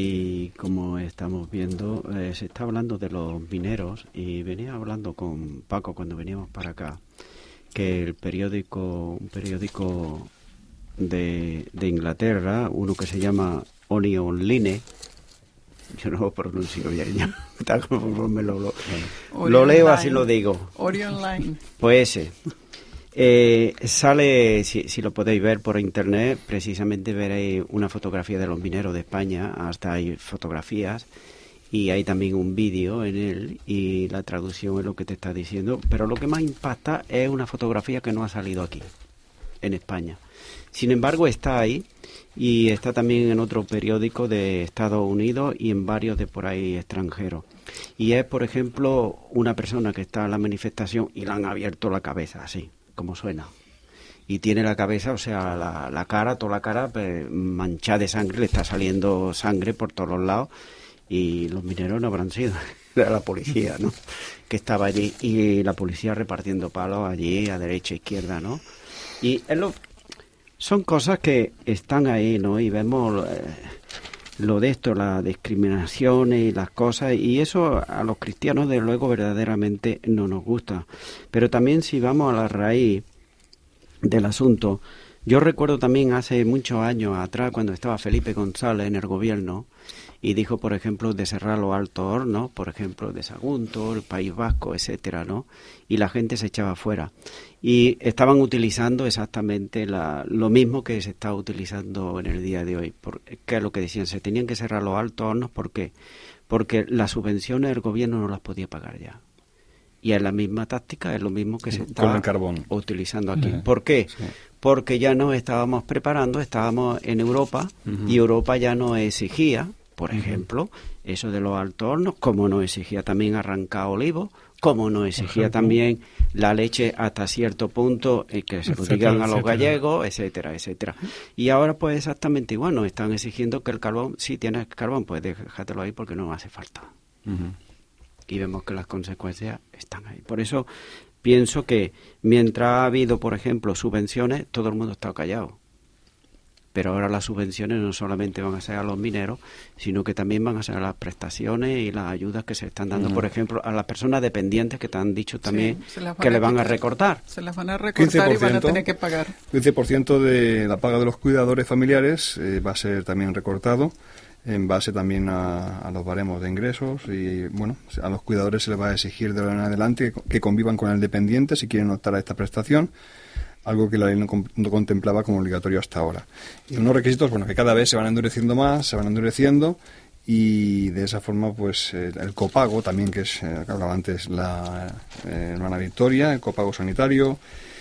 Y como estamos viendo, eh, se está hablando de los mineros, y venía hablando con Paco cuando veníamos para acá, que el periódico, un periódico de, de Inglaterra, uno que se llama Onion Line, yo no lo pronuncio bien, ya, tal como me lo, lo, lo leo, Line. Así lo digo. Orion Line. Pues ese. Eh, sale, si, si lo podéis ver por internet, precisamente veréis una fotografía de los mineros de España, hasta hay fotografías, y hay también un vídeo en él, y la traducción es lo que te está diciendo, pero lo que más impacta es una fotografía que no ha salido aquí, en España. Sin embargo, está ahí, y está también en otro periódico de Estados Unidos y en varios de por ahí extranjeros. Y es, por ejemplo, una persona que está en la manifestación y le han abierto la cabeza, así, como suena. Y tiene la cabeza, o sea, la, la cara, toda la cara pues, manchada de sangre, le está saliendo sangre por todos los lados. Y los mineros no habrán sido, era la policía, ¿no? Que estaba allí, y la policía repartiendo palos allí a derecha e izquierda, ¿no? Y es lo, son cosas que están ahí, ¿no? Y vemos, eh, lo de esto, las discriminaciones y las cosas, y eso a los cristianos de luego verdaderamente no nos gusta. Pero también si vamos a la raíz del asunto, yo recuerdo también hace muchos años atrás cuando estaba Felipe González en el gobierno y dijo, por ejemplo, de cerrar los altos hornos, por ejemplo, de Sagunto, el País Vasco, etcétera, ¿no? Y la gente se echaba fuera. Y estaban utilizando exactamente la, lo mismo que se está utilizando en el día de hoy. Por, que es lo que decían, se tenían que cerrar los altos hornos, ¿por qué? Porque las subvenciones del gobierno no las podía pagar ya. Y es la misma táctica, es lo mismo que se está utilizando aquí. Uh-huh. ¿Por qué? Sí. Porque ya nos estábamos preparando, estábamos en Europa, uh-huh. y Europa ya nos exigía, por ejemplo, uh-huh. eso de los altos hornos, como nos exigía también arrancar olivos, como nos exigía también la leche hasta cierto punto, eh, que se lo digan a los gallegos, etcétera, etcétera. Y ahora pues exactamente igual, nos están exigiendo que el carbón, si tienes carbón, pues déjatelo ahí porque no hace falta. Uh-huh. Y vemos que las consecuencias están ahí. Por eso pienso que mientras ha habido, por ejemplo, subvenciones, todo el mundo está callado. Pero ahora las subvenciones no solamente van a ser a los mineros, sino que también van a ser a las prestaciones y las ayudas que se están dando, uh-huh. por ejemplo, a las personas dependientes que te han dicho también sí, que le van a recortar. Se las van a recortar y van a tener que pagar. quince por ciento de la paga de los cuidadores familiares eh, va a ser también recortado en base también a, a los baremos de ingresos y, bueno, a los cuidadores se les va a exigir de ahora en adelante que, que convivan con el dependiente si quieren optar a esta prestación, algo que la ley no, no contemplaba como obligatorio hasta ahora. Y unos requisitos, bueno, que cada vez se van endureciendo más, se van endureciendo, y de esa forma, pues, el, el copago también, que es, eh, que hablaba antes la eh, hermana Victoria, el copago sanitario.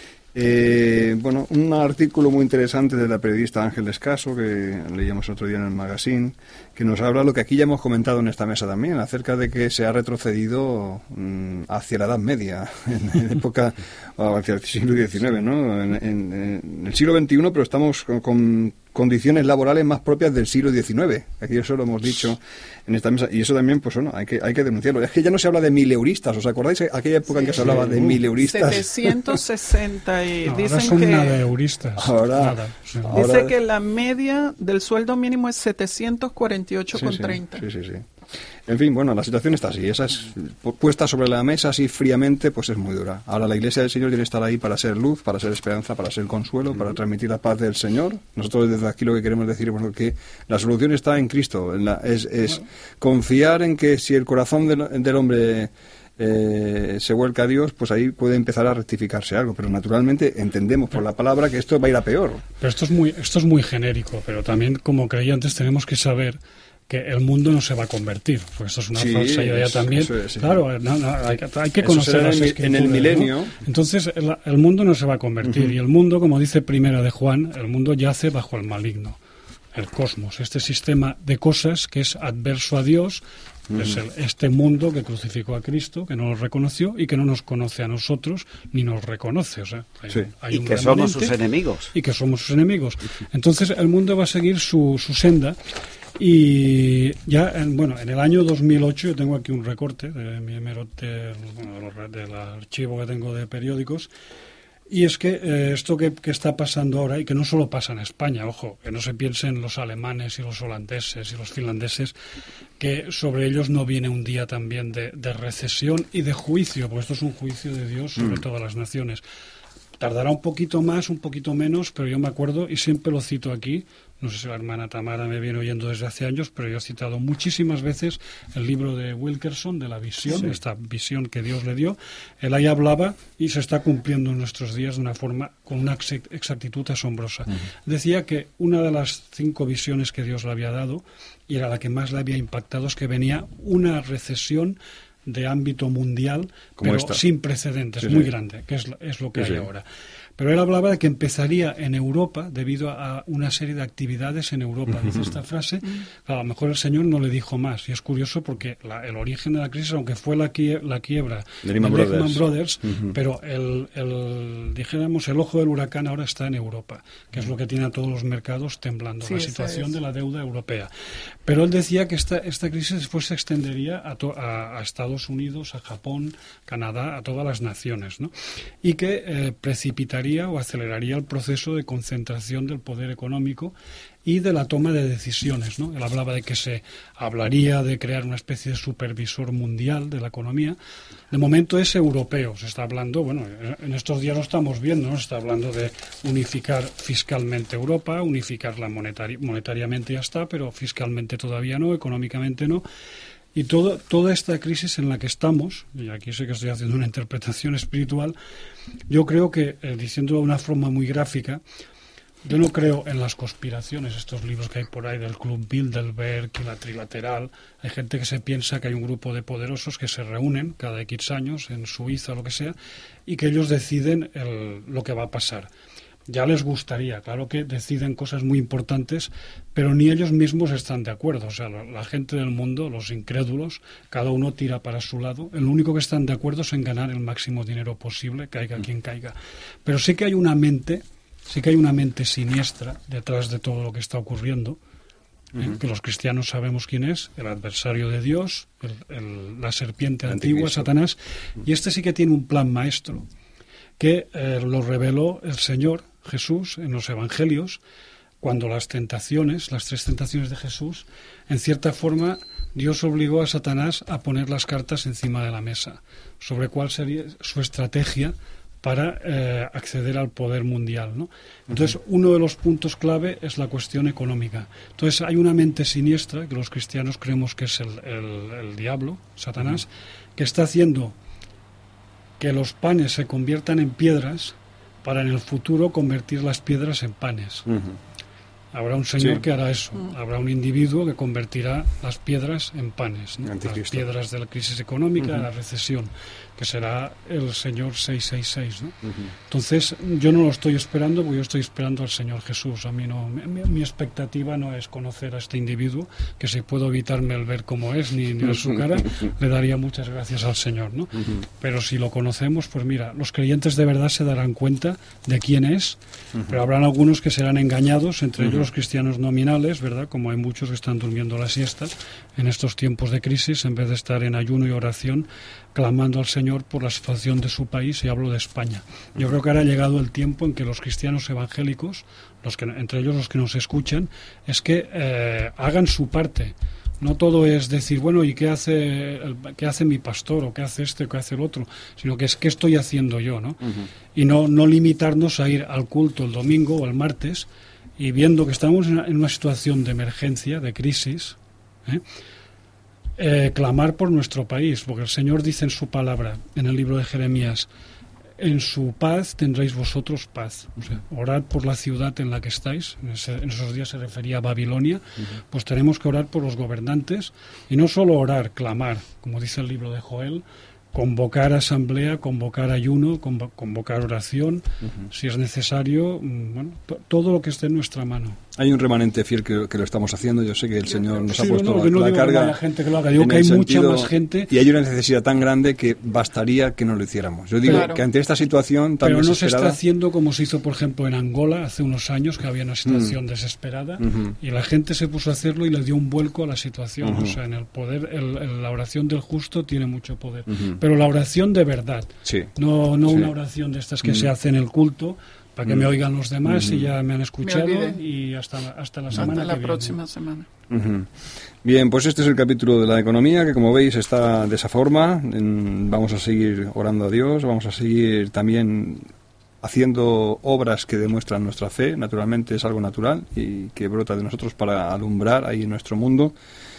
Eh, bueno, un artículo muy interesante de la periodista Ángel Escaso, que leíamos otro día en el magazine, que nos habla lo que aquí ya hemos comentado en esta mesa también, acerca de que se ha retrocedido mmm, hacia la Edad Media, en, en época, hacia el siglo diecinueve, ¿no? En, en, en el siglo veintiuno, pero estamos con, con condiciones laborales más propias del siglo diecinueve. Aquí eso lo hemos dicho en esta mesa, y eso también, pues bueno, hay que hay que denunciarlo. Es que ya no se habla de mileuristas, ¿os acordáis aquella época sí, en que se hablaba sí. de mileuristas? setecientos sesenta y no, dicen ahora son que nadeuristas. Ahora, nada, sí. dice ahora, que la media del sueldo mínimo es setecientos cuarenta y ocho con treinta. Sí, sí, sí, sí. En fin, bueno, la situación está así. Esa es puesta sobre la mesa así fríamente, pues es muy dura. Ahora la Iglesia del Señor tiene que estar ahí para ser luz, para ser esperanza, para ser consuelo, para transmitir la paz del Señor. Nosotros desde aquí lo que queremos decir es bueno, que la solución está en Cristo. En la, es es confiar en que si el corazón del, del hombre eh, se vuelca a Dios, pues ahí puede empezar a rectificarse algo. Pero naturalmente entendemos por la palabra que esto va a ir a peor. Pero esto es muy, esto es muy genérico, pero también como creyentes tenemos que saber que el mundo no se va a convertir, porque esto es una sí, falsa idea es, también. Es, sí. Claro, no, no, hay, hay que conocer las escrituras, en el milenio. ¿no? Entonces, el, el mundo no se va a convertir, uh-huh. y el mundo, como dice Primera de Juan, el mundo yace bajo el maligno, el cosmos, este sistema de cosas que es adverso a Dios, uh-huh. es el, este mundo que crucificó a Cristo, que no nos reconoció y que no nos conoce a nosotros, ni nos reconoce. O sea, hay, sí. hay y un que somos sus enemigos. Y que somos sus enemigos. Entonces, el mundo va a seguir su, su senda. Y ya, en, bueno, en el año dos mil ocho, yo tengo aquí un recorte de mi hemerote, bueno, del archivo que tengo de periódicos, y es que eh, esto que, que está pasando ahora, y que no solo pasa en España, ojo, que no se piense en los alemanes y los holandeses y los finlandeses, que sobre ellos no viene un día también de, de recesión y de juicio, porque esto es un juicio de Dios sobre mm. todas las naciones. Tardará un poquito más, un poquito menos, pero yo me acuerdo, y siempre lo cito aquí, no sé si la hermana Tamara me viene oyendo desde hace años, pero yo he citado muchísimas veces el libro de Wilkerson, de la visión, sí. esta visión que Dios le dio. Él ahí hablaba y se está cumpliendo en nuestros días de una forma, con una exactitud asombrosa. Uh-huh. Decía que una de las cinco visiones que Dios le había dado, y era la que más le había impactado, es que venía una recesión de ámbito mundial, pero esta. sin precedentes, sí, muy sí. grande, que es, es lo que sí, hay sí. ahora. Pero él hablaba de que empezaría en Europa debido a una serie de actividades en Europa. Dice esta frase, a lo mejor el Señor no le dijo más. Y es curioso porque la, el origen de la crisis, aunque fue la, quie, la quiebra de Lehman Brothers, Lehman Brothers uh-huh. pero el, el, dijéramos, el ojo del huracán ahora está en Europa, que es lo que tiene a todos los mercados temblando, sí, la situación de la deuda europea. Pero él decía que esta, esta crisis después se extendería a, to, a, a Estados Unidos, a Japón, Canadá, a todas las naciones, ¿no? Y que eh, precipitaría frenaría o aceleraría el proceso de concentración del poder económico y de la toma de decisiones, ¿no? Él hablaba de que se hablaría de crear una especie de supervisor mundial de la economía. De momento es europeo, se está hablando, bueno, en estos días lo estamos viendo, ¿no? Se está hablando de unificar fiscalmente Europa, unificarla monetari- monetariamente ya está, pero fiscalmente todavía no, económicamente no. Y todo, toda esta crisis en la que estamos, y aquí sé que estoy haciendo una interpretación espiritual, yo creo que, eh, diciéndolo de una forma muy gráfica, yo no creo en las conspiraciones, estos libros que hay por ahí del Club Bilderberg y la Trilateral. Hay gente que se piensa que hay un grupo de poderosos que se reúnen cada X años en Suiza o lo que sea y que ellos deciden el, lo que va a pasar. Ya les gustaría, claro que deciden cosas muy importantes, pero ni ellos mismos están de acuerdo. O sea, la, la gente del mundo, los incrédulos, cada uno tira para su lado. El único que están de acuerdo es en ganar el máximo dinero posible, caiga quien caiga. Pero sí que hay una mente... Sí que hay una mente siniestra detrás de todo lo que está ocurriendo, ¿eh? Uh-huh. Que los cristianos sabemos quién es, el adversario de Dios, el, el, la serpiente el antigua, Anticristo. Satanás, uh-huh. Y este sí que tiene un plan maestro, que eh, lo reveló el Señor Jesús en los Evangelios, cuando las tentaciones, las tres tentaciones de Jesús, en cierta forma Dios obligó a Satanás a poner las cartas encima de la mesa, sobre cuál sería su estrategia para eh, acceder al poder mundial, ¿no? Entonces, uh-huh. uno de los puntos clave es la cuestión económica. Entonces, hay una mente siniestra, que los cristianos creemos que es el, el, el diablo, Satanás, uh-huh. que está haciendo que los panes se conviertan en piedras para en el futuro convertir las piedras en panes. Uh-huh. Habrá un señor sí. que hará eso. Uh-huh. Habrá un individuo que convertirá las piedras en panes, ¿no? Las piedras de la crisis económica, uh-huh. de la recesión, que será el señor seiscientos sesenta y seis, ¿no? Uh-huh. Entonces, yo no lo estoy esperando, porque yo estoy esperando al Señor Jesús. A mí no, mi, mi expectativa no es conocer a este individuo, que si puedo evitarme el ver cómo es, ni, ni a su cara, le daría muchas gracias al Señor, ¿no? Uh-huh. Pero si lo conocemos, pues mira, los creyentes de verdad se darán cuenta de quién es, uh-huh. pero habrán algunos que serán engañados, entre uh-huh. ellos los cristianos nominales, ¿verdad? Como hay muchos que están durmiendo la siesta en estos tiempos de crisis, en vez de estar en ayuno y oración, clamando al Señor por la situación de su país, y hablo de España. Yo creo que ahora ha llegado el tiempo en que los cristianos evangélicos, los que, entre ellos los que nos escuchan, es que eh, hagan su parte. No todo es decir, bueno, ¿y qué hace, el, qué hace mi pastor, o qué hace este, o qué hace el otro? Sino que es qué estoy haciendo yo, ¿no? Uh-huh. Y no, no limitarnos a ir al culto el domingo o el martes, y viendo que estamos en una, en una situación de emergencia, de crisis, ¿eh? Eh, clamar por nuestro país, porque el Señor dice en su palabra, en el libro de Jeremías, en su paz tendréis vosotros paz. O sea, orad por la ciudad en la que estáis. En, ese, en esos días se refería a Babilonia. Uh-huh. Pues tenemos que orar por los gobernantes, y no solo orar, clamar, como dice el libro de Joel, convocar asamblea, convocar ayuno, convo- convocar oración, uh-huh. si es necesario, bueno, t- todo lo que esté en nuestra mano. Hay un remanente fiel que, que lo estamos haciendo. Yo sé que el Señor nos sí, ha puesto no, no, la, no la digo carga. Que no haya gente que lo haga. Digo que hay mucha más gente. Y hay una necesidad tan grande que bastaría que no lo hiciéramos. Yo digo claro. que ante esta situación tan Pero no desesperada... se está haciendo como se hizo, por ejemplo, en Angola hace unos años, que había una situación mm. desesperada, uh-huh. y la gente se puso a hacerlo y le dio un vuelco a la situación. Uh-huh. O sea, en el poder, el, el, la oración del justo tiene mucho poder. Uh-huh. Pero la oración de verdad, sí. no, no sí. una oración de estas que uh-huh. se hace en el culto, para que uh-huh. me oigan los demás uh-huh. y ya me han escuchado, me y hasta, hasta la semana hasta la que próxima viene. semana. Uh-huh. Bien, pues este es el capítulo de la economía, que como veis está de esa forma. En, vamos a seguir orando a Dios, vamos a seguir también haciendo obras que demuestran nuestra fe. Naturalmente es algo natural y que brota de nosotros para alumbrar ahí en nuestro mundo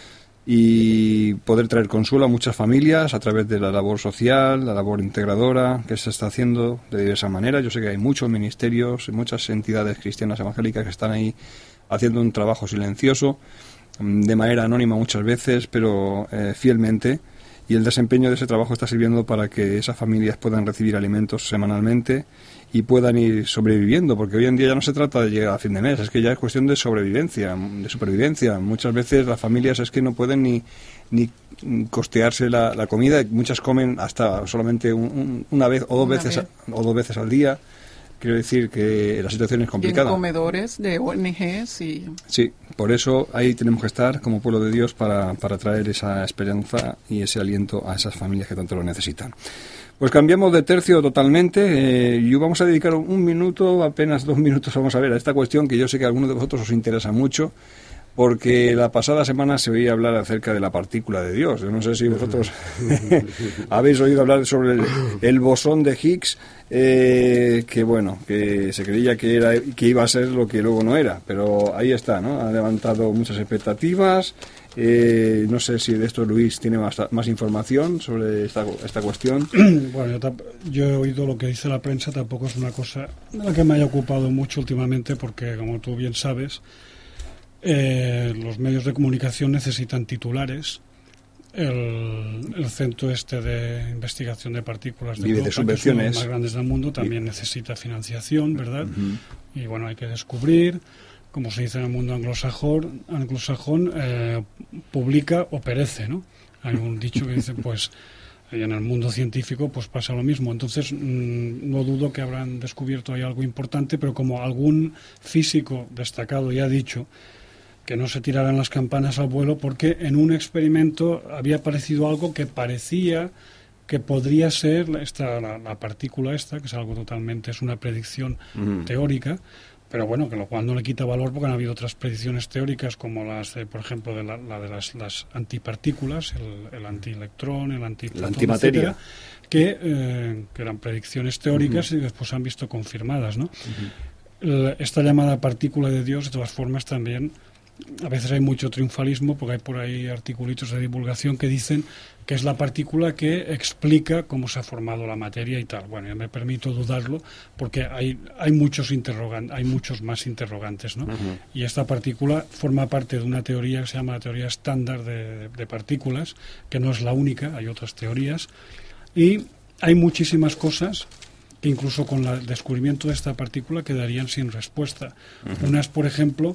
y poder traer consuelo a muchas familias a través de la labor social, la labor integradora que se está haciendo de diversas maneras. Yo sé que hay muchos ministerios y muchas entidades cristianas evangélicas que están ahí haciendo un trabajo silencioso, de manera anónima muchas veces, pero eh, fielmente, y el desempeño de ese trabajo está sirviendo para que esas familias puedan recibir alimentos semanalmente y puedan ir sobreviviendo, porque hoy en día ya no se trata de llegar a fin de mes, es que ya es cuestión de sobrevivencia, de supervivencia. Muchas veces las familias es que no pueden ni, ni costearse la, la comida, muchas comen hasta solamente un, un, una vez o dos una veces vez. o dos veces al día. Quiero decir que la situación es complicada. Y en comedores de O N Ges y... Sí, por eso ahí tenemos que estar como pueblo de Dios para, para traer esa esperanza y ese aliento a esas familias que tanto lo necesitan. Pues cambiamos de tercio totalmente eh, y vamos a dedicar un minuto, apenas dos minutos, vamos a ver, a esta cuestión que yo sé que a algunos de vosotros os interesa mucho, porque la pasada semana se oía hablar acerca de la partícula de Dios. Yo no sé si vosotros habéis oído hablar sobre el, el bosón de Higgs, eh, que bueno, que se creía que era que iba a ser lo que luego no era, pero ahí está, ¿no? Ha levantado muchas expectativas. Eh, no sé si de esto Luis tiene más, más información sobre esta, esta cuestión. Bueno, yo, yo he oído lo que dice la prensa, tampoco es una cosa de la que me haya ocupado mucho últimamente, porque como tú bien sabes, eh, los medios de comunicación necesitan titulares. El, el centro este de investigación de partículas de Europa, de subvenciones, que es uno de los más grandes del mundo, también necesita financiación, ¿verdad? Uh-huh. Y bueno, hay que descubrir, como se dice en el mundo anglosajón, anglosajón eh, publica o perece, ¿no? Hay un dicho que dice, pues, en el mundo científico pues pasa lo mismo. Entonces, mmm, no dudo que habrán descubierto ahí algo importante, pero como algún físico destacado ya ha dicho, que no se tiraran las campanas al vuelo, porque en un experimento había aparecido algo que parecía que podría ser esta, la, la partícula esta, que es algo totalmente, es una predicción mm. teórica, pero bueno, que lo cual no le quita valor, porque han habido otras predicciones teóricas como las, de, por ejemplo, de la, la de las, las antipartículas, el, el antielectrón, el antiprotón, la antimateria, etcétera, que, eh, que eran predicciones teóricas uh-huh. y después han visto confirmadas, ¿no? Uh-huh. Esta llamada partícula de Dios, de todas formas, también a veces hay mucho triunfalismo, porque hay por ahí articulitos de divulgación que dicen que es la partícula que explica cómo se ha formado la materia y tal. Bueno, yo me permito dudarlo, porque hay hay muchos interrogantes, hay muchos más interrogantes, ¿no? Uh-huh. Y esta partícula forma parte de una teoría que se llama la teoría estándar de, de, de partículas, que no es la única, hay otras teorías, y hay muchísimas cosas que incluso con el descubrimiento de esta partícula quedarían sin respuesta. Uh-huh. Unas, por ejemplo,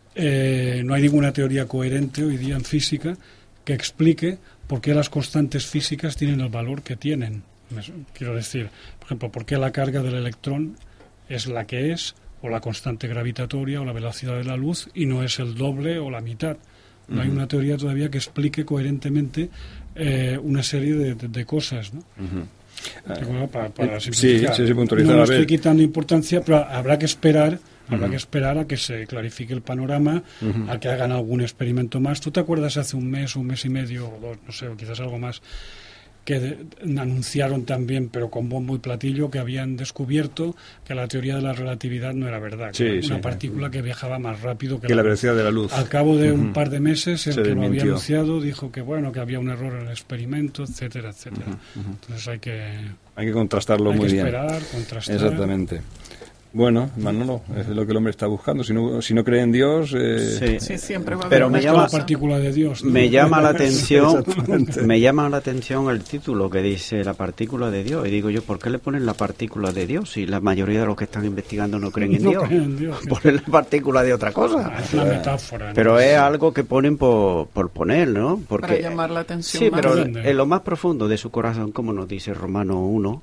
Eh, no hay ninguna teoría coherente hoy día en física que explique por qué las constantes físicas tienen el valor que tienen. Quiero decir, por ejemplo, por qué la carga del electrón es la que es, o la constante gravitatoria, o la velocidad de la luz, y no es el doble o la mitad. No uh-huh. hay una teoría todavía que explique coherentemente eh, una serie de, de, de cosas, ¿no? Uh-huh. Bueno, para, para sí, sí, sí, puntualizar, no a ver. estoy quitando importancia, pero habrá que esperar Habrá uh-huh. que esperar a que se clarifique el panorama, uh-huh. a que hagan algún experimento más. ¿Tú te acuerdas hace un mes, un mes y medio, o dos, no sé, o quizás algo más, que de, anunciaron también, pero con bombo y platillo, que habían descubierto que la teoría de la relatividad no era verdad? Sí, que era sí, una partícula sí. que viajaba más rápido que, que la, la velocidad de la luz. Al cabo de uh-huh. un par de meses, el se que desmintió. Lo había anunciado dijo que, bueno, que había un error en el experimento, etcétera, etcétera. Uh-huh. Uh-huh. Entonces hay que... Hay que contrastarlo hay muy que bien. esperar, contrastar. Exactamente. Bueno, Manolo, es lo que el hombre está buscando. Si no, si no cree en Dios, eh... sí. sí, siempre va a pero haber me llama la partícula de Dios, ¿no? Me llama la atención, me llama la atención el título que dice la partícula de Dios. Y digo yo, ¿por qué le ponen la partícula de Dios si la mayoría de los que están investigando no creen en no Dios? Creen en Dios. Ponen la partícula de otra cosa. Ah, es una metáfora, ¿no? Pero es algo que ponen por, por poner, ¿no? Porque, para llamar la atención. Sí, más pero grande. En lo más profundo de su corazón, como nos dice Romano uno,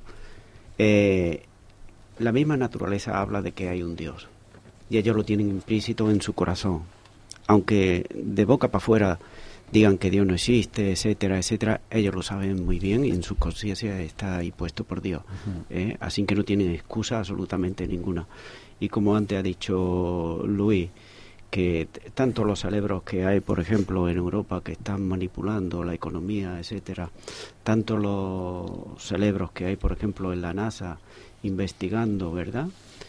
eh, la misma naturaleza habla de que hay un Dios y ellos lo tienen implícito en su corazón, aunque de boca para afuera digan que Dios no existe, etcétera, etcétera, ellos lo saben muy bien y en su conciencia está ahí puesto por Dios, uh-huh. ¿eh? Así que no tienen excusa absolutamente ninguna. Y como antes ha dicho Luis, que t- tanto los cerebros que hay, por ejemplo, en Europa, que están manipulando la economía, etcétera, tanto los cerebros que hay, por ejemplo, en la NASA, investigando, ¿verdad?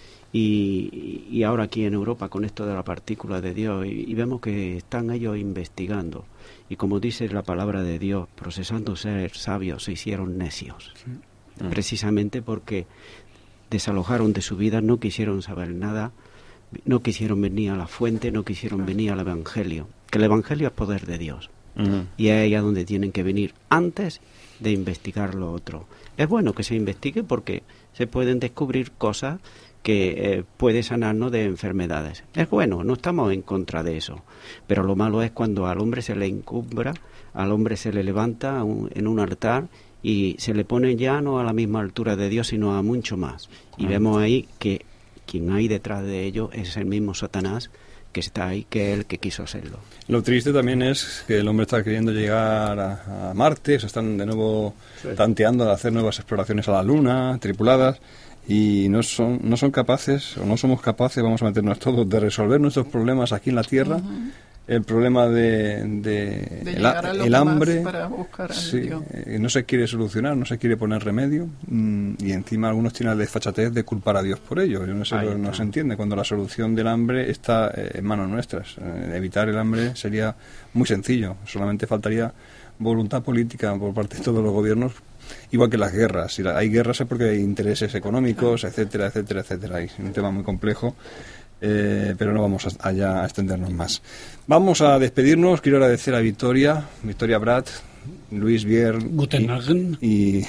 Y, y ahora aquí en Europa con esto de la partícula de Dios, y, y vemos que están ellos investigando, y como dice la palabra de Dios, procesando ser sabios, se hicieron necios, sí. mm. precisamente porque desalojaron de su vida, no quisieron saber nada, no quisieron venir a la fuente, no quisieron venir al Evangelio, que el Evangelio es poder de Dios, uh-huh. y es ahí a donde tienen que venir antes de investigar lo otro. Es bueno que se investigue porque se pueden descubrir cosas que eh, puede sanarnos de enfermedades. Es bueno, no estamos en contra de eso, pero lo malo es cuando al hombre se le encumbra, al hombre se le levanta un, en un altar y se le pone ya no a la misma altura de Dios, sino a mucho más. Y ah. vemos ahí que quien hay detrás de ello es el mismo Satanás, que está ahí que el que quiso hacerlo. Lo triste también es que el hombre está queriendo llegar a, a Marte, se están de nuevo sí. tanteando de hacer nuevas exploraciones a la Luna, tripuladas, y no son, no son capaces, o no somos capaces, vamos a meternos todos, de resolver nuestros problemas aquí en la Tierra. Uh-huh. El problema de, de, de el, el hambre para buscar sí, eh, no se quiere solucionar, no se quiere poner remedio, mmm, y encima algunos tienen la desfachatez de culpar a Dios por ello. No se, no se entiende cuando la solución del hambre está eh, en manos nuestras. Eh, evitar el hambre sería muy sencillo, solamente faltaría voluntad política por parte de todos los gobiernos, igual que las guerras. Si la, hay guerras es porque hay intereses económicos, etcétera, etcétera, etcétera. Es un tema muy complejo. Eh, pero no vamos a, allá a extendernos más. Vamos a despedirnos. Quiero agradecer a Victoria, Victoria Brad, Luis Bier y, y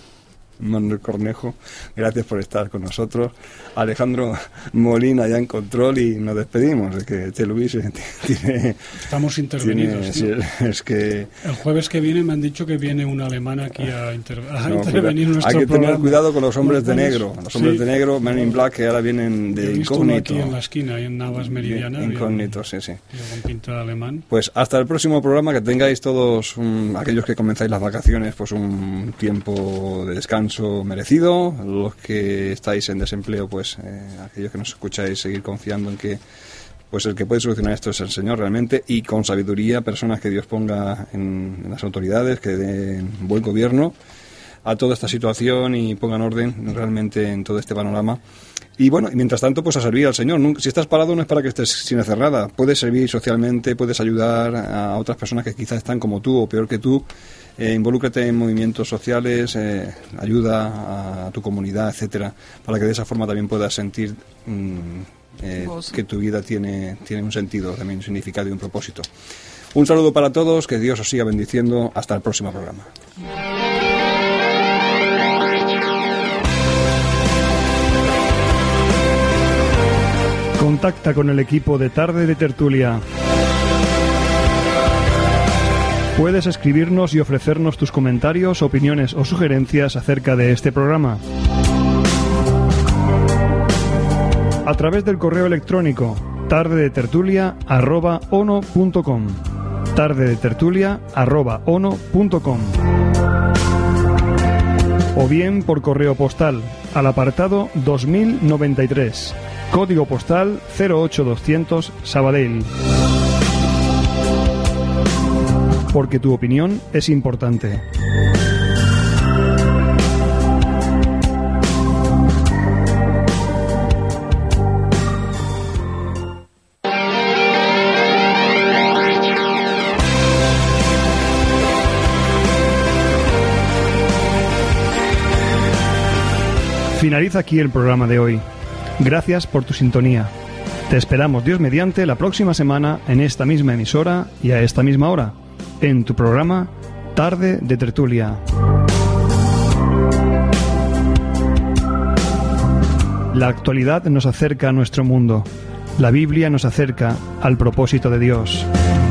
Manuel Cornejo. Gracias por estar con nosotros. Alejandro Molina ya en control y nos despedimos. Es que este Luis tiene... Estamos intervenidos. Tiene, ¿no? sí, es que... El jueves que viene me han dicho que viene un alemán aquí a, inter... a no, intervenir en nuestro Hay que programa. tener cuidado con los hombres de negro. Los hombres sí. de negro, Men in Black, que ahora vienen de incógnito. Aquí en la esquina, en Navas Meridiana. Incógnito, sí, sí. Con pinta de alemán. Pues hasta el próximo programa, que tengáis todos, um, aquellos que comenzáis las vacaciones, pues un tiempo de descanso merecido. Los que estáis en desempleo, pues eh, aquellos que nos escucháis, seguir confiando en que pues el que puede solucionar esto es el Señor realmente, y con sabiduría, personas que Dios ponga en, en las autoridades, que den buen gobierno a toda esta situación y pongan orden realmente en todo este panorama. Y bueno, y mientras tanto, pues a servir al Señor. Nunca, si estás parado no es para que estés sin hacer nada. Puedes servir socialmente, puedes ayudar a otras personas que quizás están como tú o peor que tú. Eh, involúcrate en movimientos sociales, eh, ayuda a tu comunidad, etcétera, para que de esa forma también puedas sentir mmm, eh, que tu vida tiene, tiene un sentido, también un significado y un propósito. Un saludo para todos, que Dios os siga bendiciendo. Hasta el próximo programa. Contacta con el equipo de Tarde de Tertulia. Puedes escribirnos y ofrecernos tus comentarios, opiniones o sugerencias acerca de este programa a través del correo electrónico tardedetertulia arroba ono punto com tardedetertulia arroba ono punto com o bien por correo postal al apartado dos mil noventa y tres, código postal cero ocho doscientos, Sabadell. Porque tu opinión es importante. Finaliza aquí el programa de hoy. Gracias por tu sintonía. Te esperamos, Dios mediante, la próxima semana en esta misma emisora y a esta misma hora, en tu programa Tarde de Tertulia. La actualidad nos acerca a nuestro mundo. La Biblia nos acerca al propósito de Dios.